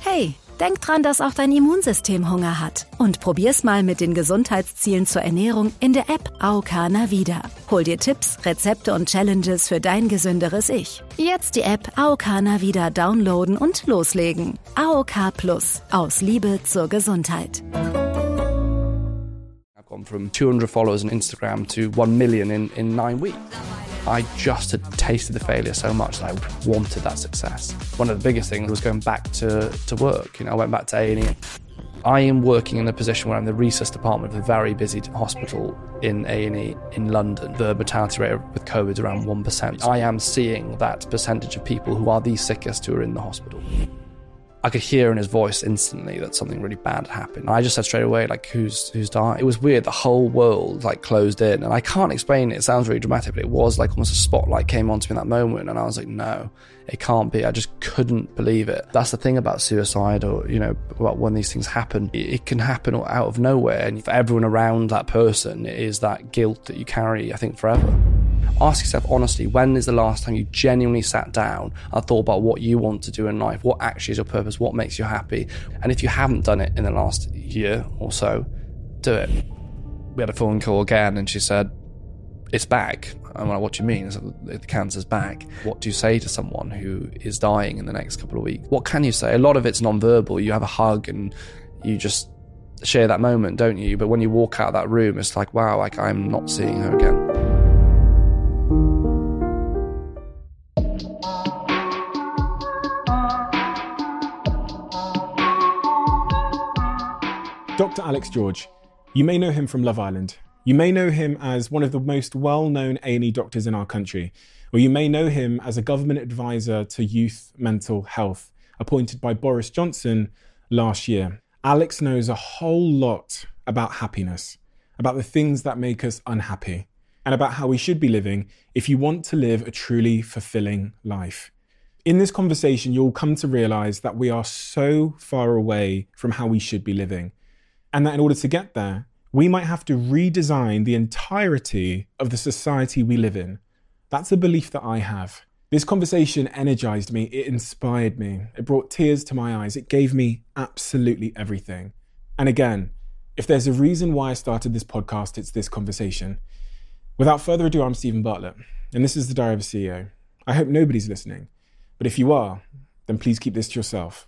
Hey, denk dran, dass auch dein Immunsystem Hunger hat. Und probier's mal mit den Gesundheitszielen zur Ernährung in der App AOK Navida. Hol dir Tipps, Rezepte und Challenges für dein gesünderes Ich. Jetzt die App AOK Navida downloaden und loslegen. AOK Plus. Aus Liebe zur Gesundheit. I've gone from 200 followers on Instagram to 1 million in 9 weeks. I just had tasted the failure so much that I wanted that success. One of the biggest things was going back to work. I went back to A&E. I am working in a position where I'm the resus department of a very busy hospital in A&E in London. The mortality rate with COVID is around 1%. I am seeing that percentage of people who are the sickest who are in the hospital. I could hear in his voice instantly that something really bad had happened. I just said straight away, who's dying? It was weird. The whole world closed in, and I can't explain it. It sounds really dramatic, but it was almost a spotlight came onto me in that moment, and I was like, no, it can't be. I just couldn't believe it. That's the thing about suicide, or about when these things happen. It can happen out of nowhere, and for everyone around that person, it is that guilt that you carry, I think, forever. Ask yourself honestly, when is the last time you genuinely sat down and thought about what you want to do in life, what actually is your purpose, what makes you happy? And if you haven't done it in the last year or so, do it. We had a phone call again and she said, it's back. I'm like, what do you mean? I said, the cancer's back. What do you say to someone who is dying in the next couple of weeks? What can you say? A lot of it's non-verbal. You have a hug and you just share that moment, don't you? But when you walk out of that room, it's like, wow, I'm not seeing her again. Dr. Alex George. You may know him from Love Island. You may know him as one of the most well-known A&E doctors in our country, or you may know him as a government advisor to youth mental health, appointed by Boris Johnson last year. Alex knows a whole lot about happiness, about the things that make us unhappy, and about how we should be living if you want to live a truly fulfilling life. In this conversation, you'll come to realize that we are so far away from how we should be living, and that in order to get there, we might have to redesign the entirety of the society we live in. That's a belief that I have. This conversation energized me, it inspired me, it brought tears to my eyes, it gave me absolutely everything. And again, if there's a reason why I started this podcast, it's this conversation. Without further ado, I'm Stephen Bartlett, and this is The Diary of a CEO. I hope nobody's listening, but if you are, then please keep this to yourself.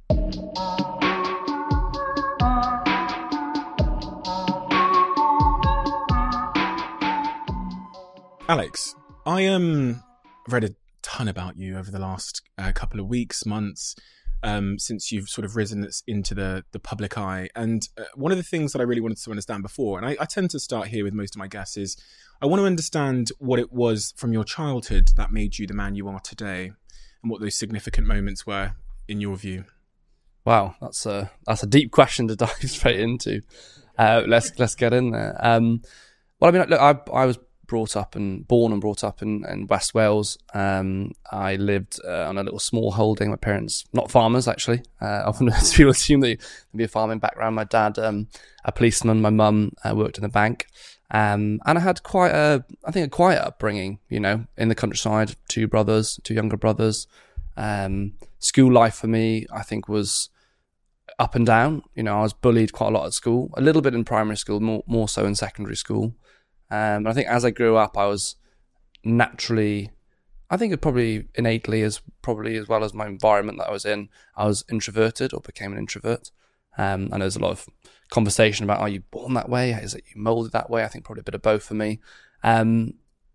Alex, I read a ton about you over the last couple of weeks, months, since you've sort of risen into the public eye. And one of the things that I really wanted to understand before, and I tend to start here with most of my guests, is I want to understand what it was from your childhood that made you the man you are today, and what those significant moments were in your view. Wow, that's a deep question to dive straight into. Let's get in there. Well, I mean, look, I was born and brought up in West Wales. I lived on a little small holding. My parents, not farmers actually. Often people assume that there'd be a farming background. My dad, a policeman. My mum worked in the bank. And I had quite a quiet upbringing, in the countryside. Two younger brothers. School life for me, I think, was up and down. I was bullied quite a lot at school, a little bit in primary school, more so in secondary school. I think as I grew up, I was naturally, I think it probably innately, as well as my environment that I was in, I was introverted or became an introvert. I know there's a lot of conversation about, are you born that way? Is it you molded that way? I think probably a bit of both for me. And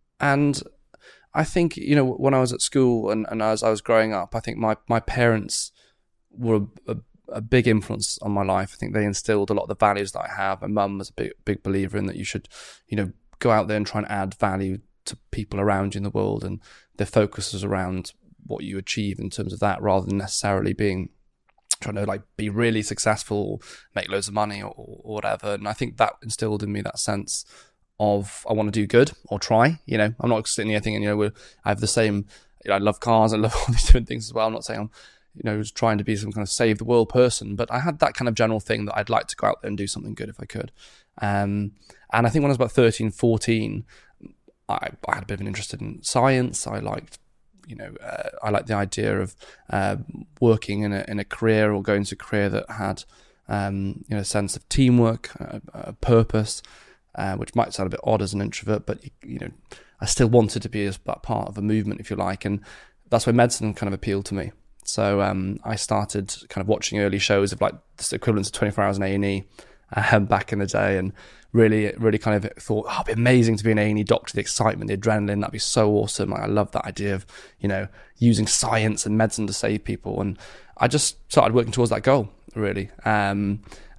I think, when I was at school and as I was growing up, I think my parents were a big influence on my life. I think they instilled a lot of the values that I have. My mum was a big believer in that you should, go out there and try and add value to people around you in the world, and their focus is around what you achieve in terms of that, rather than necessarily trying to be really successful or make loads of money or whatever. And I think that instilled in me that sense of I want to do good or try. I'm not sitting here thinking, I have the same, I love cars, I love all these different things as well. I'm not saying I'm trying to be some kind of save the world person, but I had that kind of general thing that I'd like to go out there and do something good if I could. And I think when I was about 13, 14, I had a bit of an interest in science. I liked I like the idea of working in a career or going to a career that had a sense of teamwork, a purpose, which might sound a bit odd as an introvert, but I still wanted to be as part of a movement, if you like, and that's why medicine kind of appealed to me. So I started kind of watching early shows of like the equivalent of 24 Hours in A&E back in the day, and really kind of thought, it'd be amazing to be an A&E doctor, the excitement, the adrenaline, that'd be so awesome. I love that idea of, using science and medicine to save people. And I just started working towards that goal, really. And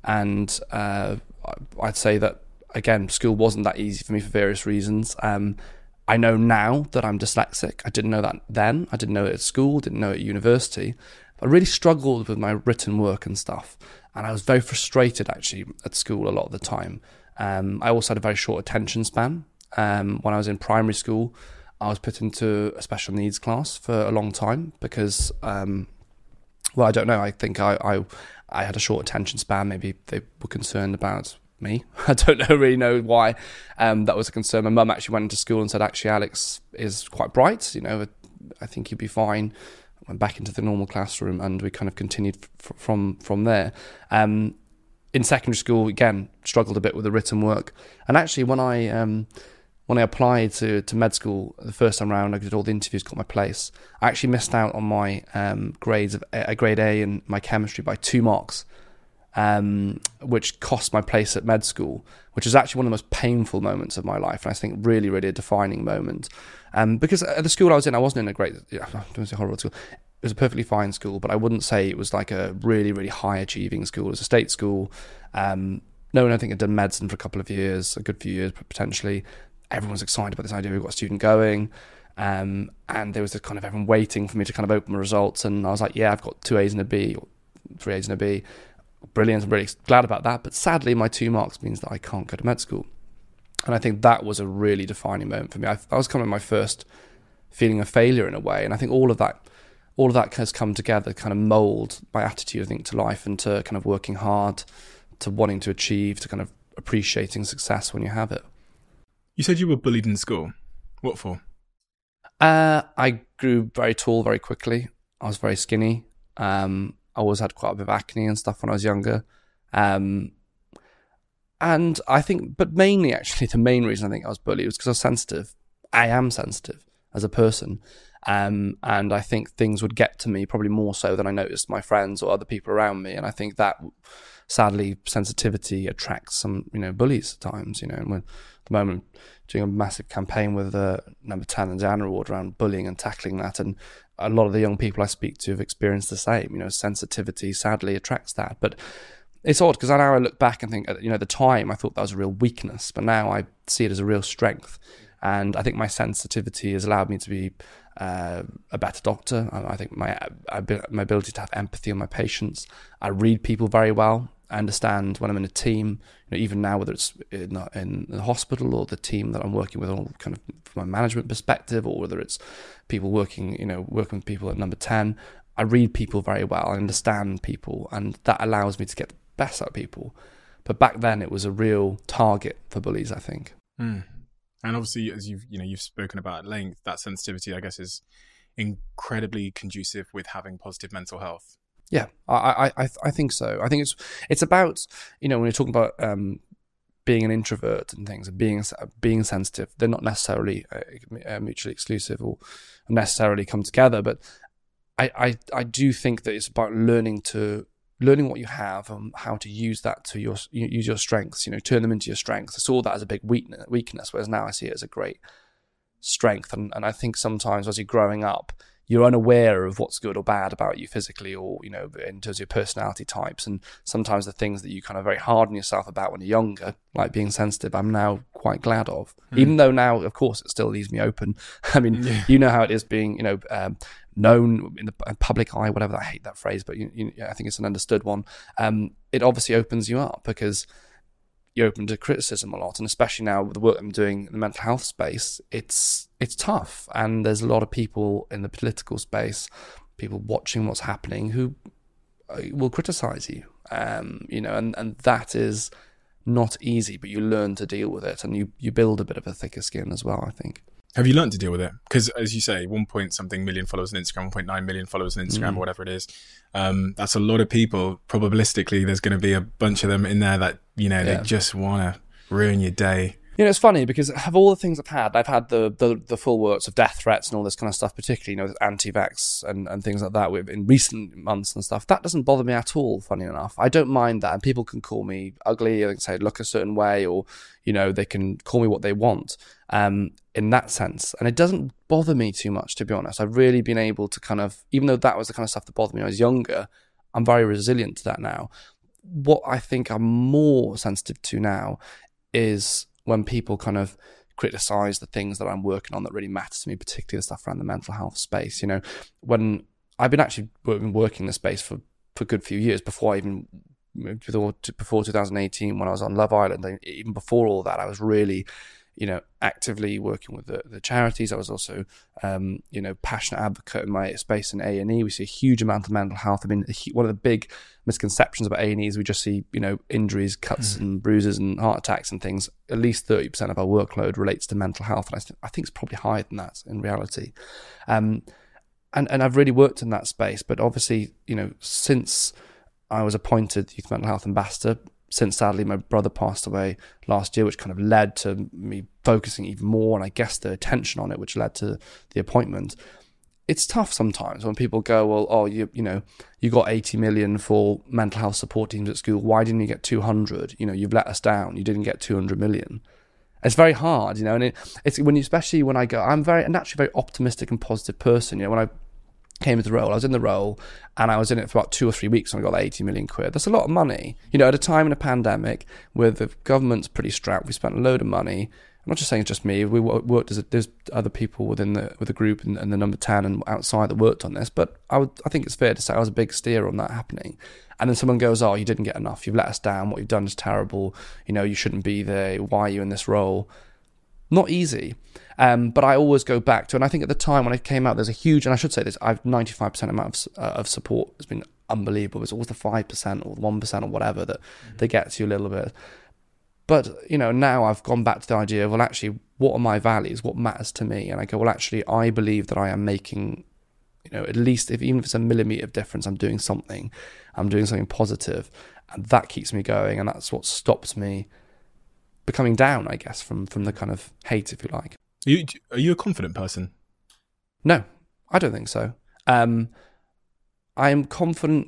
I'd say that, again, school wasn't that easy for me for various reasons. I know now that I'm dyslexic. I didn't know that then. I didn't know it at school, didn't know it at university. But I really struggled with my written work and stuff. And I was very frustrated, actually, at school a lot of the time. I also had a very short attention span. When I was in primary school, I was put into a special needs class for a long time because, I don't know. I think I had a short attention span. Maybe they were concerned about me. I don't really know why that was a concern. My mum actually went into school and said, actually, Alex is quite bright. I think he'd be fine. Went back into the normal classroom, and we kind of continued from there. In secondary school, again, struggled a bit with the written work. And actually, when I applied to med school the first time around, I did all the interviews, got my place. I actually missed out on my grades of a grade A in my chemistry by 2 marks, which cost my place at med school, which is actually one of the most painful moments of my life, and I think really, really a defining moment. Because at the school I was in, I wasn't in a great, it was a horrible school. It was a perfectly fine school, but I wouldn't say it was like a really, really high achieving school. It was a state school. No one, I think, had done medicine for a couple of years, a good few years potentially. Everyone was excited about this idea. We've got a student going. And there was this kind of everyone waiting for me to kind of open my results. And I was like, yeah, I've got 2 A's and a B, or 3 A's and a B. Brilliant. I'm really glad about that. But sadly, my 2 marks means that I can't go to med school. And I think that was a really defining moment for me. I was kind of my first feeling of failure in a way. And I think all of that has come together, kind of mold my attitude, I think, to life and to kind of working hard, to wanting to achieve, to kind of appreciating success when you have it. You said you were bullied in school. What for? I grew very tall very quickly. I was very skinny. I always had quite a bit of acne and stuff when I was younger. And I think, but mainly actually, the main reason I think I was bullied was because I was sensitive. I am sensitive as a person. And I think things would get to me probably more so than I noticed my friends or other people around me. And I think that, sadly, sensitivity attracts some, bullies at times, and when, at the moment, doing a massive campaign with Number 10 and Diana Award around bullying and tackling that. And a lot of the young people I speak to have experienced the same, sensitivity sadly attracts that. But it's odd because now I look back and think, at the time I thought that was a real weakness, but now I see it as a real strength. And I think my sensitivity has allowed me to be a better doctor. I think my ability to have empathy on my patients. I read people very well. I understand when I'm in a team, even now, whether it's in the hospital or the team that I'm working with, all kind of from a management perspective, or whether it's people working with people at Number 10. I read people very well. I understand people, and that allows me to get the best out of people. But back then, it was a real target for bullies, I think. Mm. And obviously, as you've spoken about at length, that sensitivity, I guess, is incredibly conducive with having positive mental health. Yeah, I think so. I think it's about, when you're talking about being an introvert and things, and being sensitive, they're not necessarily mutually exclusive or necessarily come together. But I do think that it's about learning what you have and how to use that to use your strengths, turn them into your strengths. I saw that as a big weakness, whereas now I see it as a great strength. And I think sometimes as you're growing up, you're unaware of what's good or bad about you physically, or, in terms of your personality types. And sometimes the things that you kind of very hard on yourself about when you're younger, like being sensitive, I'm now quite glad of. Even though now, of course, it still leaves me open. I mean, you know how it is being, known in the public eye, whatever. I hate that phrase, but I think it's an understood one. It obviously opens you up because you're open to criticism a lot, and especially now with the work I'm doing in the mental health space, it's tough. And there's a lot of people in the political space, people watching what's happening, who will criticize you, and that is not easy, but you learn to deal with it, and you build a bit of a thicker skin as well, I think. Have you learned to deal with it? Because as you say, 1 point something million followers on Instagram, 1.9 million followers on Instagram, or whatever it is. That's a lot of people. Probabilistically, there's going to be a bunch of them in there that, they just want to ruin your day. It's funny because of all the things I've had the full works of death threats and all this kind of stuff, particularly, anti-vax and things like that in recent months and stuff. That doesn't bother me at all, funny enough. I don't mind that. And people can call me ugly, they can say look a certain way, or, they can call me what they want in that sense. And it doesn't bother me too much, to be honest. I've really been able to kind of, even though that was the kind of stuff that bothered me when I was younger, I'm very resilient to that now. What I think I'm more sensitive to now is when people kind of criticize the things that I'm working on that really matter to me, particularly the stuff around the mental health space. When I've been actually working in the space for a good few years before I even moved, before 2018 when I was on Love Island. Even before all that, I was really, actively working with the charities. I was also, passionate advocate in my space in A&E. We see a huge amount of mental health. I mean, one of the big misconceptions about A&E is we just see, injuries, cuts and bruises and heart attacks and things. At least 30% of our workload relates to mental health. And I think it's probably higher than that in reality. And I've really worked in that space. But obviously, since I was appointed Youth Mental Health Ambassador, since sadly my brother passed away last year, which kind of led to me focusing even more, and I guess the attention on it, which led to the appointment. It's tough sometimes when people go, well, you got 80 million for mental health support teams at school. Why didn't you get 200? You've let us down. You didn't get 200 million. It's very hard, and it's especially when I go, I'm naturally very optimistic and positive person. When I came into the role, I was in the role and I was in it for about 2 or 3 weeks and I got 80 million quid. That's a lot of money. At a time in a pandemic where the government's pretty strapped, we spent a load of money. I'm not just saying it's just me. We worked there's other people with the group and the number 10 and outside that worked on this. But I think it's fair to say I was a big steer on that happening. And then someone goes, you didn't get enough. You've let us down. What you've done is terrible. You shouldn't be there. Why are you in this role? Not easy. But I always go back to, and I think at the time when it came out, there's a huge, and I should say this, I've 95% amount of support has been unbelievable. It's always the 5% or the 1% or whatever that they get to you a little bit. But, now I've gone back to the idea of, well, actually, what are my values? What matters to me? And I go, well, actually, I believe that I am making, at least even if it's a millimetre of difference, I'm doing something positive, and that keeps me going. And that's what stops me becoming down, I guess, from the kind of hate, if you like. Are you a confident person? No, I don't think so. I am confident.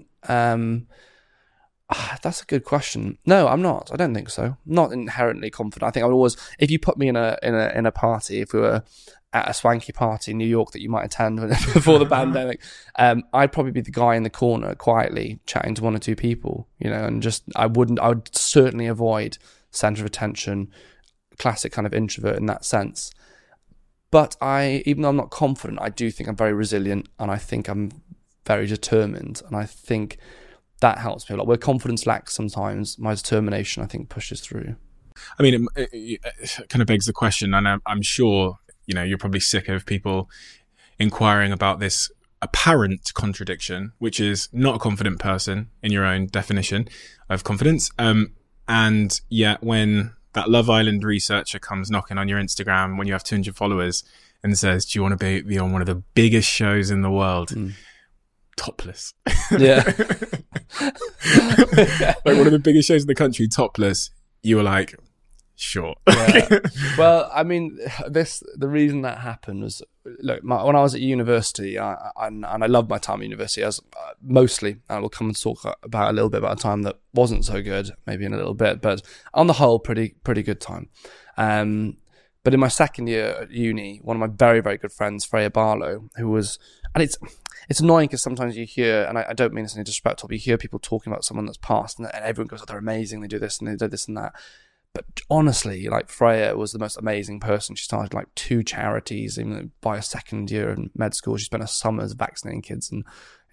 That's a good question. No, I'm not. I don't think so. Not inherently confident. I think I would always, if you put me in a party, if we were at a swanky party in New York that you might attend before the pandemic, I'd probably be the guy in the corner quietly chatting to 1 or 2 people, and I would certainly avoid center of attention, classic kind of introvert in that sense. But even though I'm not confident, I do think I'm very resilient, and I think I'm very determined, and I think that helps me a lot. Where confidence lacks sometimes, my determination, I think, pushes through. I mean, it kind of begs the question, and I'm sure, you're probably sick of people inquiring about this apparent contradiction, which is not a confident person in your own definition of confidence. And yet when that Love Island researcher comes knocking on your Instagram when you have 200 followers and says, do you want to be on one of the biggest shows in the world? Topless. Yeah. Like one of the biggest shows in the country, topless. You were like, sure. Yeah. Well, I mean, the reason that happened was, look, when I was at university, and I loved my time at university. I was mostly, I will come and talk about a little bit about a time that wasn't so good, maybe in a little bit, but on the whole, pretty good time. But in my second year at uni, one of my very, very good friends, Freya Barlow, who was, and it's annoying because sometimes you hear, and I don't mean this in a disrespectful, but you hear people talking about someone that's passed, and everyone goes, they're amazing, they do this and they do this and that. But honestly, like, Freya was the most amazing person. She started like 2 charities, even by her second year in med school. She spent her summers vaccinating kids and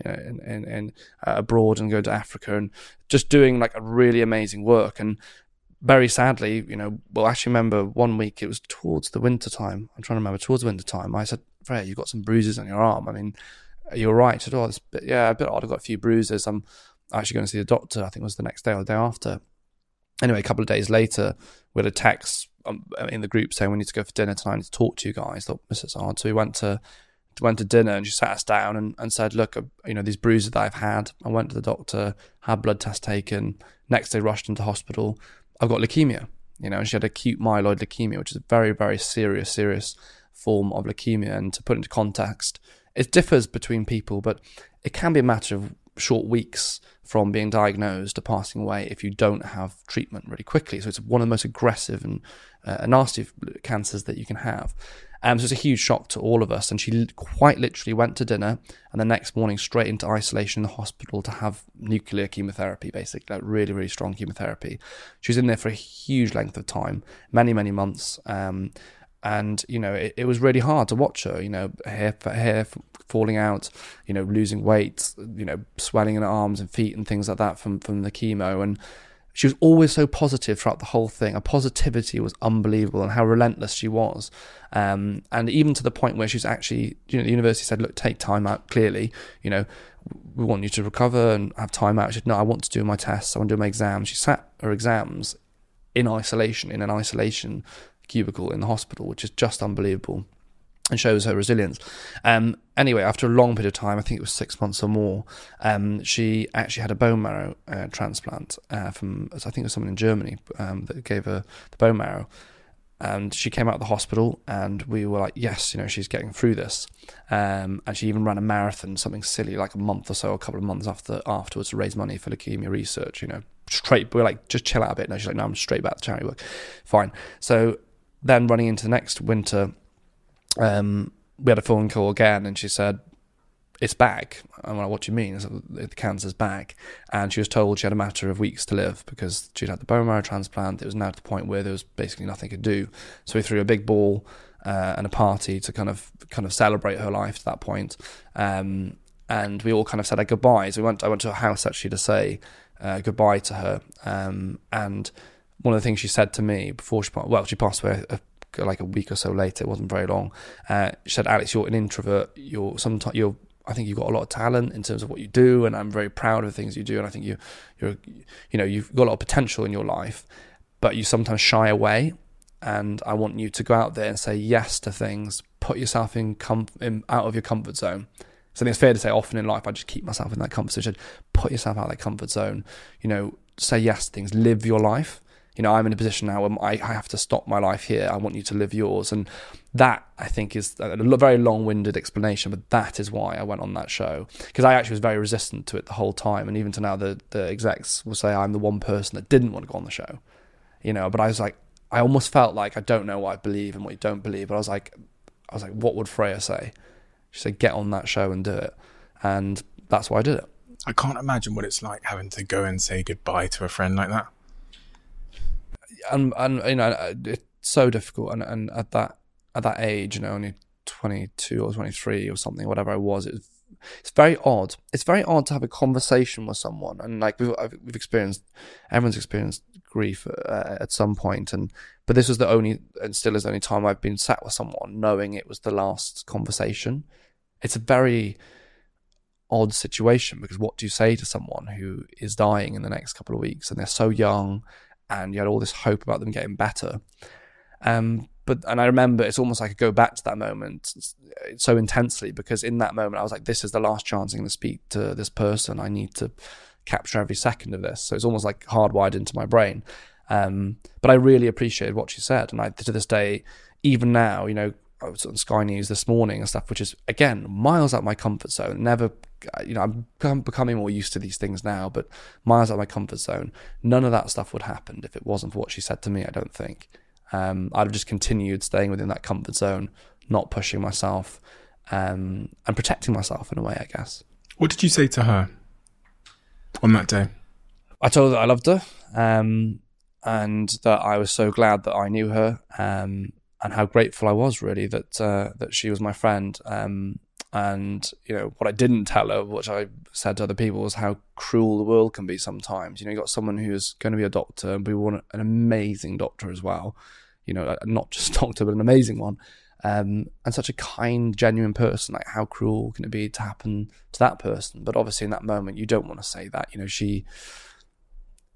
abroad and going to Africa and just doing like a really amazing work. And very sadly, well, I actually remember one week, it was towards the winter time. I'm trying to remember, towards the winter time, I said, Freya, you've got some bruises on your arm. I mean, you're right. I said, a bit odd. I've got a few bruises. I'm actually going to see the doctor. I think it was the next day or the day after. Anyway, a couple of days later, we had a text in the group saying we need to go for dinner tonight, I need to talk to you guys. I thought, this is hard. So we went to dinner, and she sat us down and said, look, these bruises that I've had, I went to the doctor, had blood test taken, next day rushed into hospital, I've got leukemia, and she had acute myeloid leukemia, which is a very, very serious form of leukemia. And to put into context, it differs between people, but it can be a matter of short weeks from being diagnosed to passing away if you don't have treatment really quickly. So it's one of the most aggressive and nasty cancers that you can have. So it's a huge shock to all of us. And she quite literally went to dinner and the next morning straight into isolation in the hospital to have nuclear chemotherapy, basically, like really, really strong chemotherapy. She was in there for a huge length of time, many, many months. And, it was really hard to watch her, hair falling out, losing weight, swelling in her arms and feet and things like that from the chemo. And she was always so positive throughout the whole thing. Her positivity was unbelievable, and how relentless she was. And even to the point where she's actually, the university said, look, take time out, clearly, we want you to recover and have time out. She said, no, I want to do my tests, I want to do my exams. She sat her exams in isolation, in an isolation cubicle in the hospital, which is just unbelievable and shows her resilience. Anyway, after a long period of time, I think it was 6 months or more, she actually had a bone marrow transplant from, I think it was someone in Germany that gave her the bone marrow. And she came out of the hospital and we were like, yes, she's getting through this. And she even ran a marathon, something silly, like a month or so, a couple of months afterwards, to raise money for leukemia research, straight. We were like, just chill out a bit. No, she's like, no, I'm straight back to charity work. Fine. So then running into the next winter, we had a phone call again, and she said, it's back. I'm like, what do you mean? So the cancer's back. And she was told she had a matter of weeks to live because she'd had the bone marrow transplant. It was now to the point where there was basically nothing to do. So we threw a big ball and a party to kind of celebrate her life to that point. And we all kind of said our goodbyes. I went to her house actually to say goodbye to her. And one of the things she said to me before she passed away like a week or so later, it wasn't very long. She said, Alex, you're an introvert. I think you've got a lot of talent in terms of what you do, and I'm very proud of the things you do. And I think you've got a lot of potential in your life, but you sometimes shy away. And I want you to go out there and say yes to things, put yourself out of your comfort zone. So I think it's fair to say often in life, I just keep myself in that comfort zone. Put yourself out of that comfort zone, say yes to things, live your life. I'm in a position now where I have to stop my life here. I want you to live yours. And that, I think, is a very long-winded explanation, but that is why I went on that show. Because I actually was very resistant to it the whole time. And even to now, the execs will say I'm the one person that didn't want to go on the show. But I was like, I almost felt like I don't know what I believe and what you don't believe. But I was like, what would Freya say? She said, get on that show and do it. And that's why I did it. I can't imagine what it's like having to go and say goodbye to a friend like that. And it's so difficult, and at that age, only 22 or 23 or something, whatever I was, it's very odd. It's very odd to have a conversation with someone, and like everyone's experienced grief at some point, but this was the only, and still is the only time I've been sat with someone knowing it was the last conversation. It's a very odd situation, because what do you say to someone who is dying in the next couple of weeks, and they're so young, and you had all this hope about them getting better. And I remember it's almost like I go back to that moment so intensely, because in that moment I was like, this is the last chance I'm going to speak to this person. I need to capture every second of this. So it's almost like hardwired into my brain. But I really appreciated what she said. And to this day, even now, I was on Sky News this morning and stuff, which is, again, miles out of my comfort zone. Never, I'm becoming more used to these things now, but miles out of my comfort zone. None of that stuff would happen if it wasn't for what she said to me, I don't think. I'd have just continued staying within that comfort zone, not pushing myself, and protecting myself in a way, I guess. What did you say to her on that day? I told her that I loved her, and that I was so glad that I knew her, and how grateful I was, really, that she was my friend. And what I didn't tell her, which I said to other people, was how cruel the world can be sometimes. You got someone who's going to be a doctor, and we want an amazing doctor as well. Not just a doctor, but an amazing one. And such a kind, genuine person. Like, how cruel can it be to happen to that person? But obviously in that moment, you don't want to say that.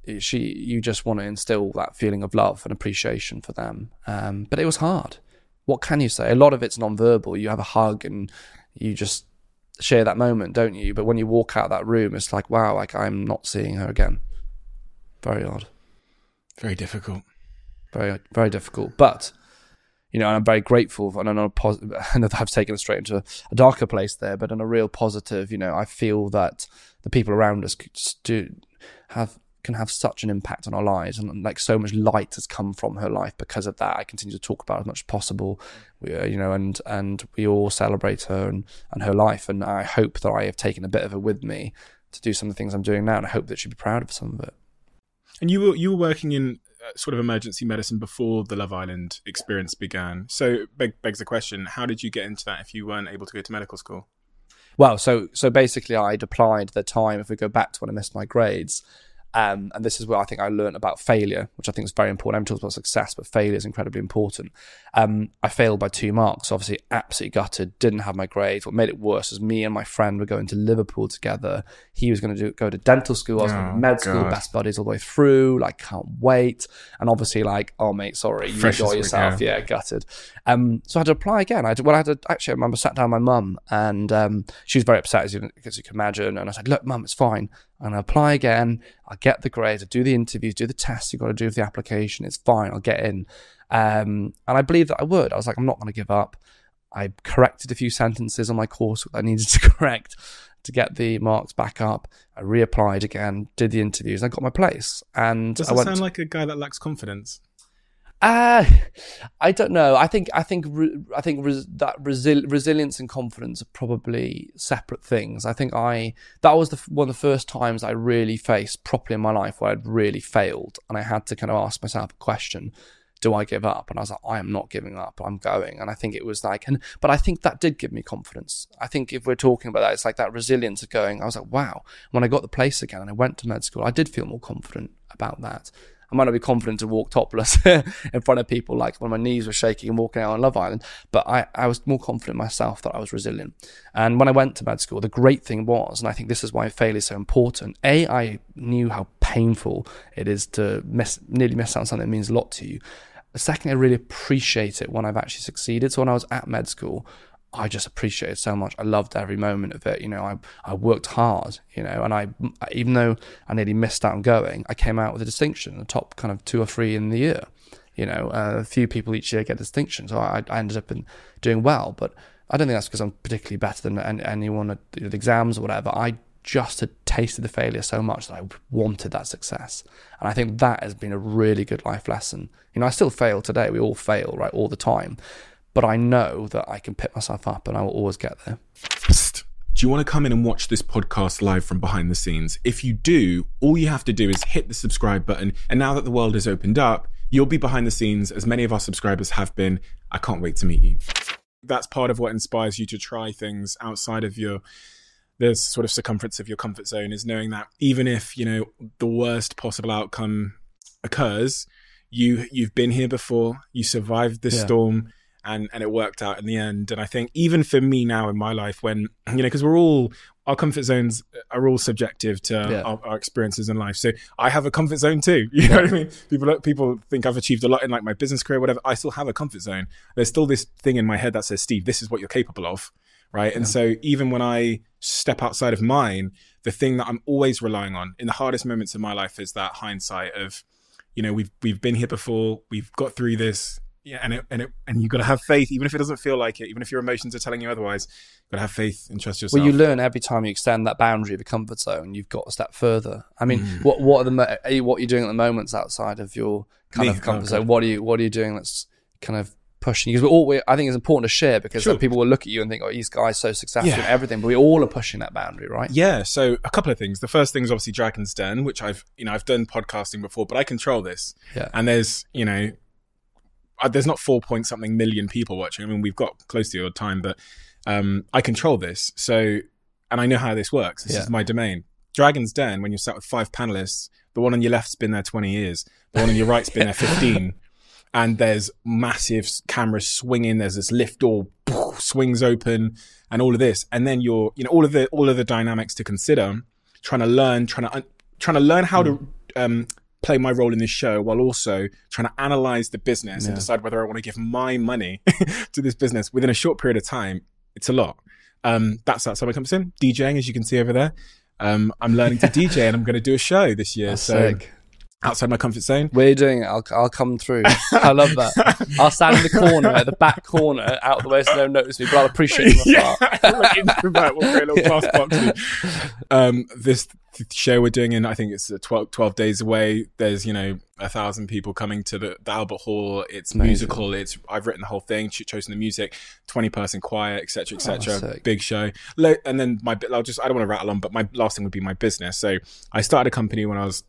you just want to instill that feeling of love and appreciation for them. But it was hard. What can you say? A lot of it's non-verbal. You have a hug and you just share that moment, don't you? But when you walk out of that room, it's like, wow, like I'm not seeing her again. Very odd. Very difficult. Very, very difficult. But, you know, and I'm very grateful. And I know I've taken it straight into a darker place there, but on a real positive, you know, I feel that the people around us can have such an impact on our lives, and like so much light has come from her life because of that. I continue to talk about it as much as possible, you know, and we all celebrate her and her life, and I hope that I have taken a bit of it with me to do some of the things I'm doing now, and I hope that she'll be proud of some of it. And you were working in sort of emergency medicine before the Love Island experience began, so begs the question, how did you get into that if you weren't able to go to medical school? Well, so basically I'd applied at the time, if we go back to when I missed my grades. And this is where I think I learned about failure, which I think is very important. Everyone talks about success, but failure is incredibly important. I failed by 2 marks, obviously absolutely gutted, didn't have my grades. What made it worse was me and my friend were going to Liverpool together. He was going to go to dental school, I was going to med school, best buddies all the way through, like can't wait. And obviously like, oh mate, sorry, you enjoy yourself. Yeah, gutted. So I had to apply again. I remember sat down with my mum and she was very upset as you can imagine. And I said, look, mum, it's fine. And I apply again, I get the grades, I do the interviews, do the tests you've got to do for the application, it's fine, I'll get in. And I believed that I would. I was like, I'm not going to give up. I corrected a few sentences on my course that I needed to correct to get the marks back up. I reapplied again, did the interviews, and I got my place. And does it sound like a guy that lacks confidence? I don't know. I think resilience and confidence are probably separate things. I think that was one of the first times I really faced properly in my life where I'd really failed, and I had to kind of ask myself a question: do I give up? And I was like, I am not giving up. I'm going. And I think it was like, but I think that did give me confidence. I think if we're talking about that, it's like that resilience of going. I was like, wow. When I got the place again and I went to med school, I did feel more confident about that. I might not be confident to walk topless in front of people, like when my knees were shaking and walking out on Love Island, but I was more confident myself that I was resilient. And when I went to med school, the great thing was, and I think this is why failure is so important, I knew how painful it is to nearly miss out on something that means a lot to you. Secondly, I really appreciate it when I've actually succeeded. So when I was at med school, I just appreciate it so much. I loved every moment of it. You know, I worked hard, you know, and even though I nearly missed out on going, I came out with a distinction, the top kind of 2 or 3 in the year. You know, a few people each year get distinction. So I ended up doing well, but I don't think that's because I'm particularly better than anyone at the exams or whatever. I just had tasted the failure so much that I wanted that success. And I think that has been a really good life lesson. You know, I still fail today. We all fail, right, all the time. But I know that I can pick myself up and I will always get there. Do you want to come in and watch this podcast live from behind the scenes? If you do, all you have to do is hit the subscribe button. And now that the world has opened up, you'll be behind the scenes as many of our subscribers have been. I can't wait to meet you. That's part of what inspires you to try things outside of the sort of circumference of your comfort zone, is knowing that even if, you know, the worst possible outcome occurs, you've been here before, you survived this storm. And it worked out in the end. And I think even for me now in my life, when, you know, because our comfort zones are all subjective to our experiences in life. So I have a comfort zone too. You know what I mean? People think I've achieved a lot in like my business career, whatever. I still have a comfort zone. There's still this thing in my head that says, Steve, this is what you're capable of. Right. And so even when I step outside of mine, the thing that I'm always relying on in the hardest moments of my life is that hindsight of, you know, we've been here before, we've got through this. Yeah, and you got to have faith, even if it doesn't feel like it, even if your emotions are telling you otherwise. You've got to have faith and trust yourself. Well, you learn every time you extend that boundary of a comfort zone. You've got a step further. I mean, what are you doing at the moments outside of your kind of comfort zone? What are you doing that's kind of pushing? Because I think it's important to share, because people will look at you and think, oh, this guy's so successful and everything, but we all are pushing that boundary, right? Yeah. So a couple of things. The first thing is obviously Dragon's Den, which I've done podcasting before, but I control this. Yeah. And there's not 4-point-something million people watching. I mean, we've got close to your time, but I control this. So, and I know how this works. This is my domain. Dragon's Den, when you're sat with 5 panelists, the one on your left's been there 20 years. The one on your right's been there 15. And there's massive cameras swinging. There's this lift door swings open and all of this. And then all of the dynamics to consider, trying to learn how to play my role in this show while also trying to analyze the business and decide whether I want to give my money to this business within a short period of time. It's a lot. That's outside my comfort zone. DJing, as you can see over there. I'm learning to DJ and I'm going to do a show this year. That's so sick. Outside my comfort zone. We're doing it. I'll come through. I love that. I'll stand in the corner, at the back corner, out of the way so they don't notice me, but I'll appreciate it. Introvert, we'll create a little class box. This show we're doing in, I think it's 12 days away. There's, 1,000 people coming to the Albert Hall. It's amazing. Musical. I've written the whole thing, chosen the music, 20-person choir, etc., etc. Big show. And then I don't want to rattle on, but my last thing would be my business. So I started a company when I was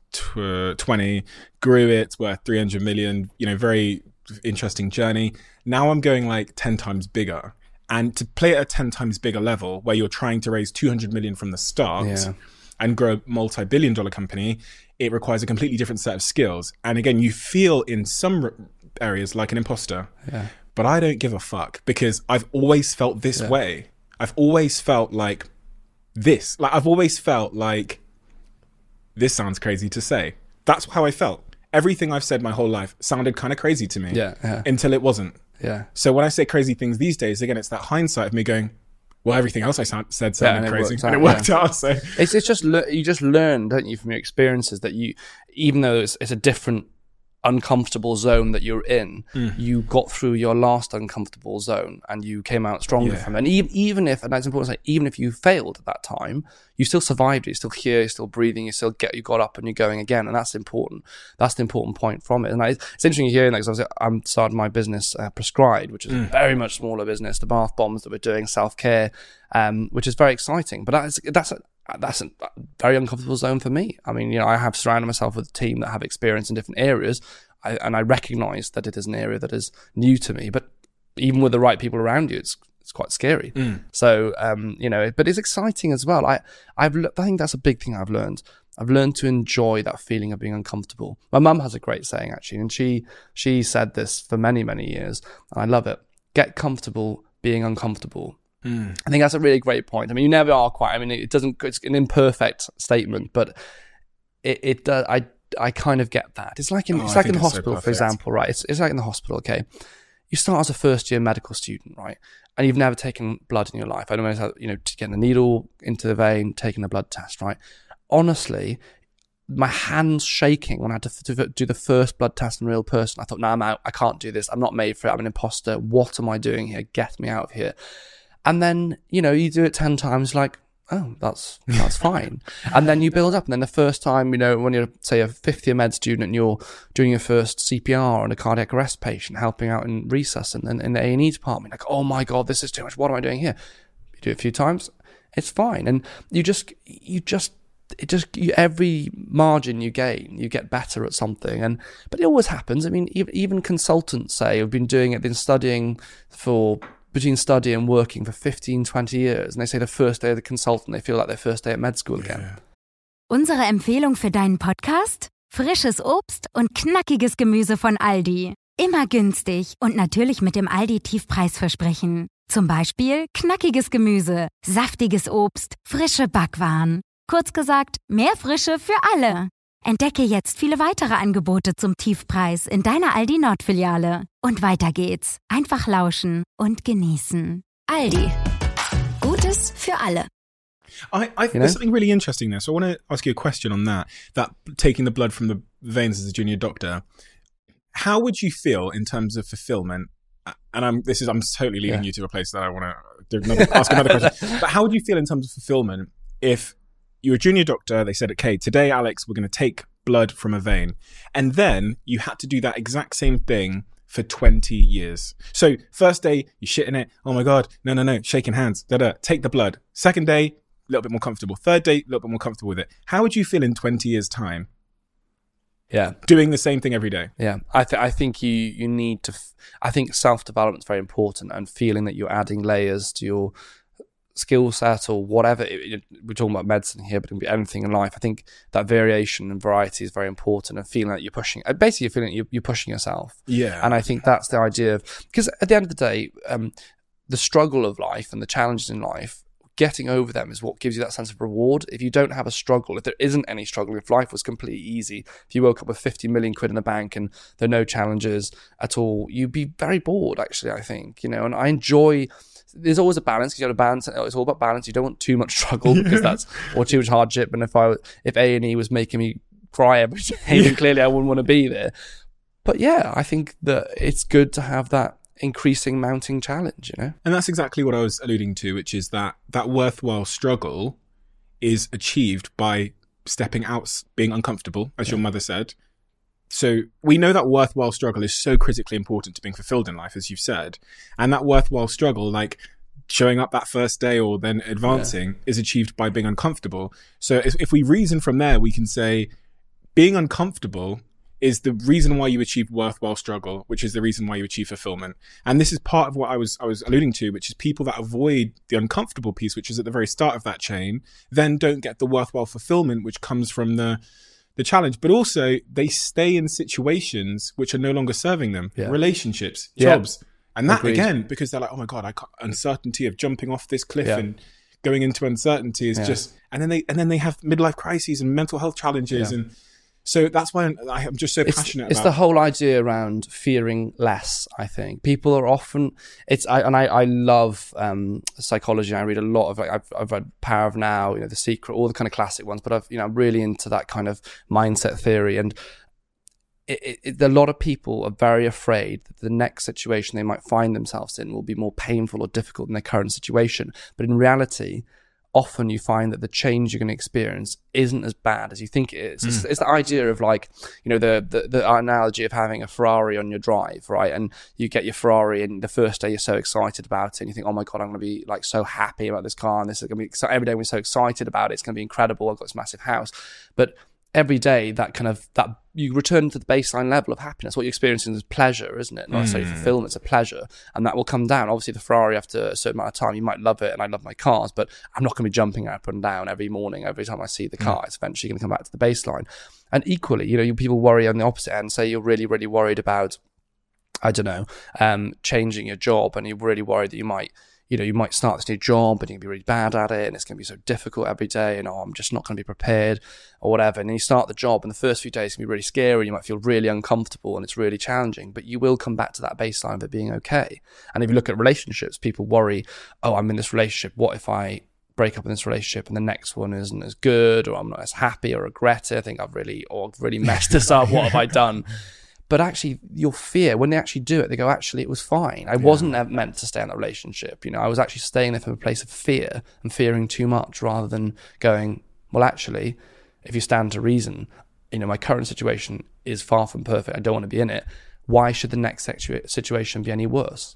20, grew it, it's worth 300 million, very interesting journey. Now I'm going like 10 times bigger. And to play at a 10 times bigger level where you're trying to raise 200 million from the start and grow a multi-billion-dollar company, it requires a completely different set of skills. And again, you feel in some areas like an imposter, but I don't give a fuck because I've always felt this way. I've always felt like this. I've always felt like, this sounds crazy to say. That's how I felt. Everything I've said my whole life sounded kind of crazy to me until it wasn't. Yeah. So when I say crazy things these days, again, it's that hindsight of me going, well, everything else I said sounded crazy, and it worked out. So it's just you just learn, don't you, from your experiences that you, even though it's a different uncomfortable zone that you're in, you got through your last uncomfortable zone and you came out stronger from it. And even if, and that's important to say, even if you failed at that time, you still survived it. You're still here, you're still breathing, you got up and you're going again. And that's important. That's the important point from it. And it's interesting hearing that because I'm starting my business, Prescribed, which is a very much smaller business, the bath bombs that we're doing, self-care, which is very exciting. But that's a very uncomfortable zone for me. I mean, I have surrounded myself with a team that have experience in different areas, and I recognize that it is an area that is new to me. But even with the right people around you, it's quite scary. So, but it's exciting as well. I think that's a big thing I've learned. I've learned to enjoy that feeling of being uncomfortable. My mum has a great saying, actually, and she said this for many, many years, and I love it. Get comfortable being uncomfortable. I think that's a really great point. I mean, you never are quite. I mean, it's an imperfect statement, but it does. I kind of get that. It's like in the hospital, for example, right? It's like in the hospital. Okay, you start as a first year medical student, right? And you've never taken blood in your life. I don't know how, to get a needle into the vein, taking a blood test, right? Honestly, my hands shaking when I had to do the first blood test in a real person. I thought, no, I'm out. I can't do this. I'm not made for it. I'm an imposter. What am I doing here? Get me out of here. And then, you do it 10 times, like, oh, that's fine. And then you build up. And then the first time, when you're, say, a fifth year med student and you're doing your first CPR on a cardiac arrest patient, helping out in resus and in the A&E department, like, oh my God, this is too much. What am I doing here? You do it a few times, it's fine. And every margin you gain, you get better at something. But it always happens. I mean, even consultants say, have been doing it, been studying between study and working for 15, 20 years. And they say the first day of the consultant, they feel like their first day at med school again. Unsere Empfehlung für deinen Podcast? Frisches Obst und knackiges Gemüse von Aldi. Immer günstig und natürlich mit dem Aldi-Tiefpreisversprechen. Zum Beispiel knackiges Gemüse, saftiges Obst, frische Backwaren. Kurz gesagt, mehr Frische für alle. Entdecke jetzt viele weitere Angebote zum Tiefpreis in deiner Aldi Nord-Filiale. Und weiter geht's. Einfach lauschen und genießen. Aldi. Gutes für alle. There's something really interesting there. So I want to ask you a question on that taking the blood from the veins as a junior doctor. How would you feel in terms of fulfillment? And I'm totally leading you to a place that I want to ask another question. But how would you feel in terms of fulfillment if you're a junior doctor, they said, okay, today, Alex, we're going to take blood from a vein. And then you had to do that exact same thing for 20 years. So first day, you're shitting it. Oh my God, no, shaking hands, take the blood. Second day, a little bit more comfortable. Third day, a little bit more comfortable with it. How would you feel in 20 years' time? Yeah. Doing the same thing every day. Yeah. I think you need to, I think self-development is very important, and feeling that you're adding layers to your skill set or whatever. We're talking about medicine here, but it can be anything in life. I think that variation and variety is very important, and feeling that you're pushing, basically you're feeling you're pushing yourself. Yeah. And I think that's the idea of, because at the end of the day, the struggle of life and the challenges in life getting over them is what gives you that sense of reward. If you don't have a struggle, if there isn't any struggle, if life was completely easy, if you woke up with 50 million quid in the bank and there are no challenges at all, you'd be very bored, actually, I think, you know. And I enjoy, there's always a balance, because you have to balance, it's all about balance. You don't want too much struggle because that's, or too much hardship. And if A&E was making me cry every day, then clearly I wouldn't want to be there. But yeah, I think that it's good to have that increasing mounting challenge, you know. And that's exactly what I was alluding to, which is that worthwhile struggle is achieved by stepping out, being uncomfortable, as your mother said. So we know that worthwhile struggle is so critically important to being fulfilled in life, as you've said. And that worthwhile struggle, like showing up that first day or then advancing, is achieved by being uncomfortable. So if we reason from there, we can say being uncomfortable is the reason why you achieve worthwhile struggle, which is the reason why you achieve fulfillment. And this is part of what I was alluding to, which is people that avoid the uncomfortable piece, which is at the very start of that chain, then don't get the worthwhile fulfillment, which comes from the challenge. But also they stay in situations which are no longer serving them, relationships, jobs. And that, again, because they're like, oh my God, uncertainty of jumping off this cliff and going into uncertainty is just, and then they have midlife crises and mental health challenges. And so that's why I'm just so passionate about it. It's the whole idea around fearing less, I think. People are often, I love psychology. I read a lot of, I've read Power of Now, you know, The Secret, all the kind of classic ones, but I'm really into that kind of mindset theory. And a lot of people are very afraid that the next situation they might find themselves in will be more painful or difficult than their current situation. But in reality, often you find that the change you're going to experience isn't as bad as you think it is. It's the idea of, like, you know, the analogy of having a Ferrari on your drive, right? And you get your Ferrari and the first day you're so excited about it and you think, oh my God, I'm going to be like so happy about this car and this is going to be, so every day we're so excited about it, it's going to be incredible, I've got this massive house. But every day that you return to the baseline level of happiness. What you're experiencing is pleasure, isn't it? Not necessarily fulfillment, it's a pleasure. And that will come down. Obviously the Ferrari, after a certain amount of time, you might love it, and I love my cars, but I'm not going to be jumping up and down every morning, every time I see the car. It's eventually going to come back to the baseline. And equally, you know, people worry on the opposite end. Say you're really, really worried about, I don't know, changing your job, and you're really worried that you might start this new job and you'll be really bad at it and it's going to be so difficult every day and I'm just not going to be prepared or whatever. And then you start the job and the first few days can be really scary. You might feel really uncomfortable and it's really challenging, but you will come back to that baseline of it being okay. And if you look at relationships, people worry, oh, I'm in this relationship. What if I break up in this relationship and the next one isn't as good, or I'm not as happy, or regret it? I think I've really messed this up. What have I done? But actually, your fear, when they actually do it, they go, actually, it was fine. I wasn't meant to stay in that relationship. You know, I was actually staying there from a place of fear and fearing too much, rather than going, well, actually, if you stand to reason, you know, my current situation is far from perfect. I don't want to be in it. Why should the next situation be any worse?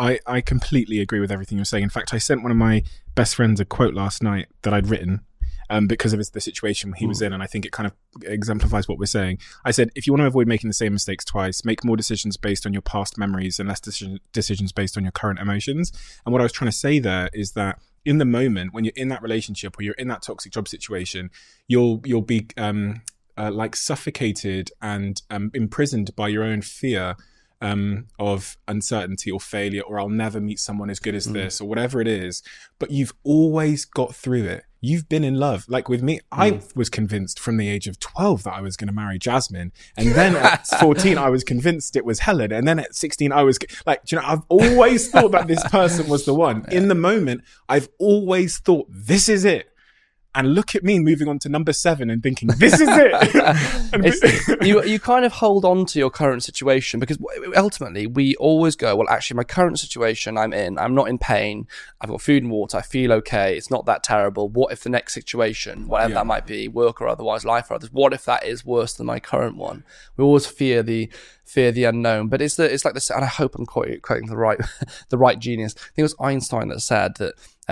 I completely agree with everything you're saying. In fact, I sent one of my best friends a quote last night that I'd written, because of the situation he was in, and I think it kind of exemplifies what we're saying. I said, if you want to avoid making the same mistakes twice, make more decisions based on your past memories and less decisions based on your current emotions. And what I was trying to say there is that in the moment, when you're in that relationship or you're in that toxic job situation, you'll be like suffocated and imprisoned by your own fear of uncertainty or failure, or I'll never meet someone as good as this, or whatever it is. But you've always got through it. You've been in love. Like with me, I was convinced from the age of 12 that I was going to marry Jasmine. And then at 14, I was convinced it was Helen. And then at 16, I was like, do you know, I've always thought that this person was the one. In the moment, I've always thought, this is it. And look at me moving on to number 7 and thinking, this is it. You kind of hold on to your current situation, because ultimately we always go, well, actually, my current situation I'm not in pain. I've got food and water. I feel okay. It's not that terrible. What if the next situation, whatever that might be, work or otherwise, life or others, what if that is worse than my current one? We always fear the unknown. But it's like this, and I hope I'm quoting the right genius. I think it was Einstein that said that,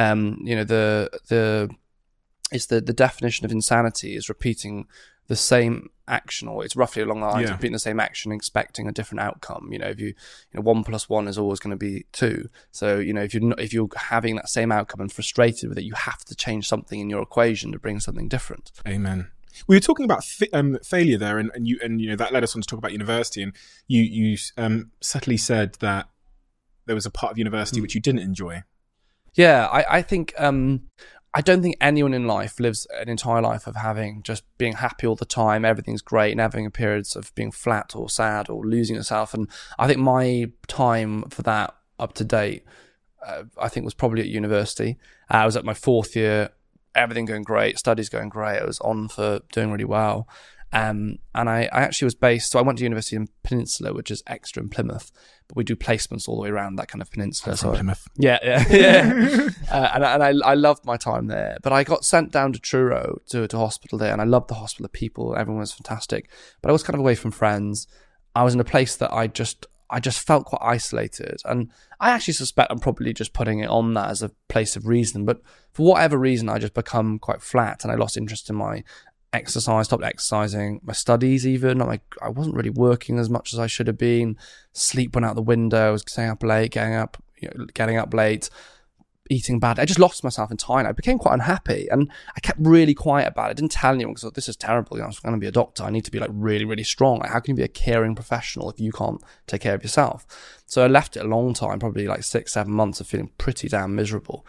it's the definition of insanity is repeating the same action, or it's roughly along the lines of repeating the same action, expecting a different outcome. You know, if 1 + 1 is always going to be 2. So, you know, if you're having that same outcome and frustrated with it, you have to change something in your equation to bring something different. Amen. We were talking about failure there, and you know that led us on to talk about university, and you subtly said that there was a part of university which you didn't enjoy. Yeah, I think I don't think anyone in life lives an entire life of just being happy all the time, everything's great, and having periods of being flat or sad or losing yourself. And I think my time for that up to date, I think was probably at university. I was at my 4th year, everything going great, studies going great. I was on for doing really well. And I actually was based, so I went to university in Peninsula, which is Exeter and Plymouth, but we do placements all the way around that kind of peninsula. From Plymouth. Yeah. And I loved my time there. But I got sent down to Truro to a hospital there, and I loved the hospital, the people, everyone was fantastic. But I was kind of away from friends. I was in a place that I just felt quite isolated. And I actually suspect I'm probably just putting it on that as a place of reason. But for whatever reason, I just become quite flat, and I lost interest in my exercise, stopped exercising, my studies even. I wasn't really working as much as I should have been. Sleep went out the window. I was staying up late, getting up late, eating bad. I just lost myself entirely. I became quite unhappy, and I kept really quiet about it. I didn't tell anyone because this is terrible. I was going to be a doctor. I need to be really, really strong. How can you be a caring professional if you can't take care of yourself? So I left it a long time, probably 6-7 months of feeling pretty damn miserable.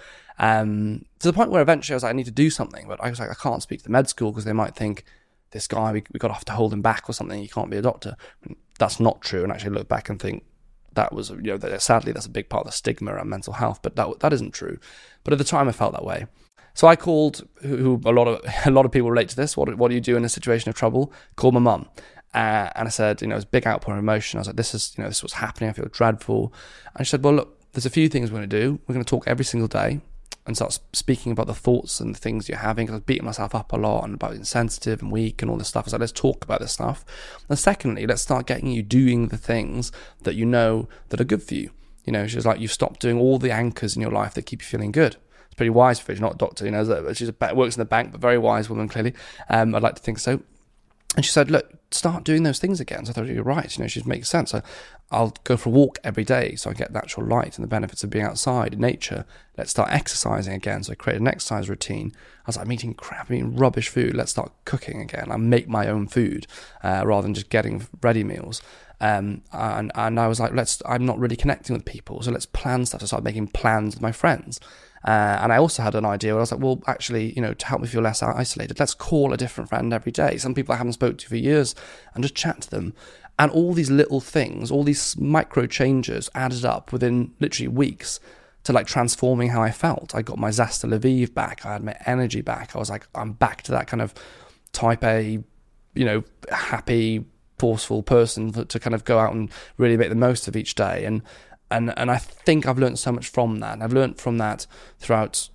To the point where eventually I was like, I need to do something, but I was like, I can't speak to the med school because they might think this guy, we got to have to hold him back or something. He can't be a doctor. And that's not true. And actually look back and think that was, sadly, that's a big part of the stigma around mental health, but that isn't true. But at the time I felt that way. So I called, who a lot of people relate to this. What do you do in a situation of trouble? Called my mum. And I said, it was a big outpouring of emotion. I was like, this is what's happening. I feel dreadful. And she said, well, look, there's a few things we're going to do. We're going to talk every single day and start speaking about the thoughts and the things you're having. Because I was beating myself up a lot and about being sensitive and weak and all this stuff. I was like, let's talk about this stuff. And secondly, let's start getting you doing the things that you know that are good for you. She was like, you've stopped doing all the anchors in your life that keep you feeling good. It's pretty wise for her. She's not a doctor, she's works in the bank, but very wise woman, clearly. I'd like to think so. And she said, look, start doing those things again. So I thought, you're right. She makes sense. So I'll go for a walk every day so I get natural light and the benefits of being outside in nature. Let's start exercising again. So I created an exercise routine. I was like, I'm eating rubbish food. Let's start cooking again. I make my own food rather than just getting ready meals. And I was like, I'm not really connecting with people. So let's plan stuff. So I started making plans with my friends. And I also had an idea where I was like, well, actually, to help me feel less isolated, let's call a different friend every day. Some people I haven't spoken to for years, and just chat to them. And all these little things, all these micro changes added up within literally weeks to transforming how I felt. I got my zest to live back. I had my energy back. I was like, I'm back to that kind of type A, happy, forceful person to kind of go out and really make the most of each day. And I think I've learned so much from that. And I've learned from that throughout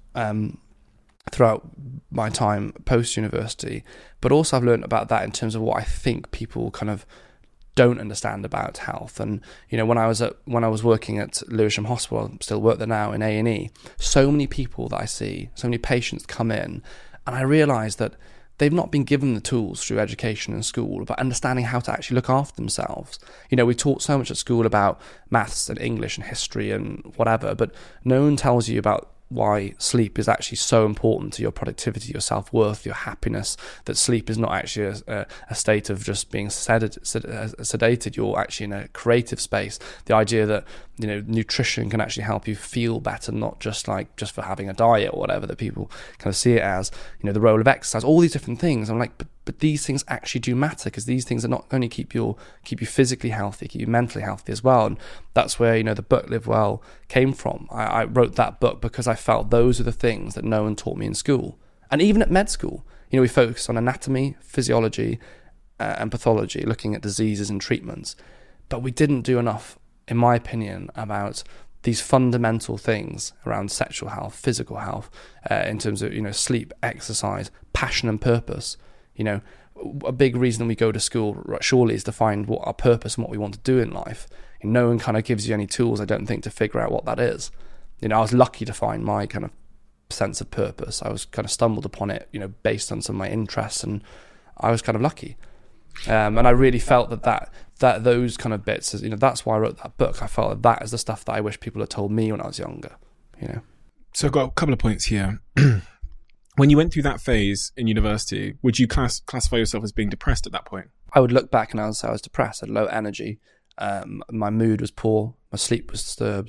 my time post-university. But also I've learned about that in terms of what I think people kind of don't understand about health. And, when I was working at Lewisham Hospital, I still work there now in A&E, so many people that I see, so many patients come in, and I realise that they've not been given the tools through education and school about understanding how to actually look after themselves. We taught so much at school about maths and English and history and whatever, but no one tells you about why sleep is actually so important to your productivity, your self-worth, your happiness, that sleep is not actually a state of just being sedated. You're actually in a creative space. The idea that, nutrition can actually help you feel better, not just for having a diet or whatever that people kind of see it as, the role of exercise, all these different things. I'm like, but these things actually do matter, because these things are not only keep you physically healthy, keep you mentally healthy as well. And that's where, the book Live Well came from. I wrote that book because I felt those are the things that no one taught me in school. And even at med school, we focused on anatomy, physiology, and pathology, looking at diseases and treatments. But we didn't do enough, in my opinion, about these fundamental things around sexual health, physical health, in terms of, sleep, exercise, passion and purpose. A big reason we go to school, surely, is to find what our purpose and what we want to do in life. And no one kind of gives you any tools, I don't think, to figure out what that is. I was lucky to find my kind of sense of purpose. I was kind of stumbled upon it, based on some of my interests, and I was kind of lucky. And I really felt that those kind of bits, that's why I wrote that book. I felt that is the stuff that I wish people had told me when I was younger. So I've got a couple of points here. When you went through that phase in university, would you classify yourself as being depressed at that point? I would look back and I was depressed. I had low energy. My mood was poor. My sleep was disturbed.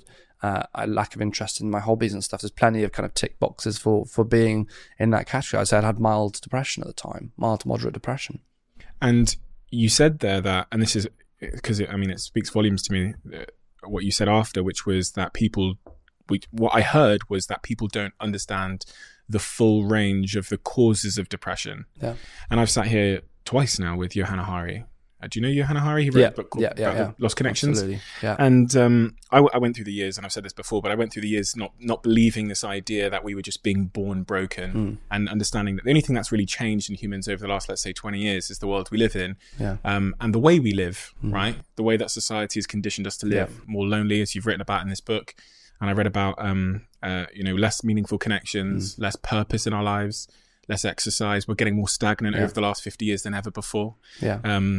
a lack of interest in my hobbies and stuff. There's plenty of kind of tick boxes for being in that category. I said I had mild depression at the time, mild to moderate depression. And you said there that, and this is because it speaks volumes to me, what you said after, which was that what I heard was that people don't understand the full range of the causes of depression. Yeah. And I've sat here twice now with Johanna Hari. Do you know Johanna Hari? He wrote a book called the Lost Connections. Absolutely. Yeah. And I went through the years, and I've said this before, but I went through the years not believing this idea that we were just being born broken, and understanding that the only thing that's really changed in humans over the last, let's say, 20 years is the world we live in, and the way we live, right? The way that society has conditioned us to live more lonely, as you've written about in this book. And I read about, less meaningful connections, less purpose in our lives, less exercise. We're getting more stagnant over the last 50 years than ever before. Yeah.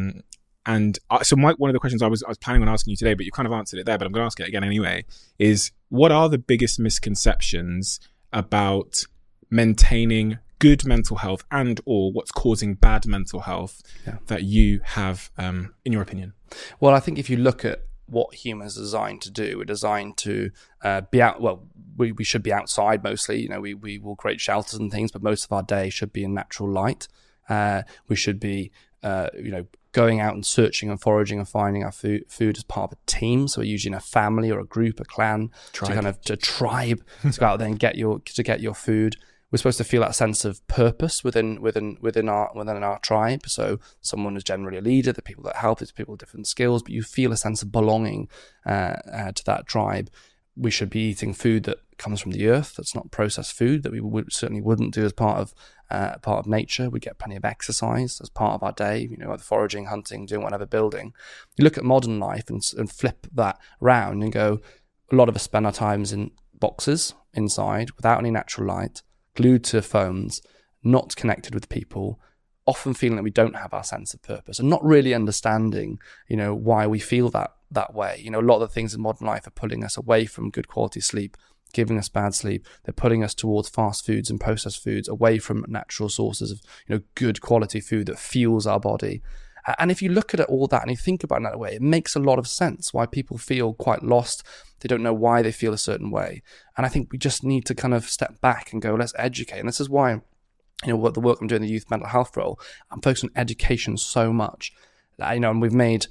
So one of the questions I was planning on asking you today, but you kind of answered it there, but I'm going to ask it again anyway, is what are the biggest misconceptions about maintaining good mental health and or what's causing bad mental health that you have, in your opinion? Well, I think if you look at what humans are designed to do, we're designed to be out. Well, we should be outside mostly. You know, we will create shelters and things, but most of our day should be in natural light. We should be, going out and searching and foraging and finding our food as part of a team. So we're usually in a family or a group, a clan, to tribe to go out there and get your food. We're supposed to feel that sense of purpose within our tribe. So someone is generally a leader, the people that help, it's people with different skills, but you feel a sense of belonging to that tribe. We should be eating food that comes from the earth, that's not processed food, that we certainly wouldn't do as part of nature. We get plenty of exercise as part of our day, either foraging, hunting, doing whatever, building. You look at modern life and flip that around and go, a lot of us spend our times in boxes inside without any natural light, glued to phones, not connected with people, often feeling that we don't have our sense of purpose and not really understanding, why we feel that way. A lot of the things in modern life are pulling us away from good quality sleep, giving us bad sleep. They're putting us towards fast foods and processed foods, away from natural sources of, good quality food that fuels our body. And if you look at it, all that, and you think about it that way, it makes a lot of sense why people feel quite lost. They don't know why they feel a certain way. And I think we just need to kind of step back and go, let's educate. And this is why, what the work I'm doing in the youth mental health role, I'm focused on education so much. And we've made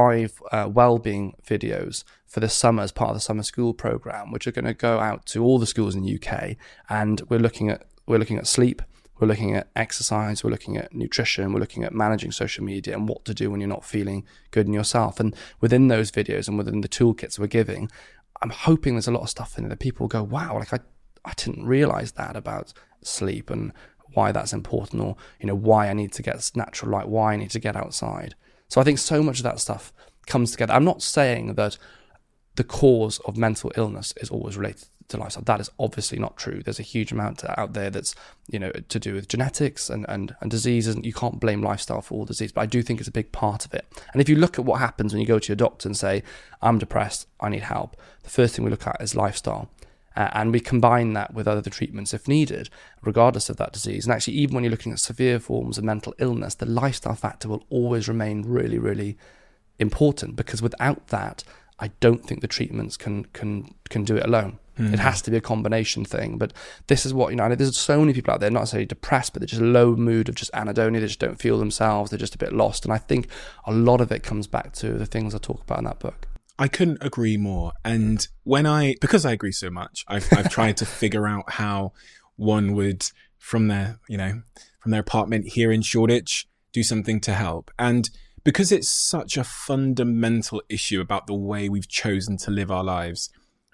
5 well-being videos for this summer as part of the summer school program, which are going to go out to all the schools in the UK. And we're looking at sleep. We're looking at exercise, we're looking at nutrition, we're looking at managing social media and what to do when you're not feeling good in yourself. And within those videos and within the toolkits we're giving, I'm hoping there's a lot of stuff in there that people go, wow, I didn't realize that about sleep and why that's important, or, why I need to get natural light, why I need to get outside. So I think so much of that stuff comes together. I'm not saying that the cause of mental illness is always related to lifestyle. That is obviously not true. There's a huge amount out there that's, to do with genetics and diseases, and you can't blame lifestyle for all disease, but I do think it's a big part of it. And if you look at what happens when you go to your doctor and say, I'm depressed, I need help, the first thing we look at is lifestyle. And we combine that with other treatments if needed, regardless of that disease. And actually, even when you're looking at severe forms of mental illness, the lifestyle factor will always remain really, really important, because without that, I don't think the treatments can do it alone. It has to be a combination thing. But this is what, there's so many people out there, not necessarily depressed, but they're just low mood of just anhedonia. They just don't feel themselves. They're just a bit lost. And I think a lot of it comes back to the things I talk about in that book. I couldn't agree more. And because I agree so much, I've tried to figure out how one would, from their apartment here in Shoreditch, do something to help. And because it's such a fundamental issue about the way we've chosen to live our lives,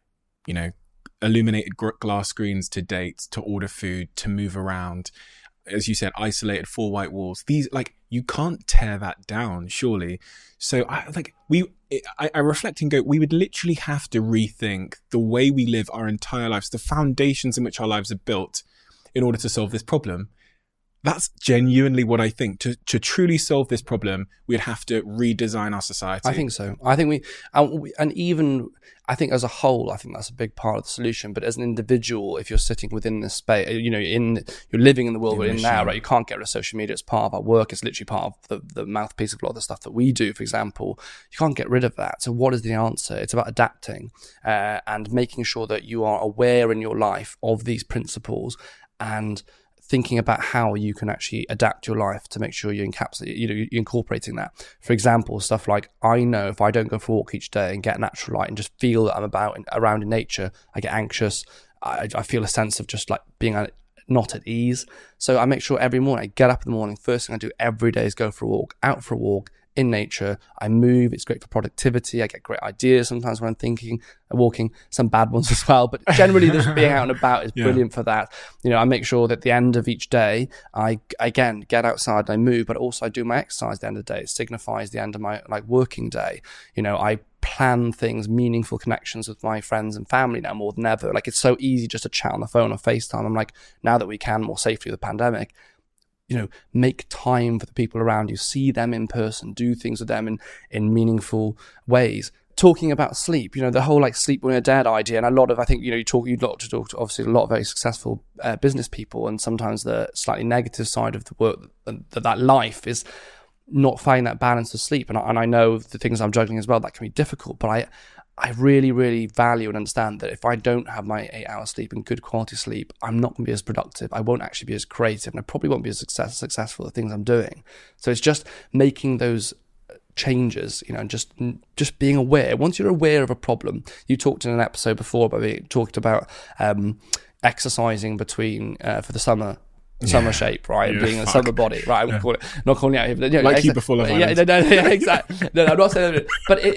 illuminated glass screens to date, to order food, to move around, as you said, isolated 4 white walls. These, you can't tear that down, surely. So I reflect and go, we would literally have to rethink the way we live our entire lives, the foundations in which our lives are built in order to solve this problem. That's genuinely what I think. To truly solve this problem, we'd have to redesign our society. I think so. I think I think as a whole, I think that's a big part of the solution. But as an individual, if you're sitting within this space, you're living in the world we're in now, right? You can't get rid of social media. It's part of our work. It's literally part of the mouthpiece of a lot of the stuff that we do, for example. You can't get rid of that. So what is the answer? It's about adapting and making sure that you are aware in your life of these principles and thinking about how you can actually adapt your life to make sure you encapsulate, you're incorporating that. For example, stuff like, I know if I don't go for a walk each day and get natural light and just feel that I'm around in nature, I get anxious. I feel a sense of just like being not at ease. So I make sure every morning I get up in the morning, first thing I do every day is go for a walk, out for a walk, in nature. I move. It's great for productivity. I get great ideas sometimes when I'm walking, some bad ones as well. But generally, just being out and about is brilliant for that. I make sure that at the end of each day, I again get outside and I move, but also I do my exercise at the end of the day. It signifies the end of my working day. I plan things, meaningful connections with my friends and family now more than ever. Like, it's so easy just to chat on the phone or FaceTime. I'm like, now that we can more safely with the pandemic, make time for the people around you, see them in person, do things with them in meaningful ways. Talking about sleep, the whole sleep when you're dead idea, and a lot of, I think, you'd talk to obviously a lot of very successful business people, and sometimes the slightly negative side of the work, that life is not finding that balance of sleep. And I know the things I'm juggling as well, that can be difficult, but I really, really value and understand that if I don't have my 8 hours sleep and good quality sleep, I'm not going to be as productive. I won't actually be as creative, and I probably won't be as successful at the things I'm doing. So it's just making those changes, and just being aware. Once you're aware of a problem, you talked in an episode before about exercising between for the summer shape, right? And being a summer body, right? I'm not calling it out here, but you before Love Island. Yeah, exactly. No, I'm not saying that.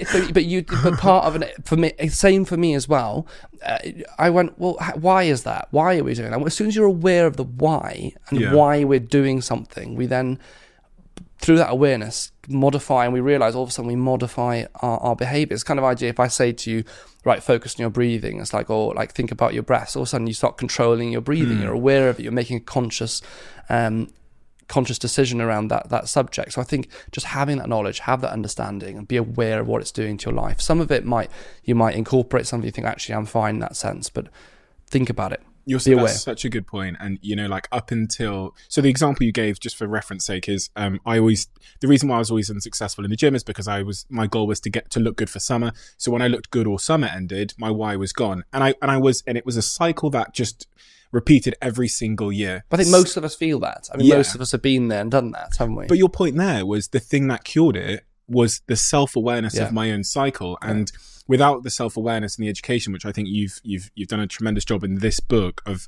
But part of it for me, same for me as well. I went, well, why is that? Why are we doing that? Well, as soon as you're aware of the why and why we're doing something, we then, through that awareness, modify, and we realize all of a sudden we modify our behavior. It's kind of idea, if I say to you, right, focus on your breathing, it's like, or think about your breath, all of a sudden you start controlling your breathing, you're aware of it, you're making a conscious decision around that subject. So I think just having that knowledge, have that understanding, and be aware of what it's doing to your life. Some of it you might incorporate, some of you think, actually I'm fine in that sense, but think about it. That's such a good point. And up until, so the example you gave, just for reference sake, is the reason why I was always unsuccessful in the gym is because my goal was to look good for summer. So when I looked good or summer ended, my why was gone, and it was a cycle that just repeated every single year. I think most of us feel that. I mean, most of us have been there and done that, haven't we? But your point there was the thing that cured it was the self-awareness of my own cycle. And without the self-awareness and the education, which I think you've done a tremendous job in this book of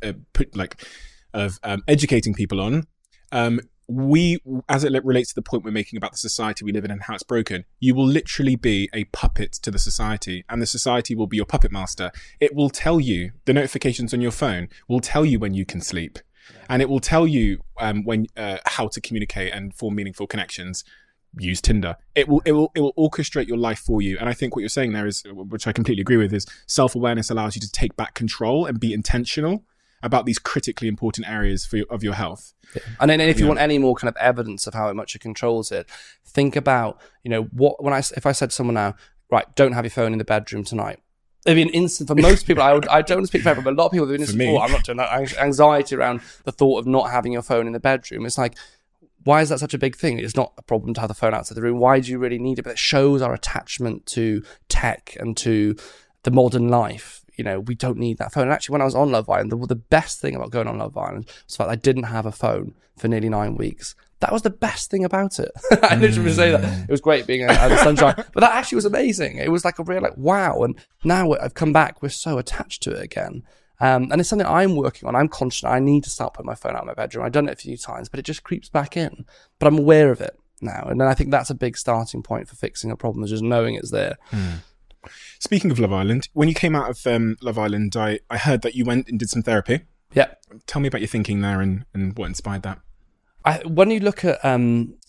educating people on, we, as it relates to the point we're making about the society we live in and how it's broken, you will literally be a puppet to the society, and the society will be your puppet master. It will tell you, the notifications on your phone will tell you when you can sleep, and it will tell you when how to communicate and form meaningful connections. Use Tinder. It will orchestrate your life for you. And I think what you're saying there is, which I completely agree with, is self-awareness allows you to take back control and be intentional about these critically important areas of your health. Yeah. And then if you want any more kind of evidence of how much it controls it, think about, if I said to someone now, right, don't have your phone in the bedroom tonight. I mean, instant for most people. I don't want to speak for everyone, but a lot of people have been instant. I'm not doing that. Anxiety around the thought of not having your phone in the bedroom. It's like, why is that such a big thing? It's not a problem to have the phone outside the room. Why do you really need it? But it shows our attachment to tech and to the modern life. We don't need that phone. And actually, when I was on Love Island, the best thing about going on Love Island was the fact I didn't have a phone for nearly 9 weeks. That was the best thing about it. I literally say that. It was great being out in the sunshine. But that actually was amazing. It was like a real wow. And now I've come back, we're so attached to it again. And it's something I'm working on. I'm conscious. I need to start putting my phone out of my bedroom. I've done it a few times, but it just creeps back in. But I'm aware of it now. And then I think that's a big starting point for fixing a problem, is just knowing it's there. Speaking of Love Island, when you came out of Love Island, I heard that you went and did some therapy. Yeah. Tell me about your thinking there and what inspired that. When you look at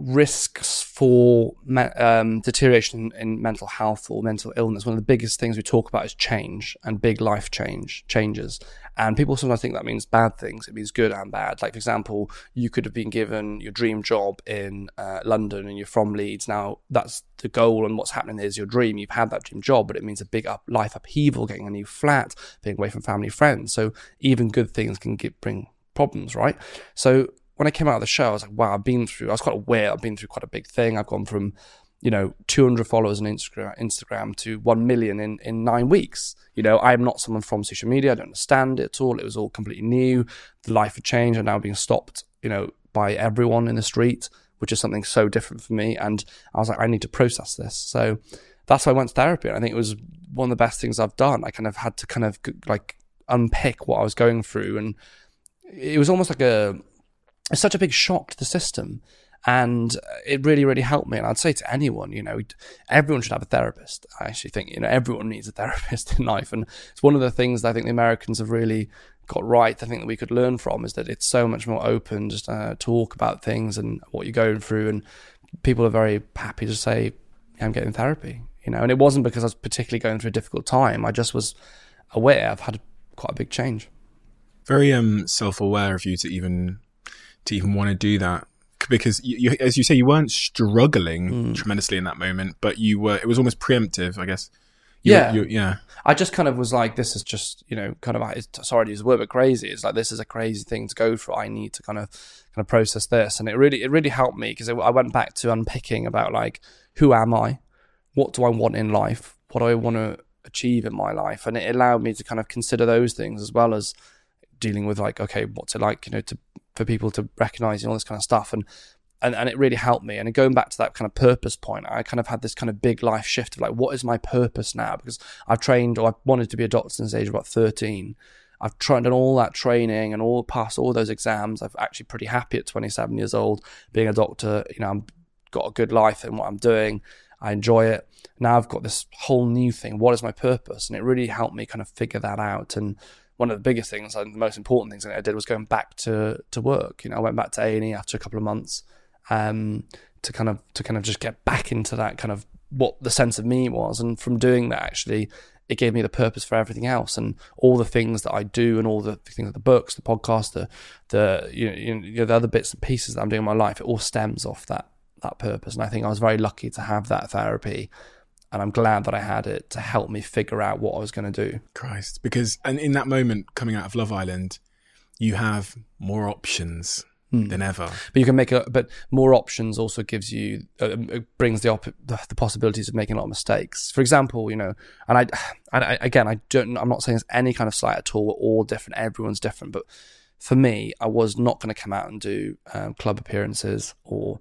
risks for deterioration in mental health or mental illness, one of the biggest things we talk about is change and big life changes. And people sometimes think that means bad things. It means good and bad. Like, for example, you could have been given your dream job in London and you're from Leeds. Now, that's the goal, and what's happening is your dream. You've had that dream job, but it means a big life upheaval, getting a new flat, being away from family, friends. So even good things can bring problems, right? So when I came out of the show, I was like, wow, I was quite aware. I've been through quite a big thing. I've gone from 200 followers on Instagram to 1 million in 9 weeks. I am not someone from social media. I don't understand it at all. It was all completely new. The life had changed. I'm now being stopped, by everyone in the street, which is something so different for me. And I was like, I need to process this. So that's why I went to therapy. And I think it was one of the best things I've done. I kind of had to like unpick what I was going through. And it was almost like it's such a big shock to the system. And it really, really helped me. And I'd say to anyone, everyone should have a therapist. I actually think, everyone needs a therapist in life. And it's one of the things that I think the Americans have really got right. I think that we could learn from is that it's so much more open, just talk about things and what you're going through. And people are very happy to say, yeah, I'm getting therapy, and it wasn't because I was particularly going through a difficult time. I just was aware I've had quite a big change. Very self-aware of you to even want to do that. Because you, as you say, you weren't struggling tremendously in that moment, but you were. It was almost preemptive, I guess. Yeah. I just kind of was like, this is just, sorry to use the word, but crazy. It's like, this is a crazy thing to go through. I need to kind of process this, and it really helped me because I went back to unpicking about like, who am I? What do I want in life? What do I want to achieve in my life? And it allowed me to kind of consider those things as well as dealing with like, okay, what's it like, for people to recognize and all this kind of stuff. And it really helped me. And going back to that kind of purpose point, I kind of had this kind of big life shift of like, what is my purpose now? Because I've trained, or I wanted to be a doctor since the age of about 13. I've done all that training and passed all those exams. I'm actually pretty happy at 27 years old being a doctor. I've got a good life in what I'm doing. I enjoy it. Now I've got this whole new thing. What is my purpose? And it really helped me kind of figure that out. And one of the biggest things and the most important things that I did was going back to work. I went back to A&E after a couple of months to kind of just get back into that kind of what the sense of me was. And from doing that, actually, it gave me the purpose for everything else and all the things that I do and all the things like the books, the podcast, the other bits and pieces that I'm doing in my life. It all stems off that purpose. And I think I was very lucky to have that therapy. And I'm glad that I had it to help me figure out what I was going to do. Christ, and in that moment coming out of Love Island, you have more options than ever. But you can but more options also gives you, it brings the possibilities of making a lot of mistakes. For example, and I'm not saying there's any kind of slight at all. We're all different. Everyone's different. But for me, I was not going to come out and do club appearances or,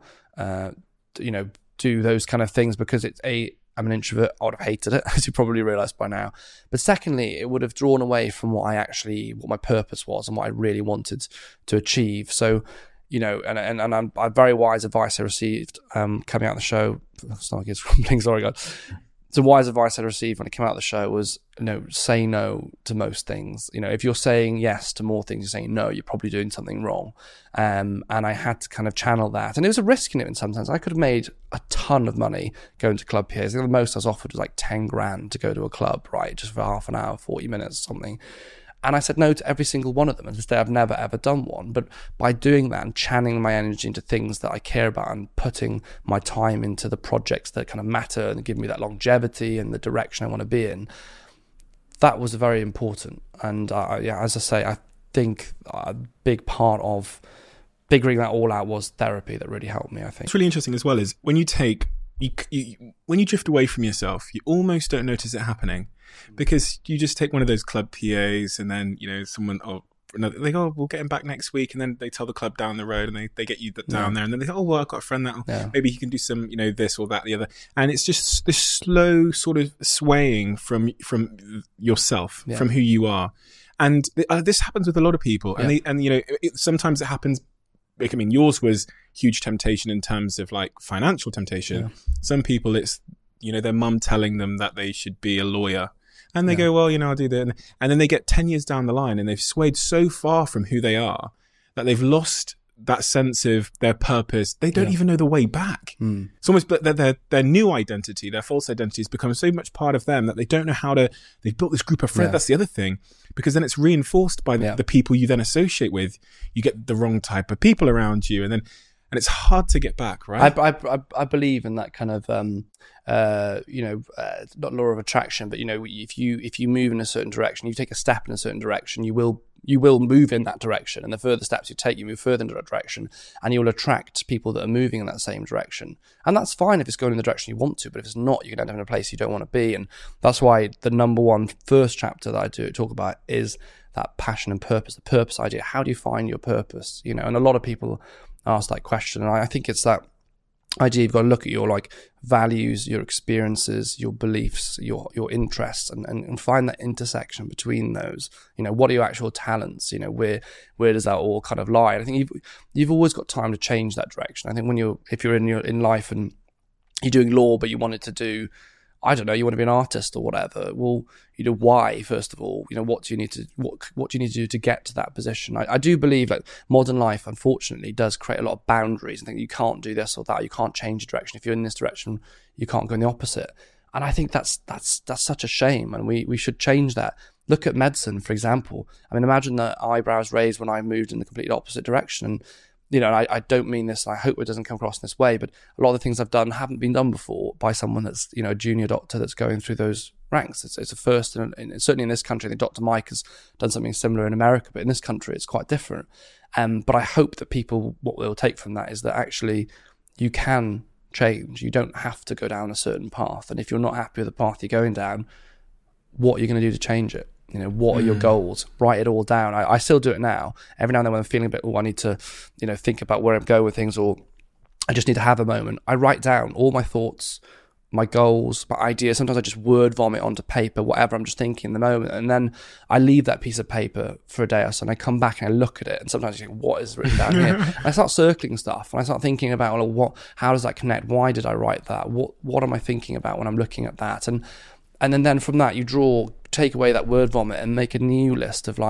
do those kind of things because I'm an introvert. I would have hated it, as you probably realised by now. But secondly, it would have drawn away from what my purpose was and what I really wanted to achieve. So, and I'm very wise advice I received coming out of the show. Sorry, it's rumbling. Sorry, guys. So wise advice I received when I came out of the show was, say no to most things. If you're saying yes to more things, you're saying no, you're probably doing something wrong. And I had to kind of channel that. And it was a risk in it in some sense. I could have made a ton of money going to club PAs. I think the most I was offered was like 10 grand to go to a club, right? Just for half an hour, 40 minutes or something. And I said no to every single one of them. And to this day, I've never, ever done one. But by doing that and channeling my energy into things that I care about and putting my time into the projects that kind of matter and give me that longevity and the direction I want to be in, that was very important. And as I say, I think a big part of figuring that all out was therapy that really helped me, I think. What's really interesting as well is when you when you drift away from yourself, you almost don't notice it happening. Because you just take one of those club PAs and then, someone, they go, we'll get him back next week. And then they tell the club down the road and they get you down there. And then they go, I've got a friend that maybe he can do some, this or that, the other. And it's just this slow sort of swaying from yourself, from who you are. And this happens with a lot of people. And, sometimes it happens. I mean, yours was huge temptation in terms of like financial temptation. Yeah. Some people, it's, their mum telling them that they should be a lawyer. And they go, well, I'll do that. And then they get 10 years down the line and they've swayed so far from who they are that they've lost that sense of their purpose, they don't even know the way back. It's almost, but their new identity, their false identity has become so much part of them that they don't know how to, they've built this group of friends. That's the other thing, because then it's reinforced by the people you then associate with. You get the wrong type of people around you, and it's hard to get back, right? I believe in that kind of, not law of attraction, but, if you move in a certain direction, you take a step in a certain direction, you will move in that direction. And the further steps you take, you move further in that direction, and you'll attract people that are moving in that same direction. And that's fine if it's going in the direction you want to, but if it's not, you can end up in a place you don't want to be. And that's why the number one first chapter that I talk about is that passion and purpose, the purpose idea. How do you find your purpose? And a lot of people ask that question, and I think it's that idea you've got to look at your values, your experiences, your beliefs, your interests, and find that intersection between those. What are your actual talents? Where does that all kind of lie? And I think you've always got time to change that direction. I think if you're in life and you're doing law, but you wanted to do, I don't know, you want to be an artist or whatever. Well, why, first of all? What do you need to do to get to that position? I do believe modern life, unfortunately, does create a lot of boundaries. I think you can't do this or that. You can't change your direction. If you're in this direction, you can't go in the opposite. And I think that's such a shame, and we should change that. Look at medicine, for example. I mean, imagine the eyebrows raised when I moved in the completely opposite direction. And I don't mean this, and I hope it doesn't come across in this way, but a lot of the things I've done haven't been done before by someone that's, a junior doctor that's going through those ranks. It's a first, and certainly in this country, I think Dr. Mike has done something similar in America, but in this country, it's quite different. But I hope that people, what they'll take from that is that actually you can change. You don't have to go down a certain path. And if you're not happy with the path you're going down, what are you going to do to change it? What are your goals? Write it all down. I still do it now. Every now and then when I'm feeling a bit, I need to, think about where I'm going with things, or I just need to have a moment. I write down all my thoughts, my goals, my ideas. Sometimes I just word vomit onto paper, whatever I'm just thinking in the moment. And then I leave that piece of paper for a day or so, and I come back and I look at it. And sometimes you think, what is written down here? And I start circling stuff, and I start thinking about, how does that connect? Why did I write that? What am I thinking about when I'm looking at that? And then from that, you take away that word vomit and make a new list of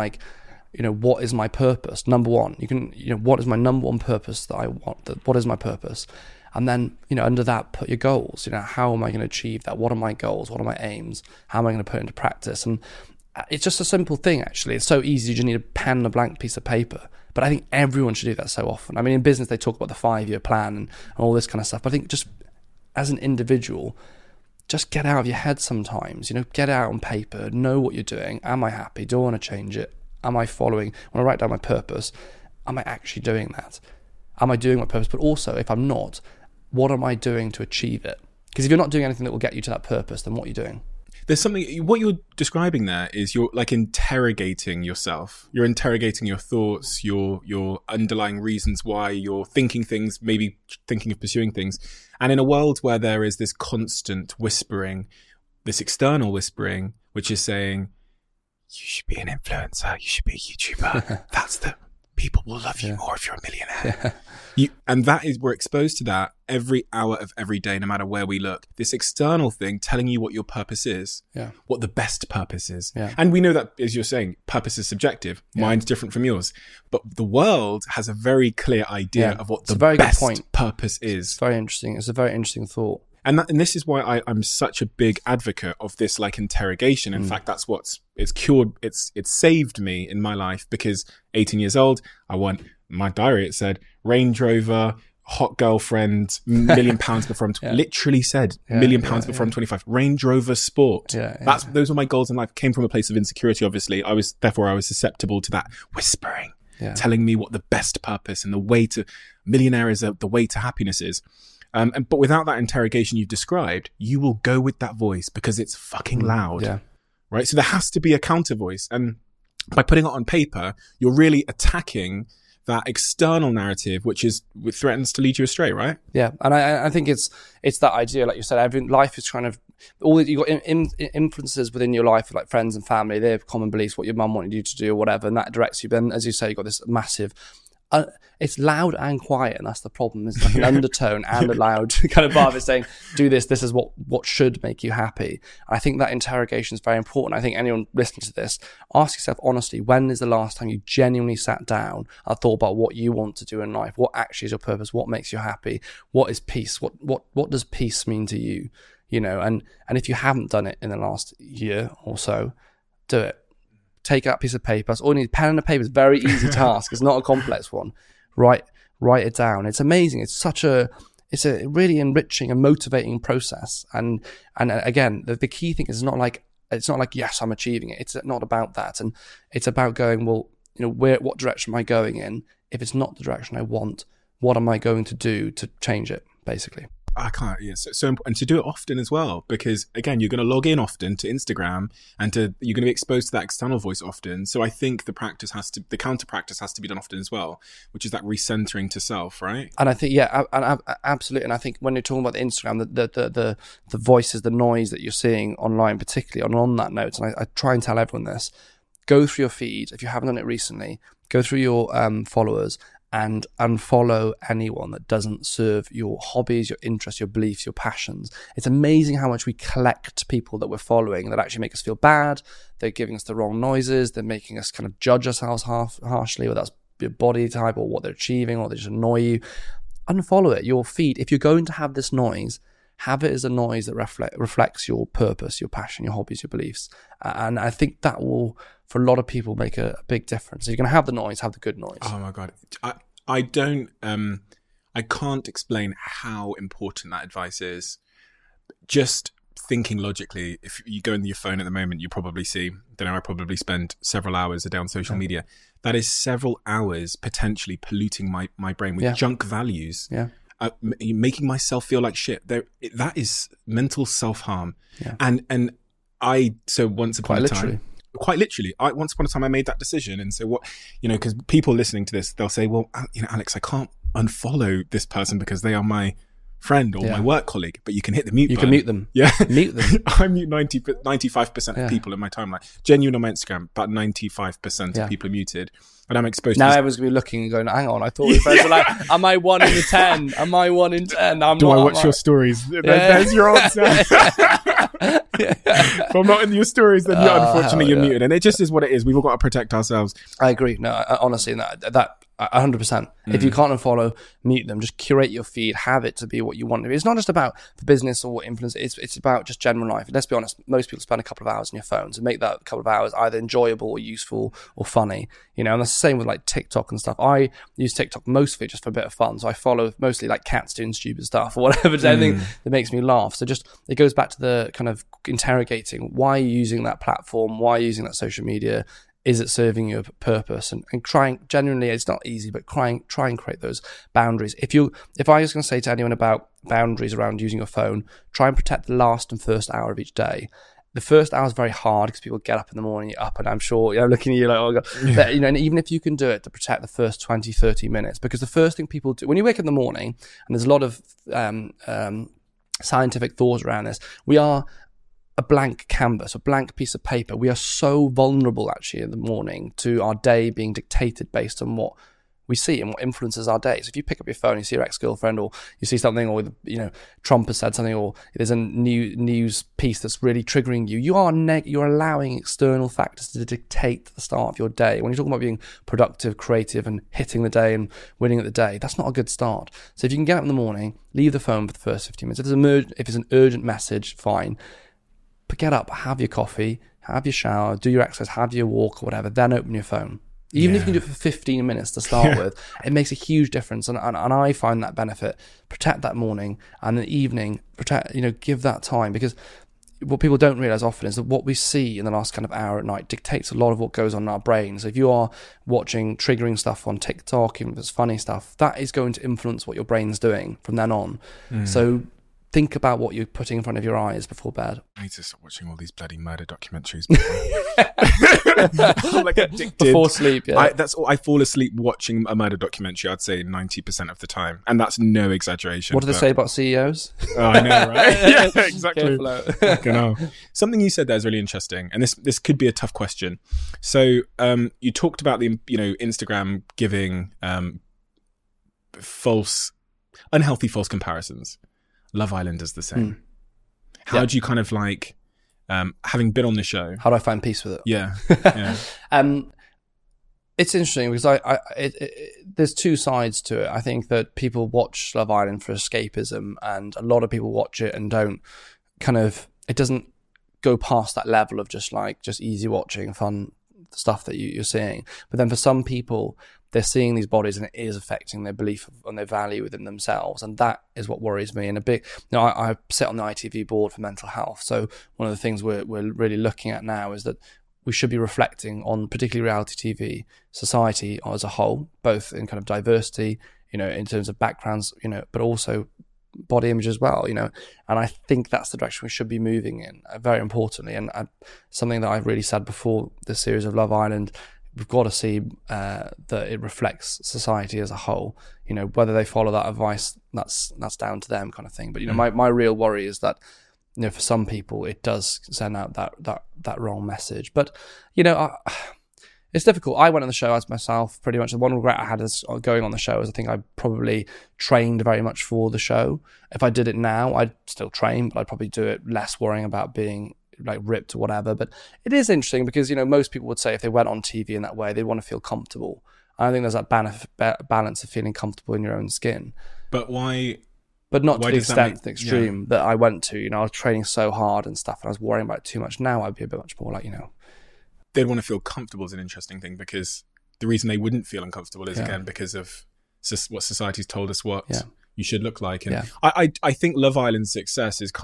what is my purpose? Number one, what is my number one purpose that I want? What is my purpose? And then, under that, put your goals. How am I going to achieve that? What are my goals? What are my aims? How am I going to put it into practice? And it's just a simple thing, actually. It's so easy. You just need a pen and a blank piece of paper. But I think everyone should do that so often. I mean, in business, they talk about the 5-year plan and all this kind of stuff. But I think just as an individual, just get out of your head sometimes, get out on paper, know what you're doing. Am I happy? Do I want to change it? Am I following? When I write down my purpose, am I actually doing that? Am I doing my purpose? But also, if I'm not, what am I doing to achieve it? Because if you're not doing anything that will get you to that purpose, then what are you doing? There's something, what you're describing there is you're interrogating yourself. You're interrogating your thoughts, your underlying reasons why you're thinking things, maybe thinking of pursuing things. And in a world where there is this constant whispering, this external whispering, which is saying, you should be an influencer, you should be a YouTuber. People will love you more if you're a millionaire. And we're exposed to that every hour of every day, no matter where we look. This external thing telling you what your purpose is, what the best purpose is. Yeah. And we know that, as you're saying, purpose is subjective. Mine's different from yours. But the world has a very clear idea of what the best purpose is. It's very interesting. It's a very interesting thought. And this is why I'm such a big advocate of this interrogation. In fact, that's it's saved me in my life, because 18 years old, I want my diary. It said Range Rover, hot girlfriend, £1 million before I'm literally said £1 million before I'm 25. Range Rover Sport. Those were my goals in life. Came from a place of insecurity. Obviously, I was susceptible to that whispering, telling me what the best purpose and the way to millionaire is, the way to happiness is. But without that interrogation you've described, you will go with that voice because it's fucking loud, right? So there has to be a counter voice. And by putting it on paper, you're really attacking that external narrative, which threatens to lead you astray, right? Yeah. And I think it's that idea, like you said, life is kind of, you've got influences within your life, like friends and family, they have common beliefs, what your mum wanted you to do or whatever, and that directs you. Then, as you say, you've got this massive it's loud and quiet, and that's the problem. It's like an undertone and a loud kind of part of it saying, do this, this is what should make you happy. And I think that interrogation is very important. I think anyone listening to this, ask yourself honestly, when is the last time you genuinely sat down and thought about what you want to do in life? What actually is your purpose? What makes you happy? What is peace? What does peace mean to you? You know, and if you haven't done it in the last year or so, do it. Take out a piece of paper. All you need, pen and a paper. It's a very easy task. It's not a complex one. Write it down. It's amazing. It's a really enriching and motivating process. And again, the key thing is it's not like yes, I'm achieving it. It's not about that. And it's about going, well, you know, what direction am I going in? If it's not the direction I want, what am I going to do to change it? Basically. I can't. Yeah, so important to do it often as well, because again, you're going to log in often to Instagram, and you're going to be exposed to that external voice often. So I think the counter practice has to be done often as well, which is that recentering to self, right? And I think absolutely. And I think when you're talking about the Instagram, the voices, the noise that you're seeing online, particularly on that note, and I try and tell everyone this: go through your feed if you haven't done it recently. Go through your followers and unfollow anyone that doesn't serve your hobbies, your interests, your beliefs, your passions. It's amazing how much we collect people that we're following that actually make us feel bad. They're giving us the wrong noises. They're making us kind of judge ourselves harshly, whether that's your body type or what they're achieving, or they just annoy you. Unfollow it. Your feed, if you're going to have this noise, have it as a noise that reflects your purpose, your passion, your hobbies, your beliefs. And I think that will, for a lot of people, make a big difference. If you're going to have the noise, have the good noise. Oh my God. I can't explain how important that advice is. Just thinking logically, if you go into your phone at the moment, you probably see, I probably spend several hours a day on social media. That is several hours potentially polluting my brain with junk values. Yeah. Making myself feel like shit. That is mental self-harm. Yeah. And once upon a time, quite literally, once upon a time I made that decision. And so what, because people listening to this, they'll say, well, Alex, I can't unfollow this person because they are my friend or my work colleague, but you can hit the mute button. You can mute them. Yeah. Mute them. I mute 95% of people in my timeline. Genuine on my Instagram, about 95% of people are muted. And I'm exposed now to everyone's going to be looking and going, hang on, I thought we were like, am I 1 in 10? Am I 1 in 10? Do I watch your stories? There's your answer. If I'm not in your stories, then unfortunately you're muted. And it just is what it is. We've all got to protect ourselves. I agree. No, honestly, that 100%. If you can't unfollow, mute them. Just curate your feed. Have it to be what you want to be. It's not just about the business or influence. It's about just general life. Let's be honest. Most people spend a couple of hours on your phones and make that couple of hours either enjoyable or useful or funny. And that's the same with like TikTok and stuff. I use TikTok mostly just for a bit of fun. So I follow mostly like cats doing stupid stuff or whatever, anything that makes me laugh. So just, it goes back to the kind of interrogating, why are you using that platform? Why are you using that social media? Is it serving your purpose? And trying, genuinely, it's not easy, but try and create those boundaries. If I was going to say to anyone about boundaries around using your phone, try and protect the last and first hour of each day. The first hour is very hard because people get up in the morning, you're up, and I'm sure, looking at you like, oh God. But, and even if you can do it to protect the first 20, 30 minutes, because the first thing people do, when you wake up in the morning, and there's a lot of scientific thought around this, we are a blank canvas, a blank piece of paper. We are so vulnerable actually in the morning to our day being dictated based on what we see and what influences our days. If you pick up your phone, you see your ex-girlfriend, or you see something, or Trump has said something, or there's a new news piece that's really triggering you, you're allowing external factors to dictate the start of your day. When you're talking about being productive, creative, and hitting the day and winning at the day, that's not a good start. So if you can get up in the morning, leave the phone for the first 15 minutes. If it's an urgent message, fine. But get up, have your coffee, have your shower, do your exercise, have your walk or whatever, then open your phone. Even if you can do it for 15 minutes to start with, it makes a huge difference. And I find that benefit. Protect that morning, and the evening, give that time. Because what people don't realize often is that what we see in the last kind of hour at night dictates a lot of what goes on in our brains. So if you are watching triggering stuff on TikTok, even if it's funny stuff, that is going to influence what your brain's doing from then on. So think about what you're putting in front of your eyes before bed. I need to stop watching all these bloody murder documentaries. I'm like addicted. Before sleep, yeah. I fall asleep watching a murder documentary, I'd say 90% of the time. And that's no exaggeration. What do they say about CEOs? Oh, I know, right? Yeah, exactly. Careful. Something you said there is really interesting. And this could be a tough question. So you talked about the, Instagram giving unhealthy false comparisons. Love Island is the same. How do you kind of like, having been on the show? How do I find peace with it? Yeah. It's interesting because there's two sides to it. I think that people watch Love Island for escapism, and a lot of people watch it and don't it doesn't go past that level of just easy watching, fun stuff that you're seeing. But then for some people, they're seeing these bodies and it is affecting their belief and their value within themselves. And that is what worries me. And I sit on the ITV board for mental health. So one of the things we're really looking at now is that we should be reflecting on, particularly reality TV, society as a whole, both in kind of diversity, in terms of backgrounds, but also body image as well, and I think that's the direction we should be moving in, very importantly. And something that I've really said before this series of Love Island, we've got to see that it reflects society as a whole. Whether they follow that advice, that's down to them, kind of thing. But my real worry is that for some people it does send out that wrong message. But it's difficult. I went on the show as myself, pretty much. The one regret I had as going on the show is I think I probably trained very much for the show. If I did it now, I'd still train, but I'd probably do it less worrying about being like ripped or whatever. But it is interesting because, most people would say if they went on TV in that way, they'd want to feel comfortable. I think there's that balance of feeling comfortable in your own skin. But why? But not to the extent, the extreme that I went to. I was training so hard and stuff, and I was worrying about it too much. Now I'd be a bit much more like, They'd want to feel comfortable is an interesting thing, because the reason they wouldn't feel uncomfortable is, again, because of what society's told us what you should look like. And I think Love Island's success is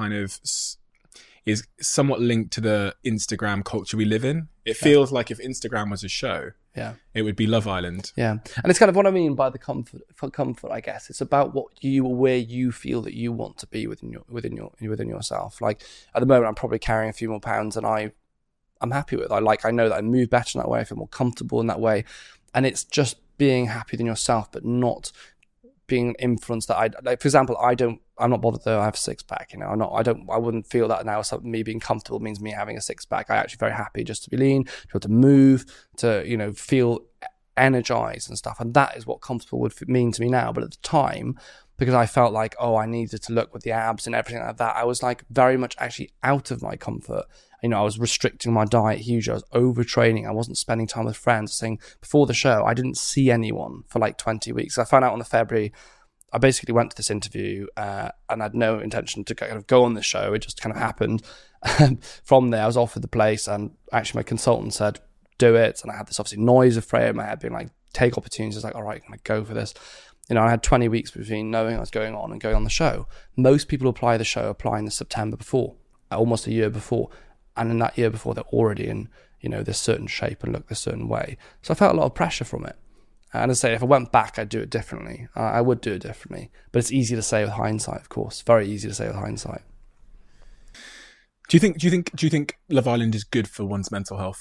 is somewhat linked to the Instagram culture we live in. It feels like if Instagram was a show, it would be Love Island. Yeah. And it's kind of what I mean by the comfort, I guess. It's about where you feel that you want to be within yourself. Like at the moment, I'm probably carrying a few more pounds than I'm happy with. I know that I move better in that way. I feel more comfortable in that way. And it's just being happy within yourself, but not being influenced that for example, I'm not bothered though I have a six pack, I wouldn't feel that now me being comfortable means me having a six pack. I'm actually very happy just to be lean, to be able to move, to, feel energized and stuff. And that is what comfortable would mean to me now. But at the time, because I felt like, I needed to look with the abs and everything like that, I was like very much actually out of my comfort. I was restricting my diet hugely. I was overtraining. I wasn't spending time with friends. Saying before the show, I didn't see anyone for like 20 weeks. I found out on the February, I basically went to this interview and I had no intention to kind of go on this show. It just kind of happened. From there, I was offered the place, and actually my consultant said, do it. And I had this obviously noise of Freya in my head being like, take opportunities. Like, all right, I'm going to go for this. I had 20 weeks between knowing I was going on and going on the show. Most people who apply the show apply in the September before, almost a year before. And in that year before, they're already in, this certain shape and look this certain way. So I felt a lot of pressure from it. And as I say, if I went back, I'd do it differently. I would do it differently. But it's easy to say with hindsight, of course. Very easy to say with hindsight. Do you think Love Island is good for one's mental health?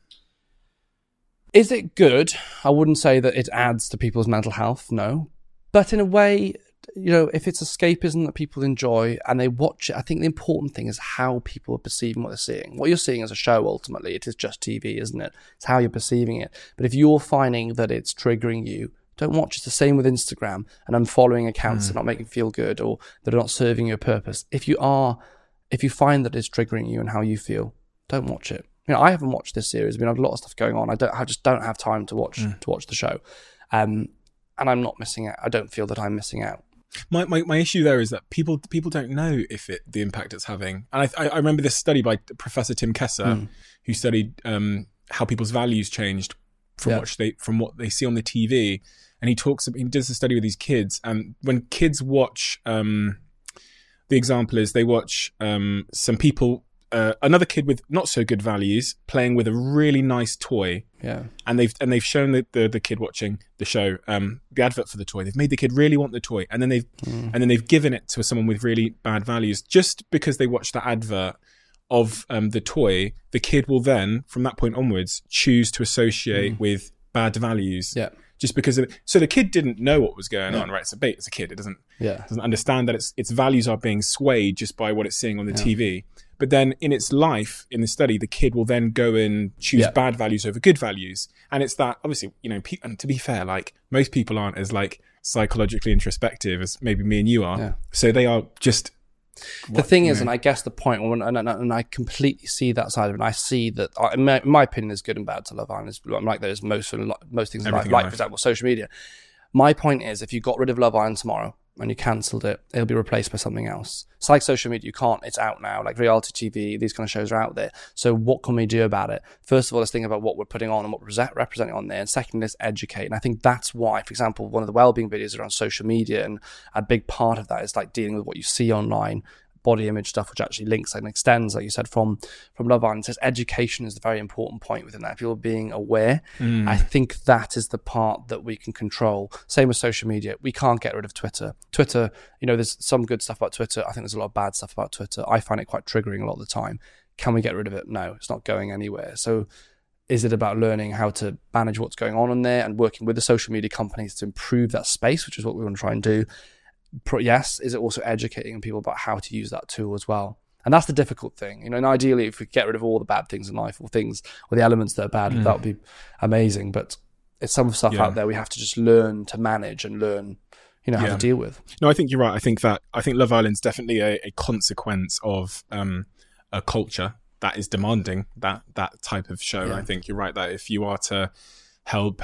Is it good? I wouldn't say that it adds to people's mental health, no. But in a way, if it's escapism that people enjoy and they watch it, I think the important thing is how people are perceiving what they're seeing. What you're seeing as a show, ultimately, it is just TV, isn't it? It's how you're perceiving it. But if you're finding that it's triggering you, don't watch. It's the same with Instagram and unfollowing accounts that are not making you feel good or that are not serving your purpose. If you find that it's triggering you and how you feel, don't watch it. I haven't watched this series. I have a lot of stuff going on. I just don't have time to watch the show. And I'm not missing out. I don't feel that I'm missing out. My issue there is that people don't know if the impact it's having. And I remember this study by Professor Tim Kessler, who studied how people's values changed from what they see on the TV. And he does a study with these kids, and when kids watch, the example is they watch some people another kid with not so good values playing with a really nice toy. Yeah. And they've shown the kid watching the show, the advert for the toy. They've made the kid really want the toy, and then they've given it to someone with really bad values just because they watched that advert of the toy. The kid will then, from that point onwards, choose to associate with bad values. Yeah. Just because of it. So the kid didn't know what was going on, right? It's a kid. It doesn't understand that its values are being swayed just by what it's seeing on the TV. But then in its life, in the study, the kid will then go and choose bad values over good values. And it's that, obviously, and to be fair, like, most people aren't as, like, psychologically introspective as maybe me and you are. Yeah. So they are just... The thing is, and I guess the point, and I completely see that side of it, and I see that, in my opinion, there's good and bad to Love Island. Like there's most things in life, like, for example, social media. My point is, if you got rid of Love Island tomorrow and you cancelled it, it'll be replaced by something else. It's like social media. You can't, it's out now. Like reality TV, these kind of shows are out there. So what can we do about it? First of all, let's think about what we're putting on and what we're representing on there. And second, let's educate. And I think that's why, for example, one of the wellbeing videos are on social media, and a big part of that is like dealing with what you see online, body image stuff, which actually links and extends, like you said, from Love Island. It says education is the very important point within that. People being aware, I think that is the part that we can control. Same with social media. We can't get rid of Twitter. Twitter, there's some good stuff about Twitter. I think there's a lot of bad stuff about Twitter. I find it quite triggering a lot of the time. Can we get rid of it? No, it's not going anywhere. So is it about learning how to manage what's going on in there and working with the social media companies to improve that space, which is what we want to try and do? Yes. Is it also educating people about how to use that tool as well? And that's the difficult thing, and ideally, if we get rid of all the bad things in life, or the elements that are bad, that would be amazing. But it's some stuff out there we have to just learn to manage and learn, how to deal with. No, I think you're right. I think Love Island's definitely a consequence of a culture that is demanding that type of show. I think you're right that if you are to help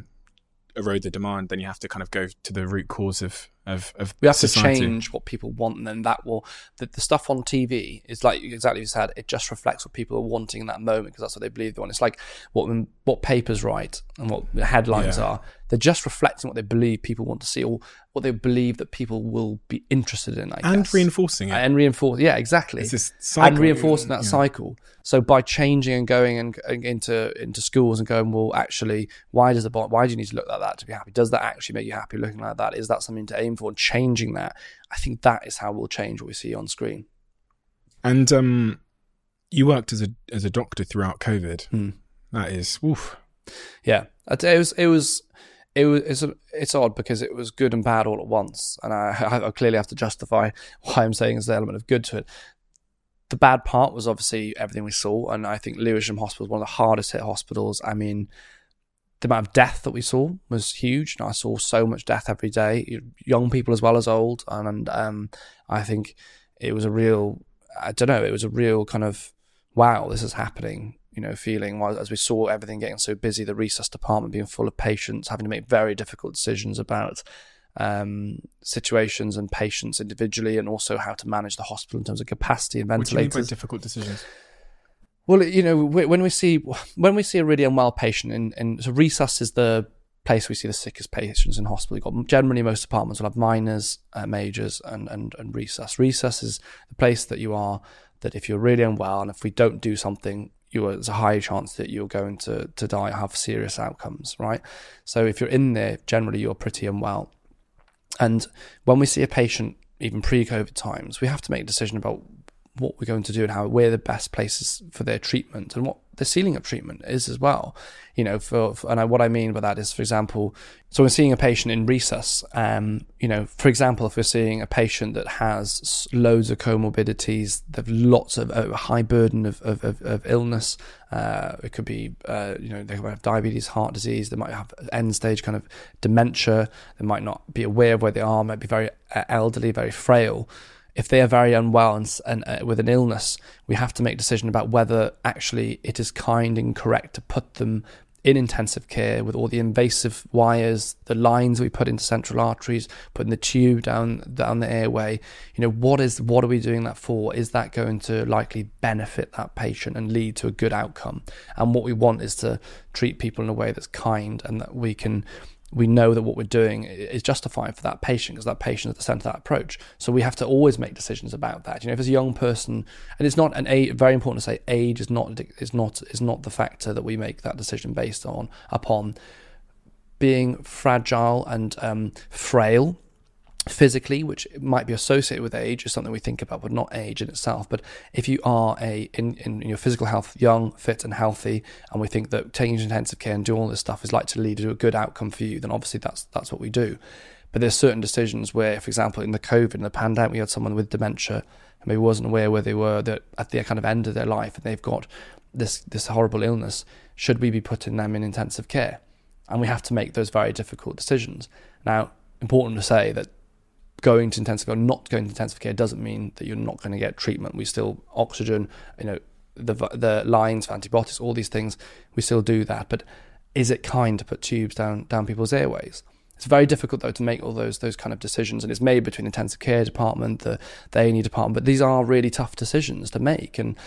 erode the demand, then you have to kind of go to the root cause of we have society. To change what people want, and then that will the stuff on TV is like exactly you said, it just reflects what people are wanting in that moment, because that's what they believe they want. It's like what papers write and what the headlines are. They're just reflecting what they believe people want to see, or what they believe that people will be interested in, and reinforcing it. Exactly. It's this cycle. And reinforcing that cycle. So by changing and going and into schools and going, well, actually, why do you need to look like that to be happy? Does that actually make you happy looking like that? Is that something to aim for? And changing that, I think that is how we'll change what we see on screen. And you worked as a doctor throughout COVID. That is, oof. Yeah, it's odd because it was good and bad all at once, and I clearly have to justify why I'm saying there's an element of good to it. The bad part was obviously everything we saw, and I think Lewisham Hospital was one of the hardest hit hospitals. I mean, the amount of death that we saw was huge, and I saw so much death every day, young people as well as old, and I think it was a real kind of, wow, this is happening, feeling as we saw everything getting so busy, the resus department being full of patients, having to make very difficult decisions about situations and patients individually, and also how to manage the hospital in terms of capacity and ventilators. What do you mean by difficult decisions? Well, when we see a really unwell patient, so resus is the place we see the sickest patients in hospital. You've got, generally, most departments will have minors, majors, and resus. Resus is the place that you are, that if you're really unwell and if we don't do something, there's a high chance that you're going to die or have serious outcomes, right? So if you're in there, generally you're pretty unwell. And when we see a patient, even pre-COVID times, we have to make a decision about what we're going to do and where the best places for their treatment and what the ceiling of treatment is as well. What I mean by that is, for example, so we're seeing a patient in resus, for example, if we're seeing a patient that has loads of comorbidities, they've lots of a high burden of illness, it could be, they might have diabetes, heart disease, they might have end stage kind of dementia, they might not be aware of where they are, might be very elderly, very frail. If they are very unwell and with an illness, we have to make a decision about whether actually it is kind and correct to put them in intensive care with all the invasive wires, the lines we put into central arteries, putting the tube down the airway. What are we doing that for? Is that going to likely benefit that patient and lead to a good outcome? And what we want is to treat people in a way that's kind and that we can we know that what we're doing is justified for that patient, because that patient is at the centre of that approach. So we have to always make decisions about that. If it's a young person, and it's not an age, very important to say, age is not the factor that we make that decision based upon. Being fragile and frail physically, which might be associated with age, is something we think about, but not age in itself. But if you are in your physical health, young, fit and healthy, and we think that taking you to intensive care and doing all this stuff is likely to lead to a good outcome for you, then obviously that's what we do. But there's certain decisions where, for example, in the COVID, in the pandemic, we had someone with dementia and maybe wasn't aware where they were at the kind of end of their life, and they've got this horrible illness. Should we be putting them in intensive care? And we have to make those very difficult decisions. Now, important to say that going to intensive care or not going to intensive care doesn't mean that you're not going to get treatment. We still oxygen, the lines for antibiotics, all these things, we still do that. But is it kind to put tubes down people's airways? It's very difficult, though, to make all those kind of decisions, and it's made between the intensive care department, the A&E department. But these are really tough decisions to make, and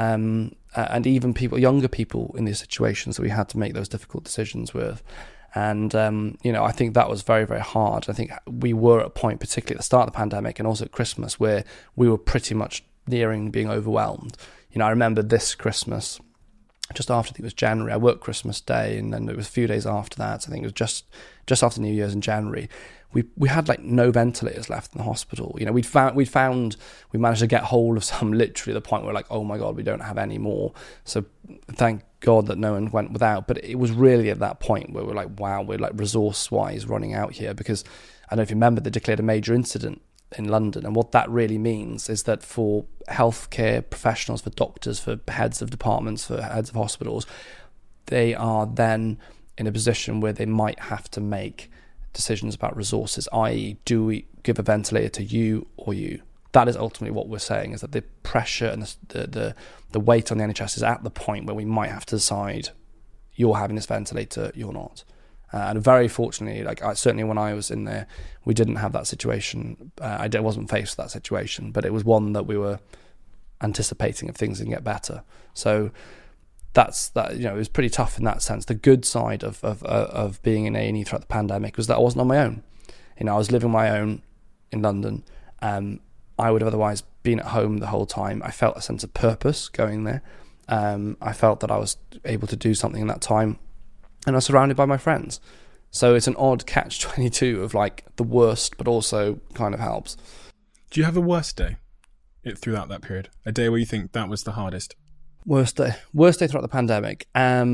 even younger people in these situations that we had to make those difficult decisions with. And, I think that was very, very hard. I think we were at a point, particularly at the start of the pandemic and also at Christmas, where we were pretty much nearing being overwhelmed. I remember this Christmas, just after, I think it was January, I worked Christmas Day, and then it was a few days after that. I think it was just after New Year's in January. We had like no ventilators left in the hospital. We managed to get hold of some literally at the point where we're like, oh my God, we don't have any more. So thank God that no one went without. But it was really at that point where we're like, wow, we're like resource-wise running out here, because I don't know if you remember, they declared a major incident in London. And what that really means is that for healthcare professionals, for doctors, for heads of departments, for heads of hospitals, they are then in a position where they might have to make decisions about resources, i.e. do we give a ventilator to you or you? That is ultimately what we're saying, is that the pressure and the weight on the NHS is at the point where we might have to decide, you're having this ventilator, you're not. And very fortunately, certainly when I was in there, we didn't have that situation. I wasn't faced with that situation, but it was one that we were anticipating if things didn't get better. So it was pretty tough in that sense. The good side of being in A&E throughout the pandemic was that I wasn't on my own. I was living my own in London. I would have otherwise been at home the whole time. I felt a sense of purpose going there. I felt that I was able to do something in that time, and I was surrounded by my friends. So it's an odd catch-22 of like the worst, but also kind of helps. Do you have a worst day throughout that period? A day where you think that was the hardest? Worst day throughout the pandemic.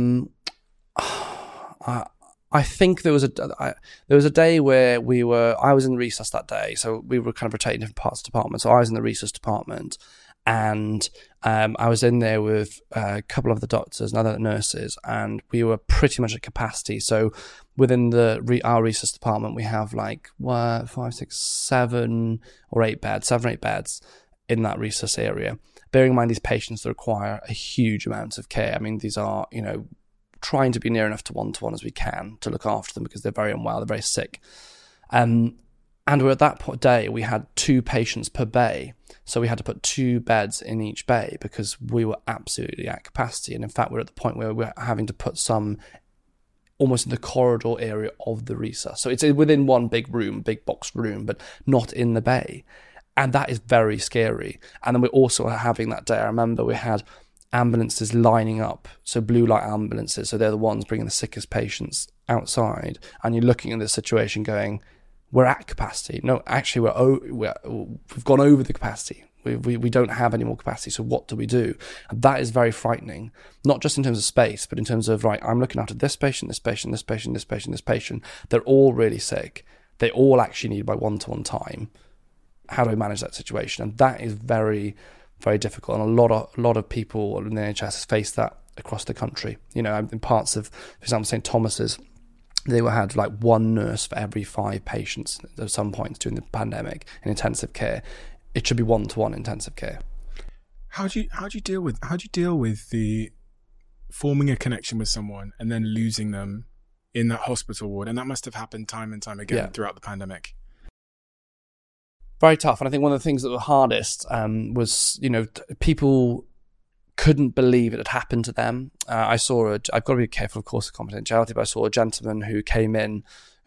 I think there was a day where I was in resus that day, so we were kind of rotating different parts of the department. So I was in the resus department, and I was in there with a couple of the doctors and other nurses, and we were pretty much at capacity. So within our resus department, we have like 5, 6, 7 or 8 beds in that resus area. Bearing in mind these patients that require a huge amount of care. I mean, these are, trying to be near enough to one-to-one as we can to look after them, because they're very unwell, they're very sick. And we're at that day, we had 2 patients per bay. So we had to put 2 beds in each bay because we were absolutely at capacity. And in fact, we're at the point where we're having to put some almost in the corridor area of the resus. So it's within one big box room, but not in the bay. And that is very scary. And then we're also having that day, I remember we had ambulances lining up, so blue light ambulances, so they're the ones bringing the sickest patients outside, and you're looking at this situation going, we're at capacity. No, actually, we've gone over the capacity. We don't have any more capacity, so what do we do? And that is very frightening, not just in terms of space, but in terms of, right, I'm looking after this patient, this patient, this patient, this patient, this patient. They're all really sick. They all actually need my one-to-one time. How do I manage that situation? And that is very, very difficult. And a lot of people in the NHS face that across the country. In parts of, for example, St Thomas's, they had like 1 nurse for every 5 patients at some points during the pandemic in intensive care. It should be one-to-one intensive care. How do you deal with the forming a connection with someone and then losing them in that hospital ward? And that must have happened time and time again throughout the pandemic. Very tough. And I think one of the things that were hardest was, people couldn't believe it had happened to them. I've got to be careful, of course, of confidentiality, but I saw a gentleman who came in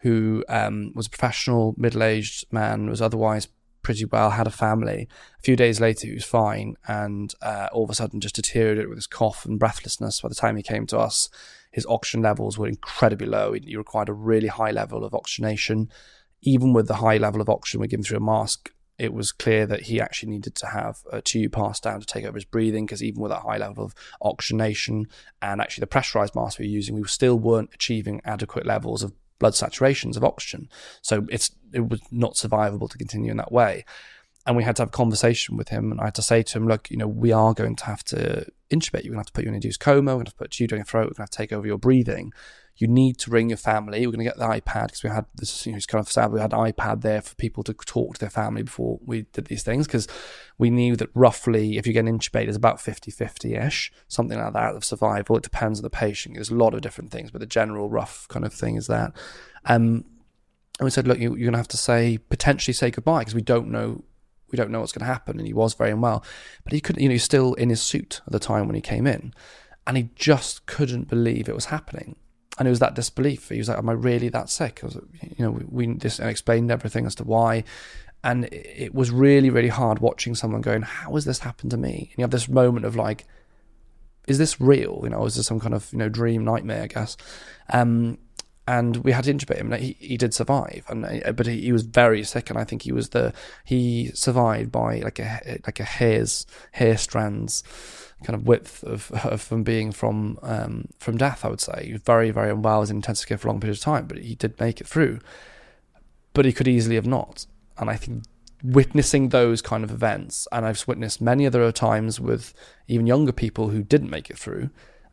who was a professional middle-aged man, was otherwise pretty well, had a family. A few days later, he was fine, and all of a sudden just deteriorated with his cough and breathlessness. By the time he came to us, his oxygen levels were incredibly low. He required a really high level of oxygenation. Even with the high level of oxygen we give him through a mask, it was clear that he actually needed to have a tube passed down to take over his breathing, because even with that high level of oxygenation and actually the pressurized mask we were using, we still weren't achieving adequate levels of blood saturations of oxygen. So it was not survivable to continue in that way. And we had to have a conversation with him, and I had to say to him, look, we are going to have to intubate you. We're going to have to put you in induced coma. We're going to have to put a tube down your throat. We're going to have to take over your breathing. You need to ring your family. We're going to get the iPad, because we had this, it's kind of sad. We had an iPad there for people to talk to their family before we did these things, because we knew that roughly if you get intubated, it's about 50-50-ish, something like that, of survival. It depends on the patient. There's a lot of different things, but the general rough kind of thing is that. And we said, look, you're going to have to potentially say goodbye, because we don't know what's going to happen. And he was very unwell, but he couldn't, he was still in his suit at the time when he came in, and he just couldn't believe it was happening. And it was that disbelief. He was like, am I really that sick? I was like, we just explained everything as to why. And it was really, really hard watching someone going, how has this happened to me? And you have this moment of like, is this real? Is this some kind of, dream nightmare, I guess? And we had to intubate him, and he did survive, but he was very sick, and I think he survived by like a hair strands kind of width of from being from death, I would say. He was very, very unwell, was in intensive care for a long period of time, but he did make it through. But he could easily have not. And I think witnessing those kind of events, and I've witnessed many other times with even younger people who didn't make it through,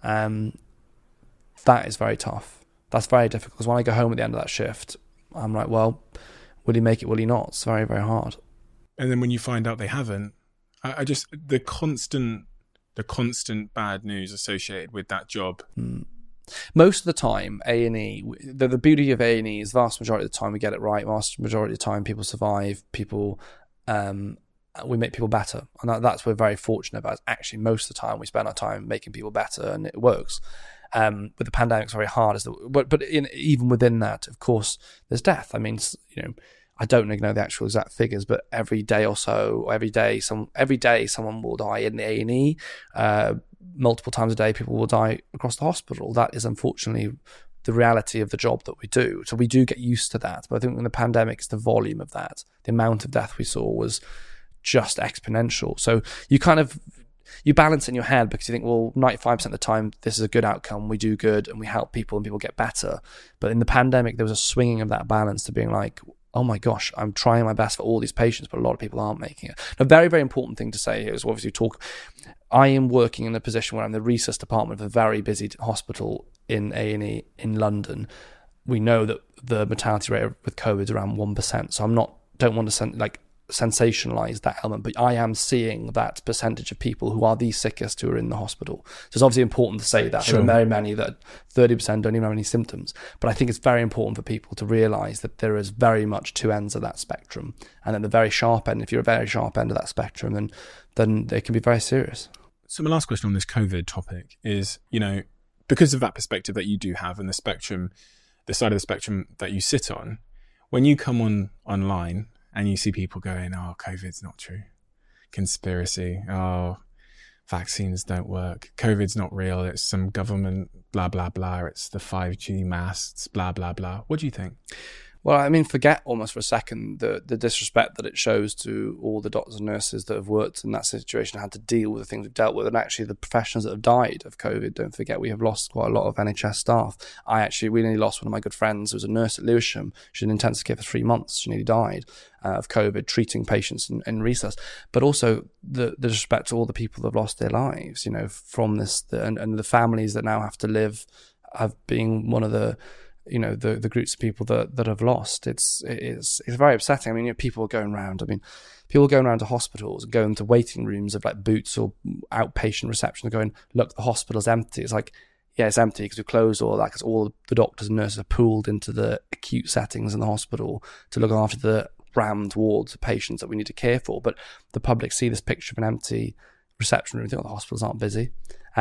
that is very tough. That's very difficult, because when I go home at the end of that shift, I'm like, well, will he make it, will he not? It's very, very hard. And then when you find out they haven't, I just, the constant bad news associated with that job. Most of the time, A&E, the beauty of A&E is vast majority of the time we get it right. Vast majority of the time people survive, we make people better. And that's what we're very fortunate about. Actually, most of the time we spend our time making people better, and it works. But the pandemic's very hard. But even within that, of course, there's death. I mean, I don't know the actual exact figures, but every day or so, every day someone will die in the A&E. Multiple times a day, people will die across the hospital. That is unfortunately the reality of the job that we do. So we do get used to that. But I think in the pandemic, it's the volume of that. The amount of death we saw was just exponential. So you balance in your head, because you think, well, 95% of the time, this is a good outcome. We do good and we help people and people get better. But in the pandemic, there was a swinging of that balance to being like, oh my gosh, I'm trying my best for all these patients, but a lot of people aren't making it. A very, very important thing to say here is, obviously, I am working in a position where I'm the resus department of a very busy hospital in A&E in London. We know that the mortality rate with COVID is around 1%. So don't want to sensationalize that element, but I am seeing that percentage of people who are the sickest who are in the hospital. So it's obviously important to say that. Sure. There are very many that 30% don't even have any symptoms, but I think it's very important for people to realize that there is very much two ends of that spectrum, and at the very sharp end, if you're a very sharp end of that spectrum, then it can be very serious. So my last question on this COVID topic is, because of that perspective that you do have, and the spectrum, the side of the spectrum that you sit on, when you come online and you see people going, oh, COVID's not true, conspiracy, oh, vaccines don't work, COVID's not real, it's some government blah, blah, blah, it's the 5G masts, blah, blah, blah. What do you think? Well, I mean, forget almost for a second the disrespect that it shows to all the doctors and nurses that have worked in that situation, had to deal with the things we've dealt with, and actually the professionals that have died of COVID. Don't forget, we have lost quite a lot of NHS staff. We nearly lost one of my good friends who was a nurse at Lewisham. She was in intensive care for 3 months. She nearly died of COVID, treating patients in resus. But also the disrespect to all the people that have lost their lives, from this, and the families that now have to live, have been one of the groups of people that have lost. It's very upsetting. I mean, people are going around. People are going around to hospitals and going to waiting rooms of like Boots or outpatient reception and going, look, the hospital's empty. It's like, yeah, it's empty because we've closed all that, because all the doctors and nurses are pooled into the acute settings in the hospital to look after the rammed wards of patients that we need to care for. But the public see this picture of an empty reception room. I think the hospitals aren't busy.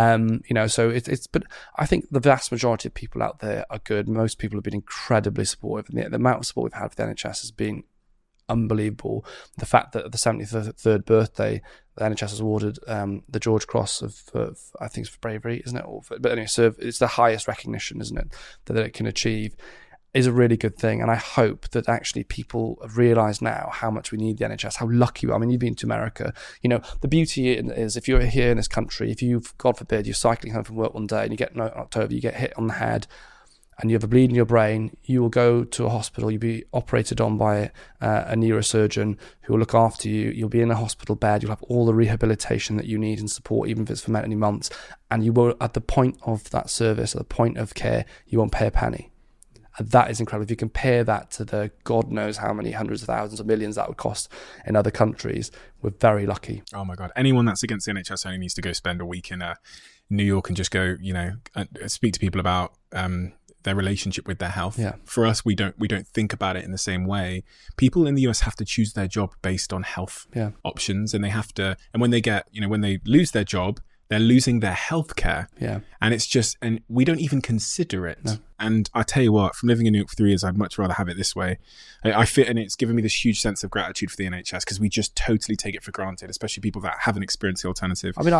So but I think the vast majority of people out there are good. Most people have been incredibly supportive, and the amount of support we've had with the NHS has been unbelievable. The fact that at the 73rd birthday, the NHS has awarded the George Cross I think it's for bravery, isn't it? But anyway, so it's the highest recognition, isn't it, that it can achieve, is a really good thing. And I hope that actually people have realised now how much we need the NHS, how lucky we are. I mean, you've been to America. The beauty is if you're here in this country, if you've, God forbid, you're cycling home from work one day and you get in October, you get hit on the head and you have a bleed in your brain, you will go to a hospital, you'll be operated on by a neurosurgeon who will look after you. You'll be in a hospital bed, you'll have all the rehabilitation that you need and support, even if it's for many months. And you will, at the point of that service, at the point of care, you won't pay a penny. And that is incredible. If you compare that to the God knows how many hundreds of thousands of millions that would cost in other countries, we're very lucky. Oh my God. Anyone that's against the NHS only needs to go spend a week in New York and just go, speak to people about their relationship with their health. Yeah. For us, we don't think about it in the same way. People in the US have to choose their job based on health options, and they have to, and when they lose their job, they're losing their healthcare. Yeah. And it's just, and we don't even consider it. No. And I tell you what, from living in New York for 3 years, I'd much rather have it this way. I fit, and it's given me this huge sense of gratitude for the NHS, because we just totally take it for granted, especially people that haven't experienced the alternative. I mean,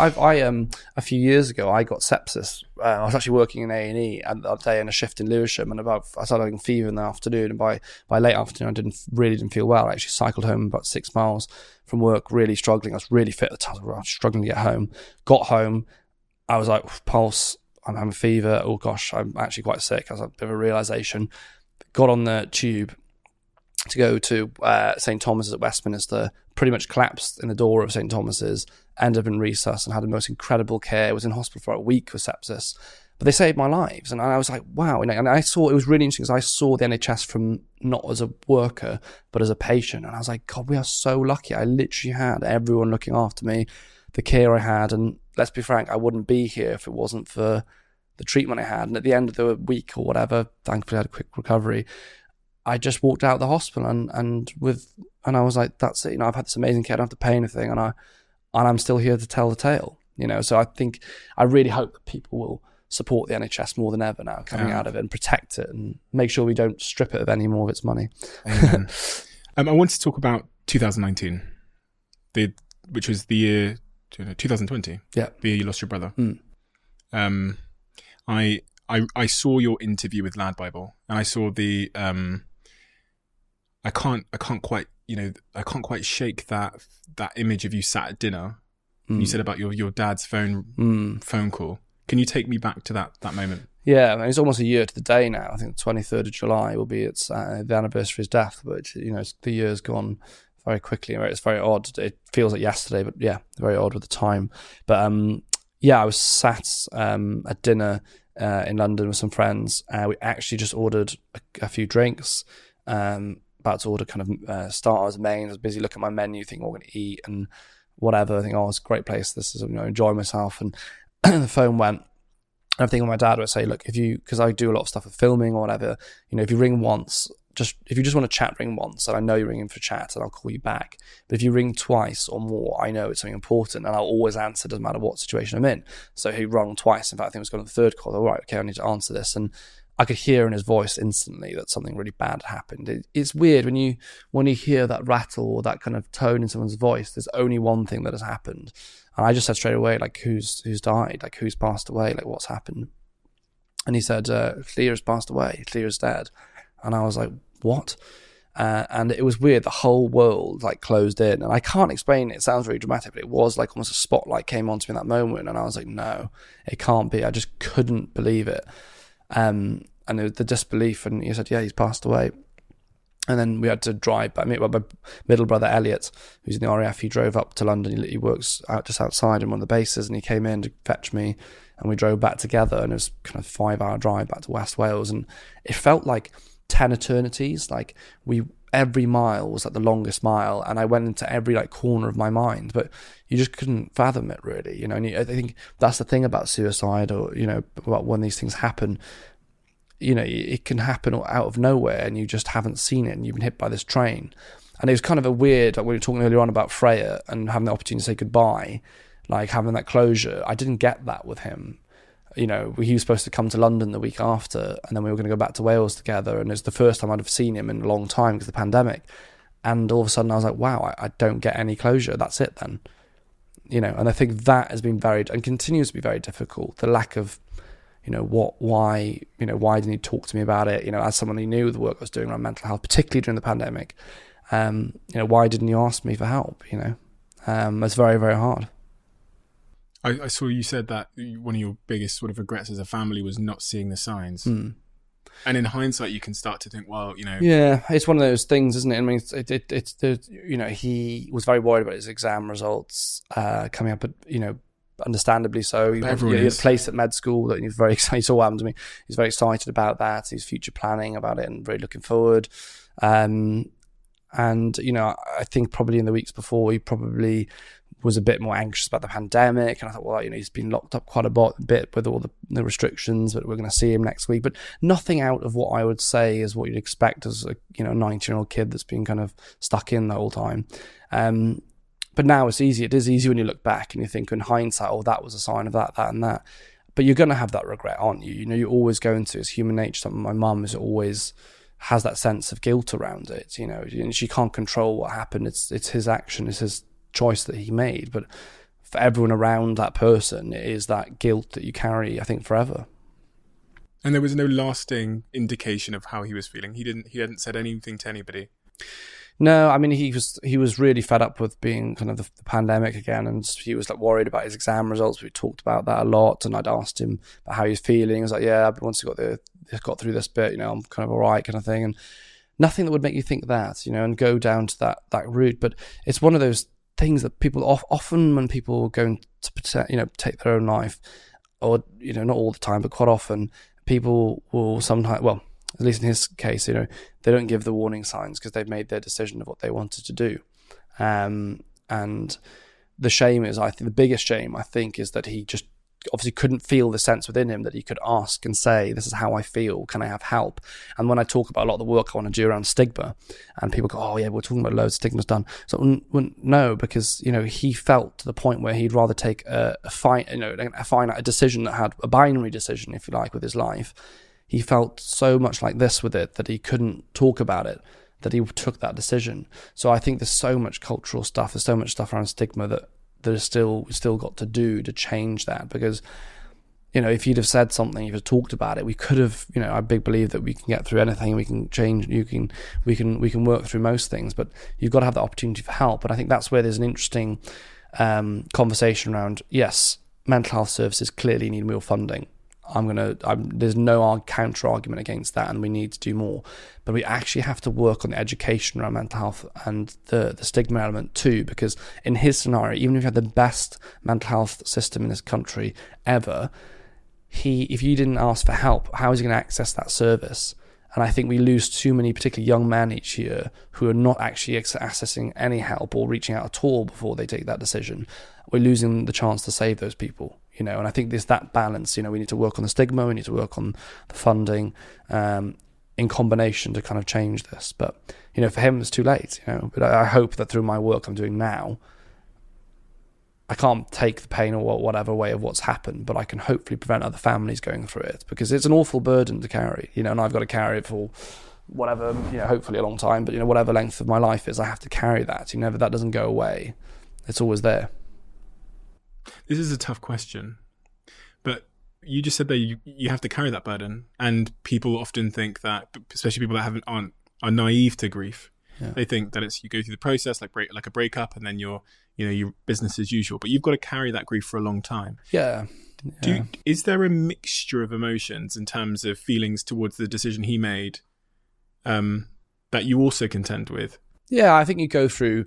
I a few years ago, I got sepsis. I was actually working in A&E that day in a shift in Lewisham, and I started having fever in the afternoon, and by late afternoon, I didn't feel well. I actually cycled home about 6 miles from work, really struggling. I was really fit at the time. I was struggling to get home. Got home, I was like, pulse, I'm having a fever. Oh gosh, I'm actually quite sick. I was a bit of a realisation. Got on the tube to go to St Thomas's at Westminster, pretty much collapsed in the door of St Thomas's, ended up in resus and had the most incredible care. I was in hospital for a week with sepsis, but they saved my lives. And I was like, wow. And I saw, it was really interesting because I saw the NHS from not as a worker, but as a patient. And I was like, God, we are so lucky. I literally had everyone looking after me, the care I had. And let's be frank, I wouldn't be here if it wasn't for the treatment I had. And at the end of the week or whatever, thankfully I had a quick recovery. I just walked out of the hospital and I was like, that's it. I've had this amazing care. I don't have to pay anything, and I'm still here to tell the tale. So I really hope that people will support the NHS more than ever now, coming out of it, and protect it and make sure we don't strip it of any more of its money. Amen. I want to talk about 2019, which was the year 2020. Yeah, the year you lost your brother. I saw your interview with Lad Bible, and I saw the I can't quite shake that image of you sat at dinner. You said about your dad's phone call. Can you take me back to that moment? Yeah, I mean, it's almost a year to the day now. I think the 23rd of July will be the anniversary of his death, but the year's gone very quickly. It's very odd. It feels like yesterday, but yeah, very odd with the time. But I was sat at dinner in London with some friends. We actually just ordered a few drinks. About to order kind of starters, mains. I was busy looking at my menu, thinking what we're going to eat and whatever. I think, it's a great place. This is, enjoy myself. And the phone went. And I'm thinking my dad would say, look, because I do a lot of stuff with filming or whatever, if you ring once, if you just want to chat, ring once, and I know you're ringing for chat, and I'll call you back. But if you ring twice or more, I know it's something important, and I'll always answer, doesn't matter what situation I'm in. So he rung twice. In fact, I think it was going to the third call. All right, okay, I need to answer this. And I could hear in his voice instantly that something really bad had happened. It's weird when you hear that rattle or that kind of tone in someone's voice. There's only one thing that has happened, and I just said straight away, like, who's died, like who's passed away, like what's happened. And he said, Clear's passed away, Clear's dead. And I was like, what? And it was weird. The whole world like closed in, and I can't explain it. It sounds very dramatic, but it was like almost a spotlight came onto me in that moment, and I was like, no, it can't be. I just couldn't believe it. And it was the disbelief, and he said, yeah, he's passed away. And then we had to drive back. My middle brother Elliot, who's in the RAF, he drove up to London. He works out just outside in one of the bases, and he came in to fetch me, and we drove back together, and it was kind of 5-hour drive back to West Wales, and it felt like 10 eternities. Like every mile was like the longest mile, and I went into every like corner of my mind, but you just couldn't fathom it really, And I think that's the thing about suicide, or about when these things happen. It can happen out of nowhere, and you just haven't seen it, and you've been hit by this train. And it was kind of a weird, like we were talking earlier on about Freya and having the opportunity to say goodbye. like having that closure. I didn't get that with him. You know, he was supposed to come to London the week after, and then we were going to go back to Wales together, and it's the first time I'd have seen him in a long time because of the pandemic. And all of a sudden I was like, wow, I don't get any closure. That's it then. You know, and I think that has been and continues to be very difficult. The lack of, you know, why didn't he talk to me about it? You know, as someone who knew the work I was doing around mental health, particularly during the pandemic, you know, why didn't you ask me for help? You know, it's very, very hard. I saw you said that one of your biggest sort of regrets as a family was not seeing the signs. And in hindsight, you can start to think, well, you know. Yeah, it's one of those things, isn't it? I mean, it's you know, he was very worried about his exam results coming up, you know, understandably so. He had a place at med school that he was very excited. He saw what happened to me. He's very excited about that. He's future planning about it and really looking forward. And, you know, I think probably in the weeks before, he probably was a bit more anxious about the pandemic, and I thought, well, you know, he's been locked up quite a bit with all the restrictions, but we're going to see him next week. But nothing out of what I would say is what you'd expect as a, you know, 19-year-old kid that's been kind of stuck in the whole time. But now it's easy. It is easy when you look back and you think in hindsight, oh, that was a sign of that, and that. But you're going to have that regret, aren't you? You know, you're always going to. It's human nature. Something my mum is always has that sense of guilt around it. You know, and she can't control what happened. It's his action. It's his choice that he made, but for everyone around that person, it is that guilt that you carry, I think, forever. And there was no lasting indication of how he was feeling. He hadn't said anything to anybody. No, I mean, he was really fed up with being kind of the pandemic again, and he was like worried about his exam results. We talked about that a lot, and I'd asked him about how he was feeling. I was like, yeah, but once he got through this bit, you know, I'm kind of all right, kind of thing. And nothing that would make you think that, you know, and go down to that route. But it's one of those things that people often, when people go to, you know, take their own life, or, you know, not all the time, but quite often, people will sometimes, well, at least in his case, you know, they don't give the warning signs because they've made their decision of what they wanted to do. And the shame is, I think, the biggest shame, I think, is that he just obviously couldn't feel the sense within him that he could ask and say, this is how I feel, can I have help? And when I talk about a lot of the work I want to do around stigma, and people go, oh yeah, we're talking about loads of stigma's done. So no, because, you know, he felt to the point where he'd rather take a decision that had a binary decision, if you like, with his life. He felt so much like this with it that he couldn't talk about it, that he took that decision. So I think there's so much cultural stuff, there's so much stuff around stigma that is still got to do to change that. Because, you know, if you'd have said something, if you'd talked about it, we could have, you know, I big believe that we can get through anything, we can change, we can work through most things, but you've got to have the opportunity for help. And I think that's where there's an interesting conversation around, yes, mental health services clearly need more funding. There's no counter argument against that, and we need to do more. But we actually have to work on the education around mental health and the stigma element too, because in his scenario, even if you had the best mental health system in this country ever, if you didn't ask for help, how is he going to access that service? And I think we lose too many, particularly young men each year, who are not actually accessing any help or reaching out at all before they take that decision. We're losing the chance to save those people. You know, and I think there's that balance. You know, we need to work on the stigma, we need to work on the funding, in combination to kind of change this. But, you know, for him, it's too late. You know, but I hope that through my work I'm doing now, I can't take the pain or whatever away of what's happened, but I can hopefully prevent other families going through it, because it's an awful burden to carry. You know, and I've got to carry it for whatever, you know, hopefully a long time. But, you know, whatever length of my life is, I have to carry that. You know, that doesn't go away. It's always there. This is a tough question, but you just said that you have to carry that burden, and people often think that, especially people that are naive to grief. Yeah. They think that it's, you go through the process like a breakup, and then your business as usual. But you've got to carry that grief for a long time. Yeah. Is there a mixture of emotions in terms of feelings towards the decision he made, that you also contend with? Yeah, I think you go through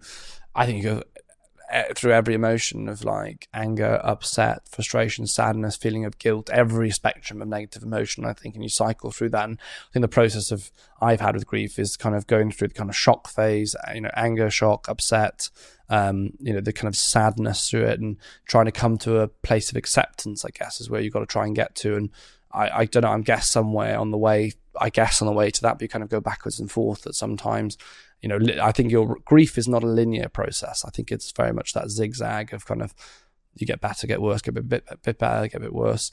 every emotion of like anger, upset, frustration, sadness, feeling of guilt, every spectrum of negative emotion, I think, and you cycle through that. And I think the process I've had with grief is kind of going through the kind of shock phase, you know, anger, shock, upset, you know, the kind of sadness through it, and trying to come to a place of acceptance, I guess, is where you've got to try and get to. And I don't know, I'm guess somewhere on the way to that, but you kind of go backwards and forth that sometimes. You know, I think your grief is not a linear process. I think it's very much that zigzag of kind of, You get better, get worse, get a bit better, get a bit worse.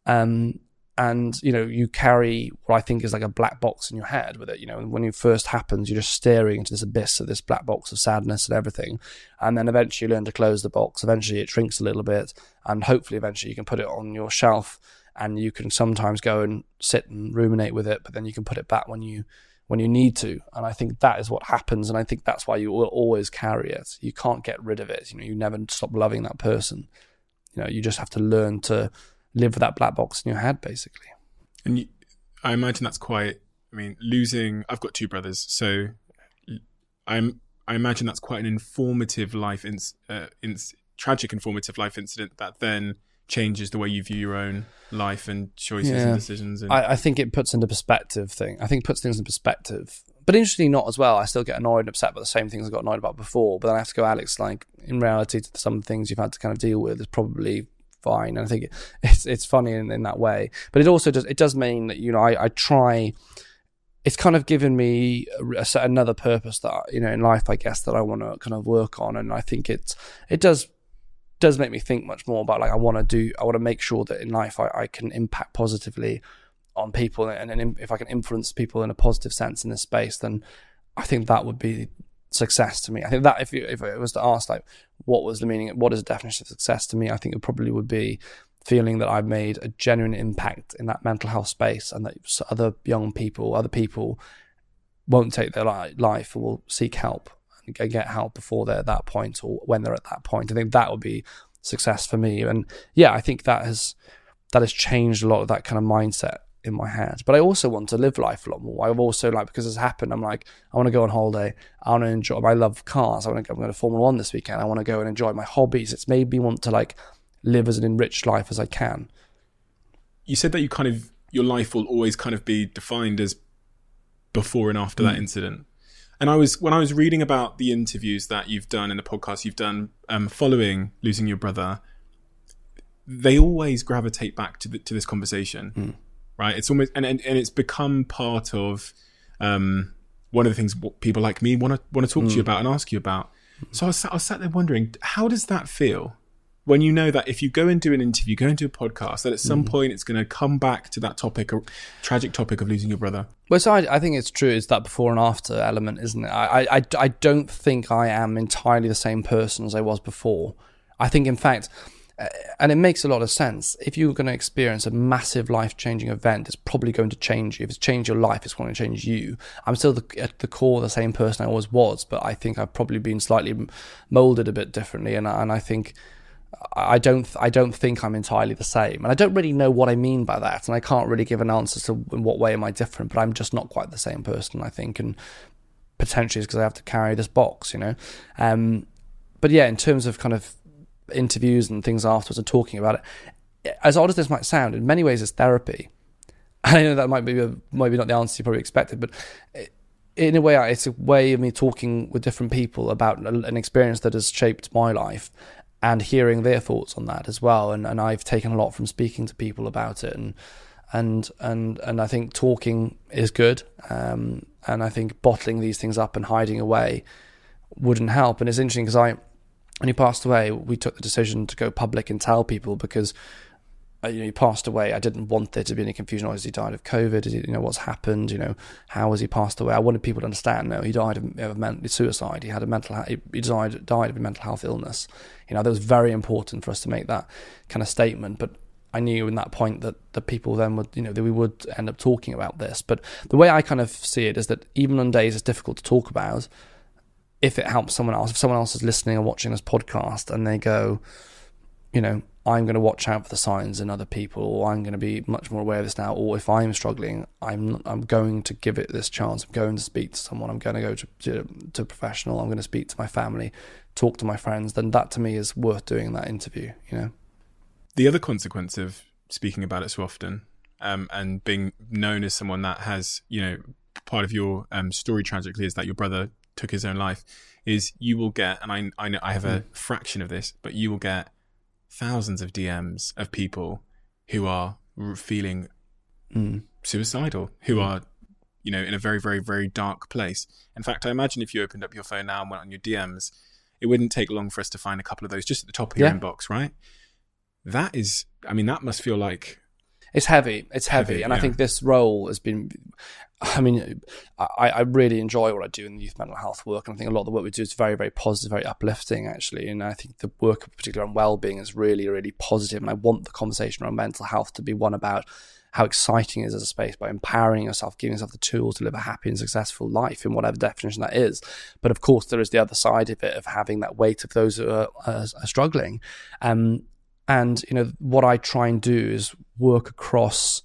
And, you know, you carry what I think is like a black box in your head with it. You know, when it first happens, you're just staring into this abyss of this black box of sadness and everything. And then eventually you learn to close the box. Eventually it shrinks a little bit. And hopefully eventually you can put it on your shelf, and you can sometimes go and sit and ruminate with it, but then you can put it back when you need to. And I think that is what happens. And I think that's why you will always carry it. You can't get rid of it. You know, you never stop loving that person. You know, you just have to learn to live with that black box in your head, basically. And I imagine that's quite, I mean, I've got two brothers, so I imagine that's quite an informative life, tragic informative life incident that then changes the way you view your own life and choices and decisions. And I think it puts into perspective puts things in perspective. But interestingly not as well, I still get annoyed and upset about the same things I got annoyed about before. But then I have to go, Alex, like, in reality, some things you've had to kind of deal with is probably fine. And I think it's funny in that way. But it also does mean that, you know, I try, it's kind of given me another purpose that, you know, in life, I guess, that I want to kind of work on. And I think it does make me think much more about, like, I want to make sure that in life I can impact positively on people, and if I can influence people in a positive sense in this space, then I think that would be success to me. I think that if it was to ask, like, what is the definition of success to me, I think it probably would be feeling that I've made a genuine impact in that mental health space, and that other people won't take their life or will seek help and get help before they're at that point, or when they're at that point. I think that would be success for me. And yeah, I think that has changed a lot of that kind of mindset in my head. But I also want to live life a lot more. I've also, like, because it's happened, I'm like, I want to go on holiday. I want to enjoy. I love cars. I'm going to Formula 1 this weekend. I want to go and enjoy my hobbies. It's made me want to, like, live as an enriched life as I can. You said that your life will always kind of be defined as before and after that incident. And when I was reading about the interviews that you've done and the podcasts you've done following losing your brother, they always gravitate back to this conversation. Right, it's almost and it's become part of one of the things people like me want to talk to you about and ask you about. So I was sat there wondering, how does that feel when you know that if you go and do an interview, go and do a podcast, that at some point it's going to come back to that topic, or tragic topic of losing your brother? Well, so I think it's true. It's that before and after element, isn't it? I don't think I am entirely the same person as I was before. I think, in fact, and it makes a lot of sense. If you're going to experience a massive life-changing event, it's probably going to change you. If it's changed your life, it's going to change you. I'm still at the core the same person I always was, but I think I've probably been slightly molded a bit differently. And I think I don't think I'm entirely the same. And I don't really know what I mean by that. And I can't really give an answer to in what way am I different, but I'm just not quite the same person, I think. And potentially it's because I have to carry this box, you know. But yeah, in terms of kind of interviews and things afterwards and talking about it, as odd as this might sound, in many ways it's therapy. I know that might be not the answer you probably expected, but in a way it's a way of me talking with different people about an experience that has shaped my life and hearing their thoughts on that as well. And I've taken a lot from speaking to people about it, and I think talking is good, and I think bottling these things up and hiding away wouldn't help. And it's interesting because when he passed away, we took the decision to go public and tell people, because he passed away. I didn't want there to be any confusion. Has he died of COVID? What's happened? How has he passed away? I wanted people to understand. No, he died of suicide. He had he died of a mental health illness. That was very important for us to make that kind of statement. But I knew in that point that the people then would, that we would end up talking about this. But the way I kind of see it is that even on days it's difficult to talk about, if it helps someone else, if someone else is listening or watching this podcast and they go, I'm going to watch out for the signs in other people, or I'm going to be much more aware of this now, or if I'm struggling, I'm going to give it this chance. I'm going to speak to someone. I'm going to go to a professional. I'm going to speak to my family, talk to my friends. Then that to me is worth doing that interview. The other consequence of speaking about it so often, and being known as someone that has, part of your story tragically is that your brother took his own life, is you will get, and I know I have a fraction of this, but you will get thousands of DMs of people who are feeling suicidal, who are, in a very, very, very dark place. In fact, I imagine if you opened up your phone now and went on your DMs, it wouldn't take long for us to find a couple of those just at the top of your inbox, right? That is, I mean, that must feel like... It's heavy. It's heavy. And I think this role has been... I mean, I really enjoy what I do in the youth mental health work. And I think a lot of the work we do is very, very positive, very uplifting, actually. And I think the work, particularly on well-being, is really, really positive. And I want the conversation around mental health to be one about how exciting it is as a space by empowering yourself, giving yourself the tools to live a happy and successful life in whatever definition that is. But of course, there is the other side of it, of having that weight of those who are struggling. And, you know, what I try and do is work across,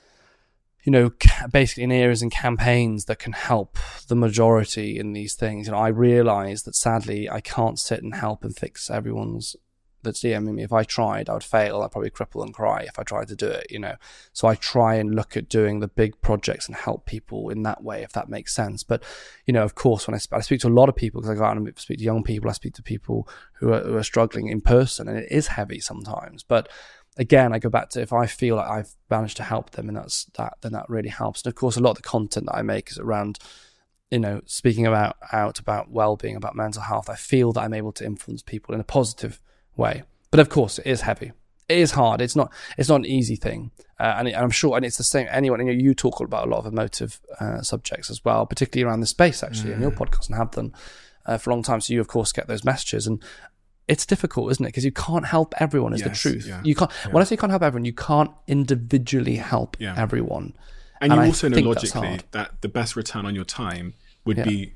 you know, basically in areas and campaigns that can help the majority in these things. You know, I realize that sadly I can't sit and help and fix everyone's that's DMing me. If I tried, I would fail. I'd probably cripple and cry if I tried to do it, you know. So I try and look at doing the big projects and help people in that way, if that makes sense. But, you know, of course, when I speak to a lot of people, because I go out and speak to young people, I speak to people who are struggling in person, and it is heavy sometimes. But again, I go back to, if I feel like I've managed to help them, and then that really helps. And of course, a lot of the content that I make is around, you know, speaking about well-being, about mental health. I feel that I'm able to influence people in a positive way. But of course, it is heavy. It is hard. It's not an easy thing. And I'm sure, and it's the same, anyone, you talk about a lot of emotive subjects as well, particularly around this space, actually, in your podcast, and have done for a long time. So you, of course, get those messages. And it's difficult, isn't it? Because you can't help everyone, is the truth. Yeah, you can't. When I say you can't help everyone, you can't individually help everyone. And you also know logically that the best return on your time would be,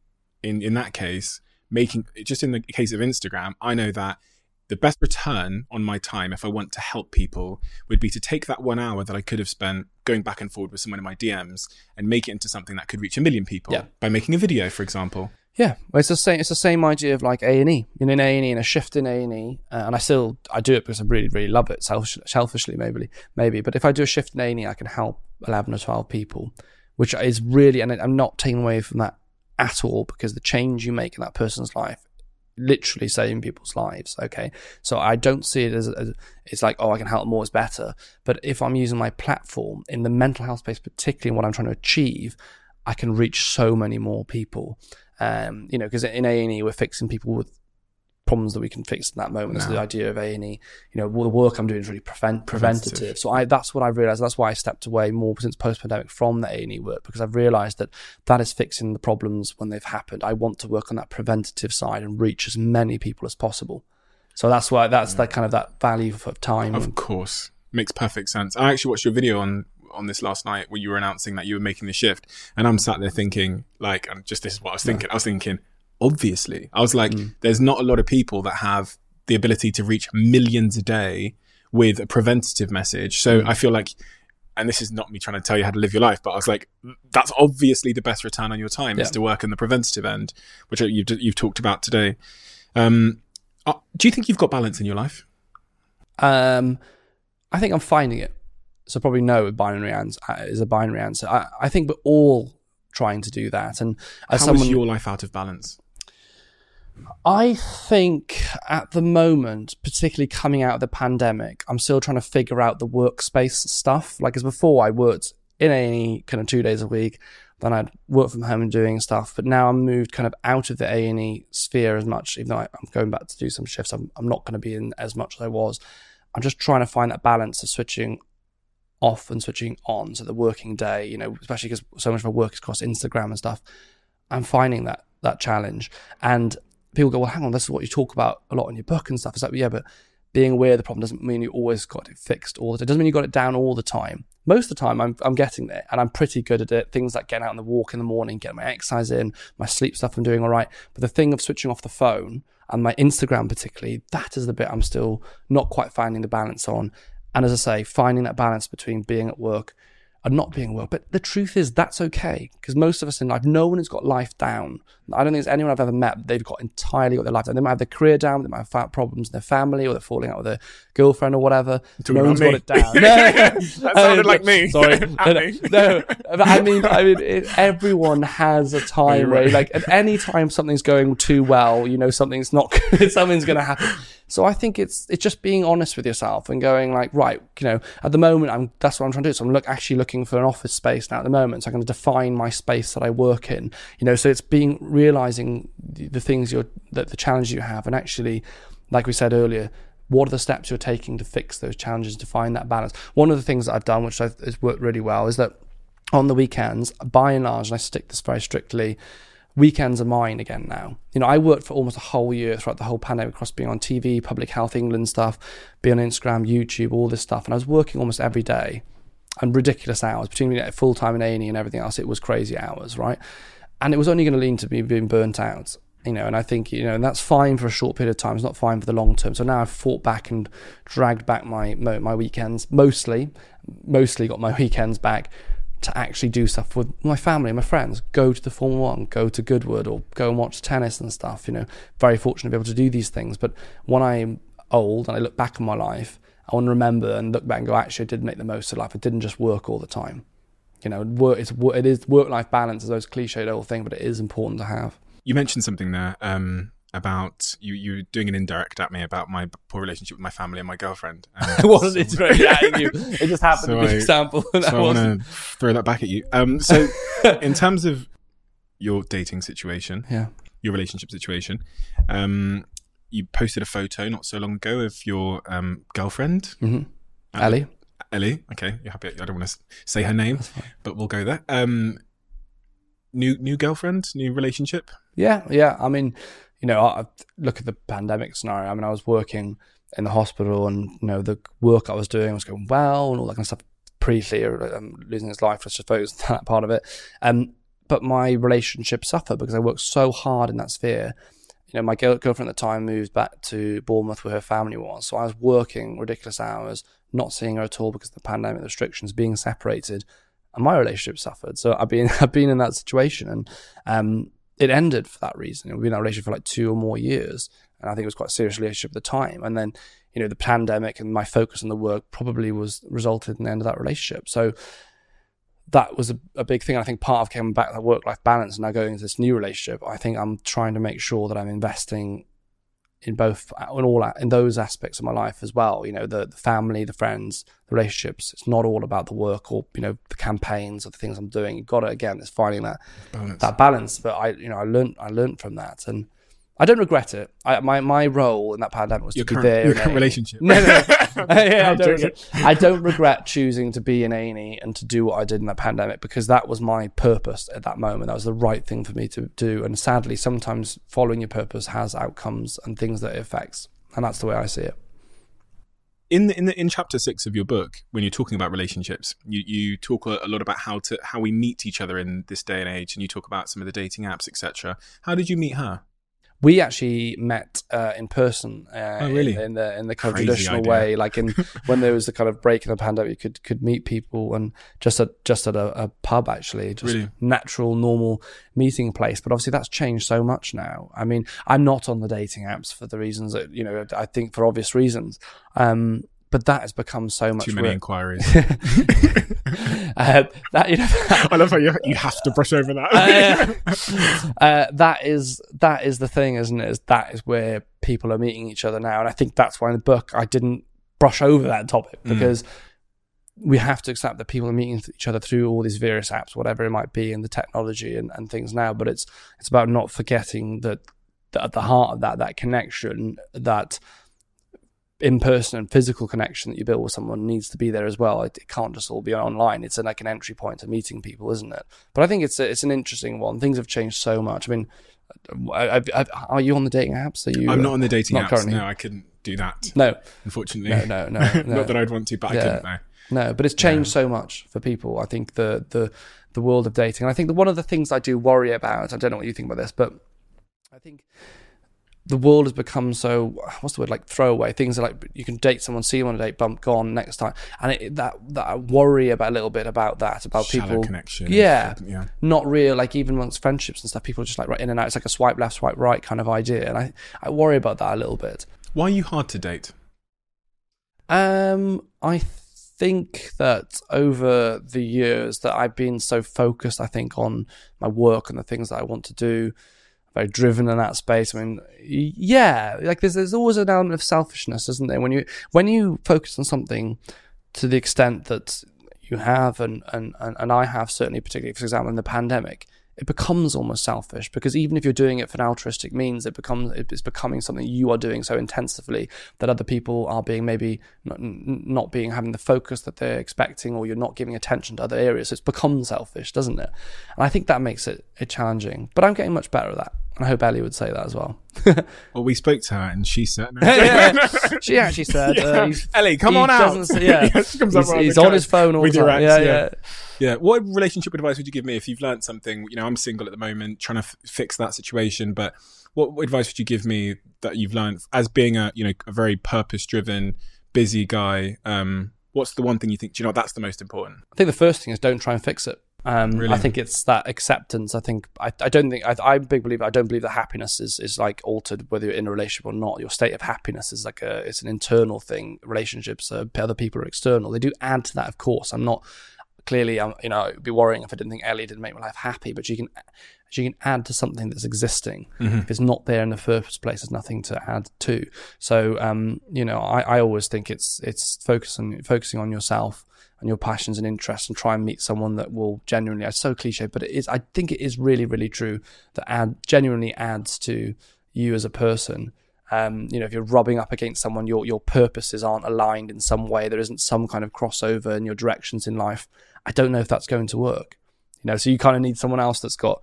in that case, making, just in the case of Instagram, I know that the best return on my time, if I want to help people, would be to take that 1 hour that I could have spent going back and forward with someone in my DMs and make it into something that could reach 1 million people by making a video, for example. Yeah, well, it's the same idea of like A&E. In A&E, and a shift in A&E, and I do it because I really, really love it, selfishly maybe. But if I do a shift in A&E, I can help 11 or 12 people, which is really, and I'm not taking away from that at all, because the change you make in that person's life, literally saving people's lives. Okay, so I don't see it as it's like, oh, I can help more, it's better. But if I'm using my platform in the mental health space, particularly in what I'm trying to achieve, I can reach so many more people. You know, because in A&E we're fixing people with problems that we can fix in that moment. That's the idea of A&E. You know, the work I'm doing is really preventative. So that's what I've realized. That's why I stepped away more since post-pandemic from the A&E work, because I've realized that is fixing the problems when they've happened. I want to work on that preventative side and reach as many people as possible. So that's why that kind of that value of time. Of course, makes perfect sense. I actually watched your video on this last night where you were announcing that you were making the shift, and I'm sat there thinking, like, and just this is what I was thinking. I was thinking, obviously, I was like, there's not a lot of people that have the ability to reach millions a day with a preventative message. So I feel like, and this is not me trying to tell you how to live your life, but I was like, that's obviously the best return on your time is to work on the preventative end, which you've talked about today. Do you think you've got balance in your life? I think I'm finding it. So probably no is a binary answer. I think we're all trying to do that. And how is your life out of balance? I think at the moment, particularly coming out of the pandemic, I'm still trying to figure out the workspace stuff. Like, as before, I worked in A&E kind of 2 days a week. Then I'd work from home and doing stuff. But now I'm moved kind of out of the A&E sphere as much, even though I'm going back to do some shifts. I'm not going to be in as much as I was. I'm just trying to find that balance of switching off and switching on. So the working day, you know, especially because so much of my work is across Instagram and stuff, I'm finding that challenge. And people go, well, hang on, this is what you talk about a lot in your book and stuff. It's like, yeah, but being aware of the problem doesn't mean you always got it fixed all the time. It doesn't mean you got it down all the time. Most of the time, I'm getting there, and I'm pretty good at it. Things like getting out on the walk in the morning, getting my exercise in, my sleep stuff, I'm doing all right. But the thing of switching off the phone, and my Instagram particularly, that is the bit I'm still not quite finding the balance on. And as I say, finding that balance between being at work and not being at work. But the truth is, that's okay, because most of us in life, no one has got life down. I don't think there's anyone I've ever met, they've got entirely got their life down. They might have their career down, they might have problems in their family, or they're falling out with their girlfriend or whatever. No one's got it down. That sounded like me. Sorry. No. But I mean, everyone has a time where, like, at any time something's going too well, you know, something's not good, something's going to happen. So I think it's just being honest with yourself and going like, right, at the moment, that's what I'm trying to do. So I'm actually looking for an office space now at the moment. So I'm going to define my space that I work in, so it's realizing the things the challenges you have, and actually, like we said earlier, what are the steps you're taking to fix those challenges, to find that balance. One of the things that I've done, which has worked really well, is that on the weekends, by and large, and I stick this very strictly, weekends are mine again now. I worked for almost a whole year throughout the whole pandemic, across being on TV, Public Health England stuff, being on Instagram, YouTube, all this stuff. And I was working almost every day and ridiculous hours between full-time and A&E and everything else. It was crazy hours, right? And it was only going to lead to me being burnt out, and I think, and that's fine for a short period of time. It's not fine for the long term. So now I've fought back and dragged back my weekends, mostly got my weekends back to actually do stuff with my family and my friends, go to the Formula 1, go to Goodwood, or go and watch tennis and stuff, very fortunate to be able to do these things. But when I'm old and I look back on my life, I want to remember and look back and go, actually, I did make the most of life. I didn't just work all the time. It is work-life balance, is those cliched old thing, but it is important to have. You mentioned something there about you doing an indirect at me about my poor relationship with my family and my girlfriend. I wasn't interrogating you. It just happened to be an example. So I want to throw that back at you. So in terms of your dating situation, your relationship situation, you posted a photo not so long ago of your girlfriend. Mm-hmm. Ellie. Okay, you're happy. I don't want to say her name, but we'll go there. New girlfriend, new relationship? Yeah. I mean, I look at the pandemic scenario. I mean, I was working in the hospital, and the work I was doing was going well, and all that kind of stuff. Pre-Thea losing his life, let's just focus on that part of it. But my relationship suffered because I worked so hard in that sphere. My girlfriend at the time moved back to Bournemouth where her family was, so I was working ridiculous hours, not seeing her at all because of the pandemic restrictions, being separated, and my relationship suffered. So I've been in that situation, and it ended for that reason. We've been in that relationship for like 2 or more years, and I think it was quite a serious relationship at the time. And then, the pandemic and my focus on the work probably resulted in the end of that relationship. So that was a big thing. I think part of coming back to work-life balance and now going into this new relationship, I think I'm trying to make sure that I'm investing in those aspects of my life as well. The family, the friends, the relationships. It's not all about the work or the campaigns or the things I'm doing. You've got to, again, it's finding that balance. But I learned from that, and I don't regret it. My role in that pandemic was to be there. Your current relationship. No. I don't regret choosing to be in A&E and to do what I did in that pandemic, because that was my purpose at that moment. That was the right thing for me to do. And sadly, sometimes following your purpose has outcomes and things that it affects. And that's the way I see it. In chapter 6 of your book, when you're talking about relationships, you talk a lot about how we meet each other in this day and age, and you talk about some of the dating apps, etc. How did you meet her? We actually met in person. Really? In the kind of traditional way, like when there was the kind of break in the pandemic, you could meet people, and just at a pub, actually, just really? Natural, normal meeting place. But obviously that's changed so much now. I mean, I'm not on the dating apps for the reasons that, I think for obvious reasons. But that has become so much. Too many inquiries. I love how you have to brush over that. That is the thing, isn't it? That is where people are meeting each other now, and I think that's why in the book I didn't brush over that topic, because we have to accept that people are meeting each other through all these various apps, whatever it might be, and the technology and things now. But it's about not forgetting that at the heart of that connection, that in-person and physical connection that you build with someone needs to be there as well. It can't just all be online. It's like an entry point to meeting people, isn't it? But I think it's an interesting one. Things have changed so much. I mean, are you on the dating apps? I'm not on the dating apps. Currently? No, I couldn't do that. No, unfortunately. No. Not that I'd want to, but I couldn't. No, but it's changed so much for people. I think the world of dating. And I think that one of the things I do worry about, I don't know what you think about this, but I think the world has become so, what's the word, like throwaway. Things are like, you can date someone, see them on a date, bump, gone next time. And that I worry about a little bit about that, about shallow people. Connection. Yeah. Not real, like even amongst friendships and stuff, people are just like right in and out. It's like a swipe left, swipe right kind of idea. And I worry about that a little bit. Why are you hard to date? I think that over the years that I've been so focused, I think, on my work and the things that I want to do, very driven in that space. I mean, yeah, like there's always an element of selfishness, isn't there? When you focus on something to the extent that you have, and I have, certainly, particularly, for example, in the pandemic, it becomes almost selfish, because even if you're doing it for an altruistic means, it's becoming something you are doing so intensively that other people are being maybe not having the focus that they're expecting, or you're not giving attention to other areas. So it's become selfish, doesn't it? And I think that makes it challenging. But I'm getting much better at that. And I hope Ellie would say that as well. Well, we spoke to her and she said... She actually said... Ellie, come on out. He's on his phone all the time. Yeah. What relationship advice would you give me if you've learned something? I'm single at the moment, trying to fix that situation. But what advice would you give me that you've learned as being a very purpose-driven, busy guy? What's the one thing you think, that's the most important? I think the first thing is don't try and fix it. Really? I think it's that acceptance. I think I'm a big believer. I don't believe that happiness is like altered whether you're in a relationship or not. Your state of happiness is it's an internal thing. Relationships, other people are external. They do add to that, of course. I'm not clearly. It'd be worrying if I didn't think Ellie didn't make my life happy. But she can add to something that's existing. Mm-hmm. If it's not there in the first place, there's nothing to add to. So I always think it's focusing on yourself and your passions and interests, and try and meet someone that will genuinely, it's so cliche, but I think it is really, really true, that genuinely adds to you as a person. If you're rubbing up against someone, your purposes aren't aligned in some way, there isn't some kind of crossover in your directions in life, I don't know if that's going to work. So you kind of need someone else that's got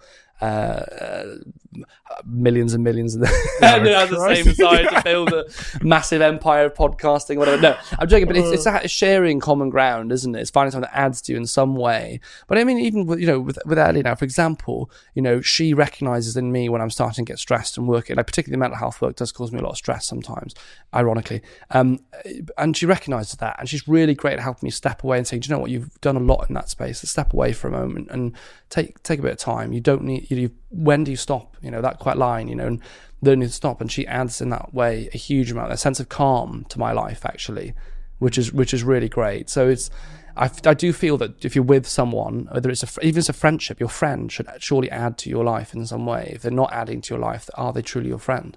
millions and millions and has the same desire to build a massive empire of podcasting, whatever. No, I'm joking, but it's sharing common ground, isn't it? It's finding something that adds to you in some way. But I mean, even with Ellie now, for example, she recognizes in me when I'm starting to get stressed and working, like particularly mental health work does cause me a lot of stress sometimes, ironically. And she recognizes that, and she's really great at helping me step away and saying, do you know what, you've done a lot in that space. Let's step away for a moment and take a bit of time. You don't need, when do you stop? That quite line, and learning to stop. And she adds in that way a huge amount, a sense of calm to my life, actually, which is really great. So I do feel that if you're with someone, whether even if it's a friendship, your friend should surely add to your life in some way. If they're not adding to your life, are they truly your friend?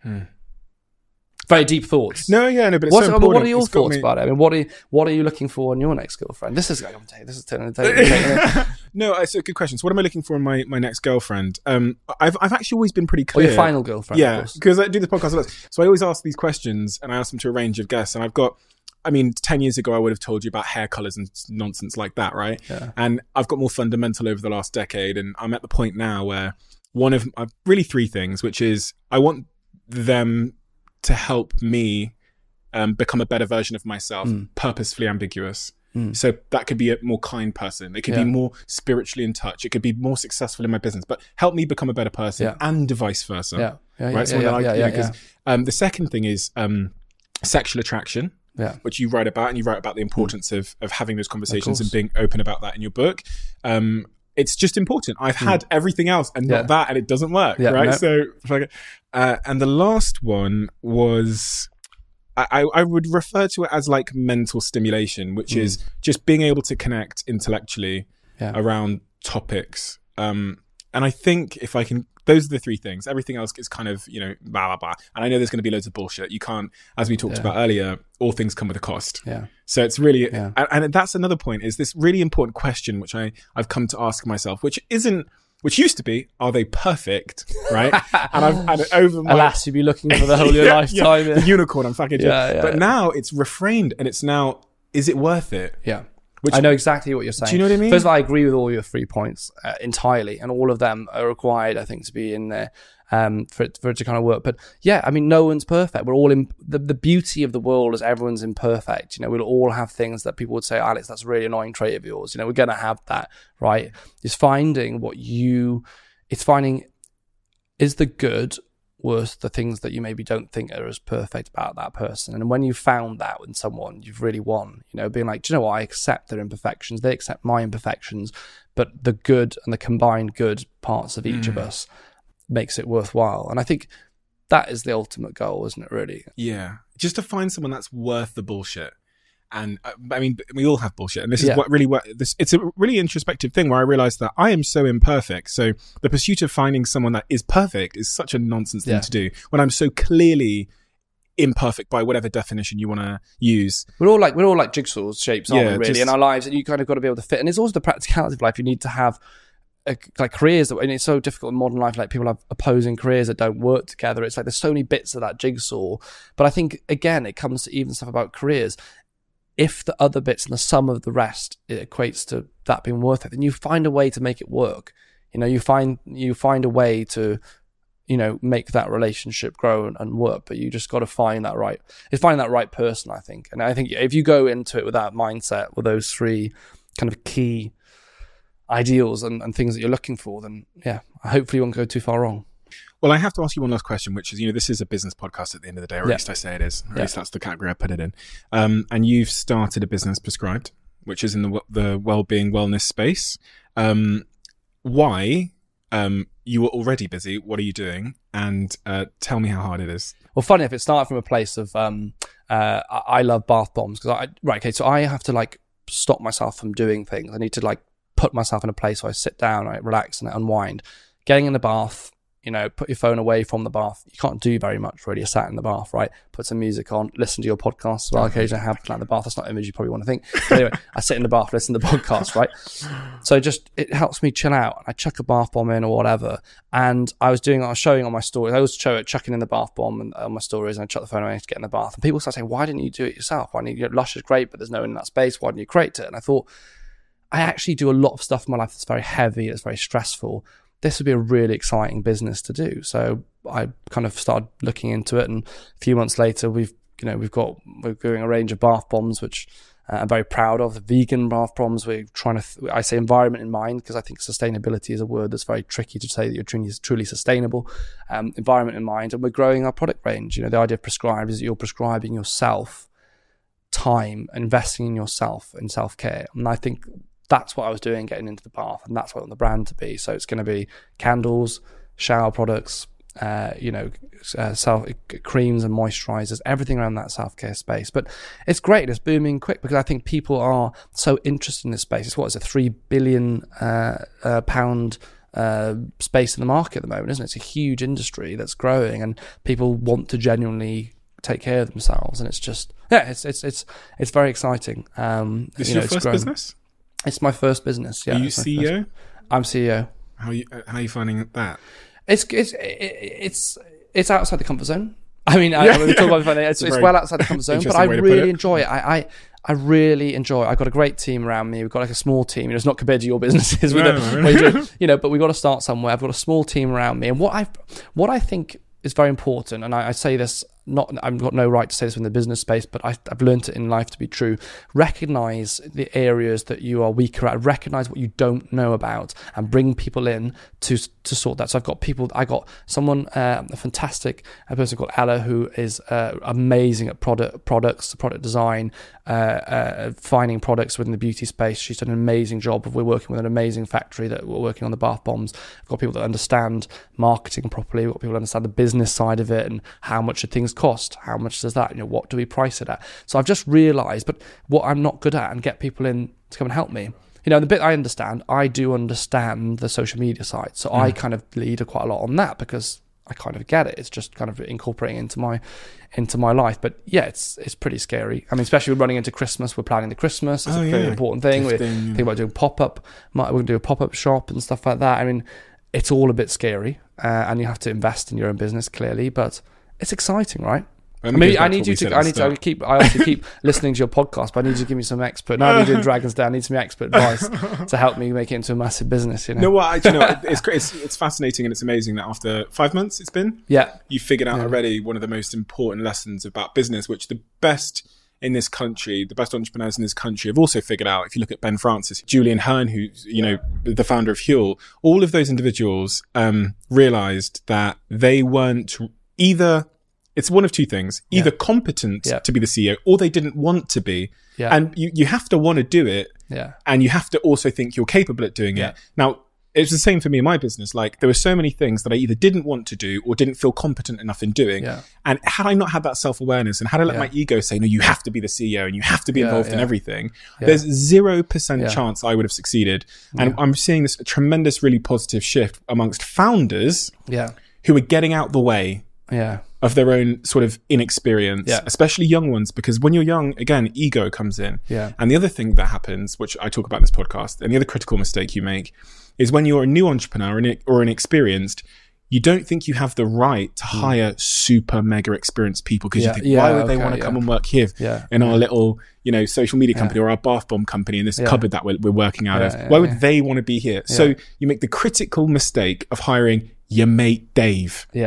Very deep thoughts. But it's so important. But what are your thoughts about it? I mean, what are you looking for in your next girlfriend? This is turning. No, it's a good question. So, what am I looking for in my next girlfriend? I've actually always been pretty clear. Or your final girlfriend, yeah, of course. because I do this podcast a lot. So I always ask these questions, and I ask them to a range of guests. And 10 years ago, I would have told you about hair colors and nonsense like that, right? Yeah. And I've got more fundamental over the last decade, and I'm at the point now where one of really three things, which is I want them to help me become a better version of myself, purposefully ambiguous. So that could be a more kind person. It could be more spiritually in touch. It could be more successful in my business, but help me become a better person, and vice versa. The second thing is sexual attraction, which you write about, and you write about the importance of having those conversations and being open about that in your book. It's just important. I've had everything else and not that, and it doesn't work, right? No. So, and the last one was, I would refer to it as like mental stimulation, which is just being able to connect intellectually around topics. And I think if I can, those are the three things. Everything else is kind of, blah, blah, blah. And I know there's going to be loads of bullshit. You can't, as we talked about earlier, all things come with a cost. Yeah. So it's really, and that's another point, is this really important question, which I've come to ask myself, which used to be, are they perfect? Right? Alas, you'd be looking for the whole of your lifetime. The unicorn, I'm fucking But now it's refrained, and it's now, is it worth it? Yeah. I know exactly what you're saying. Do you know what I mean? First of all, I agree with all your 3 points entirely, and all of them are required, I think, to be in there for it to kind of work. But yeah, I mean, no one's perfect. We're all the beauty of the world is everyone's imperfect. We'll all have things that people would say, Alex, that's a really annoying trait of yours. We're going to have that, right? It's finding is the good worth the things that you maybe don't think are as perfect about that person. And when you found that in someone, you've really won, being like, do you know what? I accept their imperfections. They accept my imperfections, but the good and the combined good parts of each of us makes it worthwhile. And I think that is the ultimate goal, isn't it, really? Yeah. Just to find someone that's worth the bullshit. And I mean, we all have bullshit. And this is it's a really introspective thing where I realized that I am so imperfect. So the pursuit of finding someone that is perfect is such a nonsense thing to do when I'm so clearly imperfect by whatever definition you want to use. We're all like jigsaw shapes, aren't we, really, in our lives, and you kind of got to be able to fit. And it's also the practicality of life. You need to have like careers and it's so difficult in modern life. Like people have opposing careers that don't work together. It's like there's so many bits of that jigsaw. But I think again, it comes to even stuff about careers. If the other bits and the sum of the rest it equates to that being worth it, then you find a way to make it work. You find a way to make that relationship grow and work, but you just got to find that right. It's finding that right person, I think. And I think if you go into it with that mindset, with those three kind of key ideals and things that you're looking for, then hopefully you won't go too far wrong. Well, I have to ask you one last question, which is, this is a business podcast at the end of the day, or at least I say it is. Or at least that's the category I put it in. And you've started a business, Prescribed, which is in the well-being wellness space. Why? You were already busy. What are you doing? And tell me how hard it is. Well, funny if it started from a place of I love bath bombs because so I have to stop myself from doing things. I need to put myself in a place where I sit down, I relax and I unwind. Getting in the bath, put your phone away from the bath. You can't do very much really. You're sat in the bath, right? Put some music on, listen to your podcast. Well, occasionally I have in the bath. That's not an image you probably want to think. But anyway, I sit in the bath, listen to the podcast, right? So it helps me chill out. I chuck a bath bomb in or whatever. And I was showing on my stories. I always show it chucking in the bath bomb and on my stories, and I chuck the phone away to get in the bath. And people start saying, why didn't you do it yourself? Why didn't you? Lush is great, but there's no one in that space. Why didn't you create it? And I thought, I actually do a lot of stuff in my life that's very heavy, it's very stressful. This would be a really exciting business to do. So I kind of started looking into it, and a few months later, we're doing a range of bath bombs, which I'm very proud of. The vegan bath bombs. We're trying to. I say environment in mind because I think sustainability is a word that's very tricky to say that you're truly sustainable. Environment in mind, and we're growing our product range. The idea of Prescribed is that you're prescribing yourself time, investing in yourself and self-care, and I think that's what I was doing getting into the bath, and that's what I want the brand to be. So it's going to be candles, shower products, creams and moisturizers, everything around that self-care space. But it's great. It's booming quick because I think people are so interested in this space. It's a £3 billion pound space in the market at the moment, isn't it? It's a huge industry that's growing, and people want to genuinely take care of themselves. And it's just, it's very exciting. This is your first business? It's my first business. Yeah. Are you CEO? I'm CEO. How are you finding that? It's outside the comfort zone. I mean, we talk about it's well outside the comfort zone, but I really enjoy it. I really enjoy it. I've got a great team around me. We've got a small team. It's not compared to your businesses, but we've got to start somewhere. I've got a small team around me, and what I think is very important, and I say this. I've got no right to say this in the business space, but I've learned it in life to be true. Recognize the areas that you are weaker at. Recognize what you don't know about, and bring people in to sort that. So I got someone, a fantastic person called Ella, who is amazing at product design, finding products within the beauty space. She's done an amazing job. We're working with an amazing factory that we're working on the bath bombs. I've got people that understand marketing properly. We've got people that understand the business side of it and how much should things cost, how much does that, what do we price it at? So I've just realized, but what I'm not good at, and get people in to come and help me. The bit I understand, I do understand the social media side. So I kind of lead quite a lot on that because I kind of get it. It's just kind of incorporating into my life. But yeah, it's pretty scary. I mean, especially running into Christmas. We're planning the Christmas. It's a very important thing. We're thinking about doing pop-up. We're going to do a pop-up shop and stuff like that. I mean, it's all a bit scary, and you have to invest in your own business clearly, but it's exciting, right? I obviously keep listening to your podcast, but I need you to give me some expert. Now I'm doing Dragon's Den. I need some expert advice to help me make it into a massive business. It's fascinating, and it's amazing that after 5 months it's been, you figured out already one of the most important lessons about business, which the best in this country, the best entrepreneurs in this country have also figured out. If you look at Ben Francis, Julian Hearn, who's the founder of Huel, all of those individuals realized that they weren't either. It's one of two things, either competent to be the CEO or they didn't want to be. Yeah. And you have to want to do it. Yeah. And you have to also think you're capable at doing it. Now, it's the same for me in my business. Like, there were so many things that I either didn't want to do or didn't feel competent enough in doing. Yeah. And had I not had that self-awareness and had I let my ego say, no, you have to be the CEO and you have to be involved in everything, there's 0% chance I would have succeeded. And I'm seeing this tremendous, really positive shift amongst founders who are getting out the way of their own sort of inexperience, especially young ones, because when you're young, again, ego comes in. And the other thing that happens, which I talk about in this podcast, and the other critical mistake you make is when you're a new entrepreneur or inexperienced, you don't think you have the right to hire super mega experienced people because you think, why would they want to come and work here in our little, social media company or our bath bomb company in this cupboard that we're working out of? Why would they want to be here? So you make the critical mistake of hiring your mate Dave. Who,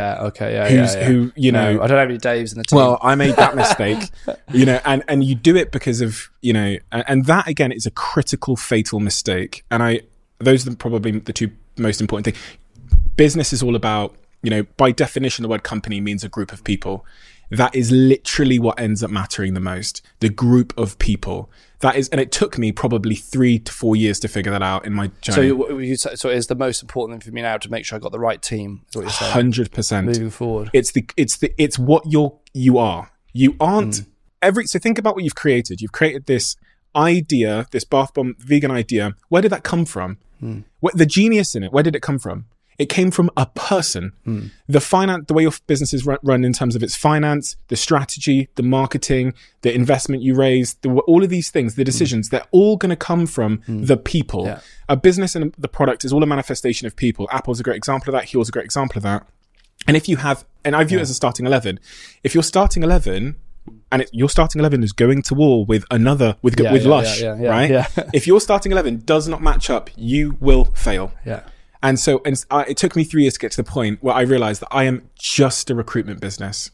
no, I don't have any Daves in the team. Well, I made that mistake, and you do it because of, and that again is a critical, fatal mistake. And those are probably the two most important things. Business is all about, by definition, the word company means a group of people. That is literally what ends up mattering the most. The group of people. That is, and it took me probably 3 to 4 years to figure that out in my journey. So it's the most important thing for me now to make sure I got the right team. Is what you're saying? 100%. Moving forward. It's what you are. You aren't so think about what you've created. You've created this idea, this bath bomb vegan idea. Where did that come from? The genius in it, where did it come from? It came from a person. The way your business is run in terms of its finance, the strategy, the marketing, the investment you raise, all of these things, the decisions, they're all going to come from the people. A business and the product is all a manifestation of people. Apple's a great example of that. Huel's a great example of that. And if you have, and I view it as a starting 11, if you're starting 11, and your starting 11 is going to war with Lush, right? If your starting 11 does not match up, you will fail. And so it took me 3 years to get to the point where I realized that I am just a recruitment business.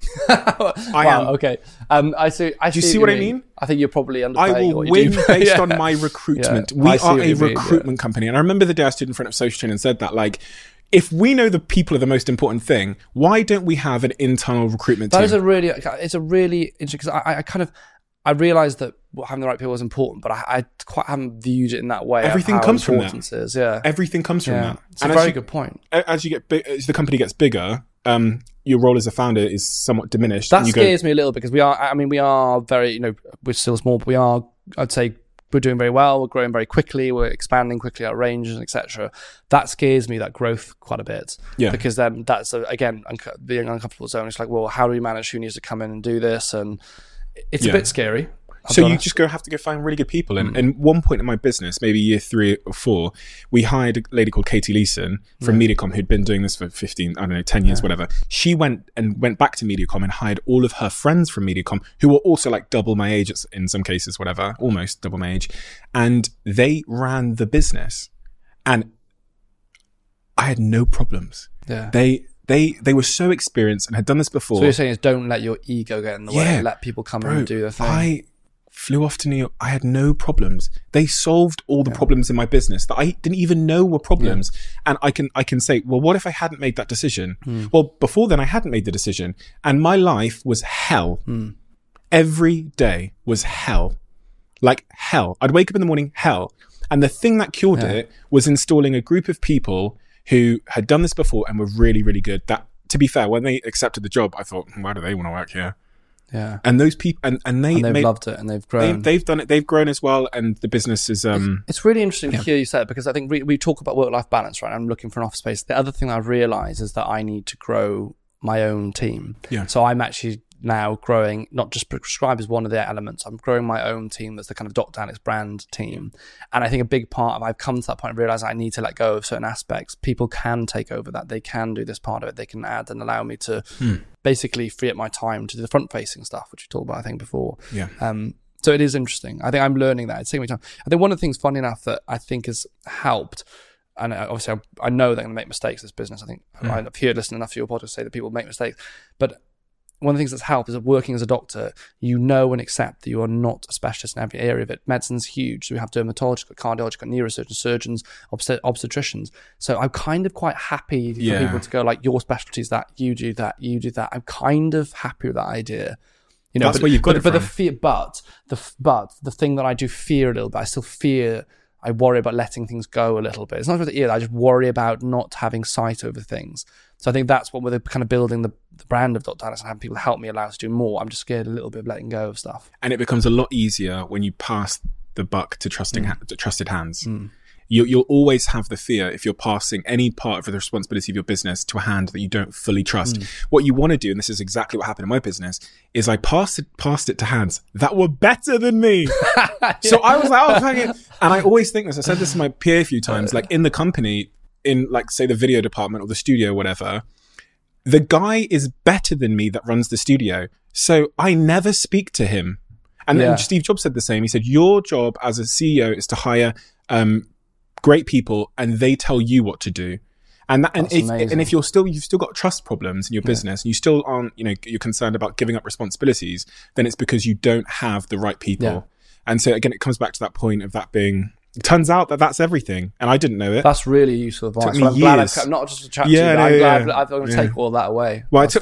Okay. I see. Do you see what I mean? I think you're probably underpaying. I will win based on my recruitment. We are a recruitment company. And I remember the day I stood in front of Social Chain and said that, like, if we know the people are the most important thing, why don't we have an internal recruitment team? It's a really interesting, because I realised that having the right people is important, but I quite haven't viewed it in that way. Everything comes from that. Everything comes from that. It's a very good point. As the company gets bigger, your role as a founder is somewhat diminished. That scares me a little because we are very, we're still small, but I'd say we're doing very well. We're growing very quickly. We're expanding quickly our ranges, etc. That scares me, that growth, quite a bit. Because then that's, again, the uncomfortable zone. It's like, well, how do we manage who needs to come in and do this? And it's a bit scary. So you just have to go find really good people. And one point in my business, maybe year 3 or 4, we hired a lady called Katie Leeson from Mediacom, who'd been doing this for 10 years, whatever. She went back to Mediacom and hired all of her friends from Mediacom, who were also like double my age in some cases, whatever, almost double my age. And they ran the business. And I had no problems. They were so experienced and had done this before. So what you're saying is don't let your ego get in the way. Let people come in and do their thing. I flew off to New York. I had no problems. They solved all the problems in my business that I didn't even know were problems. And I can say, well, what if I hadn't made that decision? Well, before then I hadn't made the decision. And my life was hell. Every day was hell. Like hell. I'd wake up in the morning, hell. And the thing that cured it was installing a group of people who had done this before and were really, really good. That, to be fair, when they accepted the job, I thought, why do they want to work here? And those people, and they've loved it and they've grown. They've done it. They've grown as well, and the business is. It's really interesting to hear you say it, because I think we talk about work-life balance, right? I'm looking for an office space. The other thing I've realised is that I need to grow my own team. So I'm actually now growing, not just Prescribe is one of the elements. I'm growing my own team that's the kind of Dr. Alex brand team. And I think a big part of, I've come to that point and realised I need to let go of certain aspects. People can take over that. They can do this part of it. They can add and allow me to basically free up my time to do the front-facing stuff, which we talked about, I think, before. So it is interesting. I think I'm learning that. It's taking me time. I think one of the things, funny enough, that I think has helped, and obviously I know they're going to make mistakes, this business. I think I've heard, listened enough to your podcast say that people make mistakes. But one of the things that's helped is that working as a doctor, you know and accept that you are not a specialist in every area of it. Medicine's huge. So we have dermatologists, cardiologists, neurosurgeons, surgeons, obstetricians. So I'm kind of quite happy for people to go like, your specialty is that, you do that, you do that. I'm kind of happy with that idea. That's where you've got it from. The thing that I do fear a little bit, I still fear I worry about letting things go a little bit. It's not about I just worry about not having sight over things. So I think that's what we're kind of building the brand of Dr. Alex and having people help me allow us to do more. I'm just scared a little bit of letting go of stuff. And it becomes a lot easier when you pass the buck to trusted hands. You'll always have the fear if you're passing any part of the responsibility of your business to a hand that you don't fully trust. What you want to do, and this is exactly what happened in my business, is I passed it to hands that were better than me. So I was like, oh, fuck it. And I always think this. I said this to my PA a few times, like in the company, in like, say, the video department or the studio or whatever, the guy is better than me that runs the studio. So I never speak to him. And then Steve Jobs said the same. He said, your job as a CEO is to hire great people and they tell you what to do. And if you've still got trust problems in your business and you still aren't, you're concerned about giving up responsibilities, then it's because you don't have the right people. Yeah. And so again, it comes back to that point of that being, it turns out that that's everything. And I didn't know it. That's really useful advice. It took me years. Glad not just to chat to you, but I'm glad I'm going to take all that away. Well, it took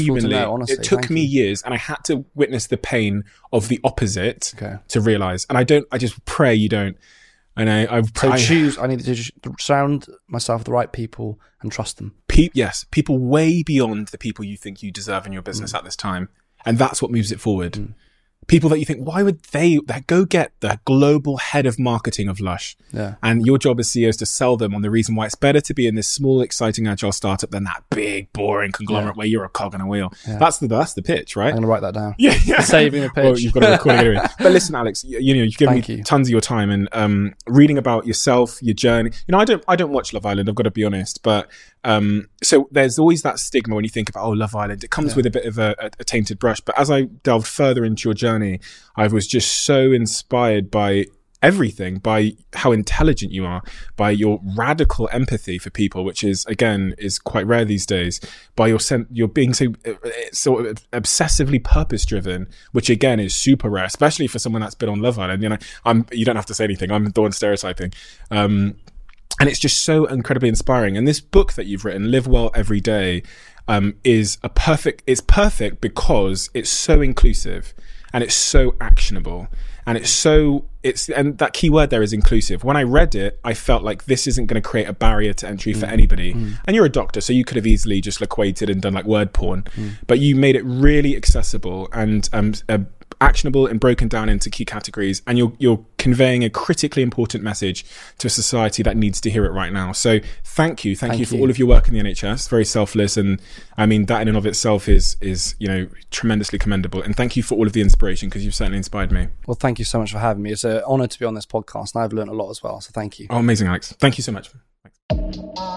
it took me years, and I had to witness the pain of the opposite to realize. And I just pray you don't. And I need to surround myself with the right people and trust them. People way beyond the people you think you deserve in your business at this time. And that's what moves it forward. People that you think, why would they go get the global head of marketing of Lush? Yeah. And your job as CEO is to sell them on the reason why it's better to be in this small, exciting, agile startup than that big, boring conglomerate where you're a cog on a wheel. Yeah. That's the pitch, right? I'm going to write that down. Yeah. Saving the pitch. Well, you've got to record it anyway. But listen, Alex, you've given me tons of your time and reading about yourself, your journey. I don't watch Love Island, I've got to be honest, but so there's always that stigma when you think about, Love Island. It comes with a bit of a tainted brush. But as I delved further into your journey, I was just so inspired by everything, by how intelligent you are, by your radical empathy for people, which is quite rare these days, by your being so obsessively purpose-driven, which again is super rare, especially for someone that's been on Love Island. You don't have to say anything. I'm the one stereotyping. And it's just so incredibly inspiring. And this book that you've written, Live Well Every Day, it's perfect because it's so inclusive and it's so actionable. And and that key word there is inclusive. When I read it, I felt like this isn't going to create a barrier to entry for anybody. And you're a doctor, so you could have easily just equated and done like word porn, but you made it really accessible and actionable and broken down into key categories, and you're conveying a critically important message to a society that needs to hear it right now. So thank you for all of your work in the NHS. Very selfless, and I mean that in and of itself is tremendously commendable. And thank you for all of the inspiration, because you've certainly inspired me. Well, thank you so much for having me. It's an honor to be on this podcast, and I've learned a lot as well. So thank you. Oh, amazing, Alex. Thank you so much. Thanks.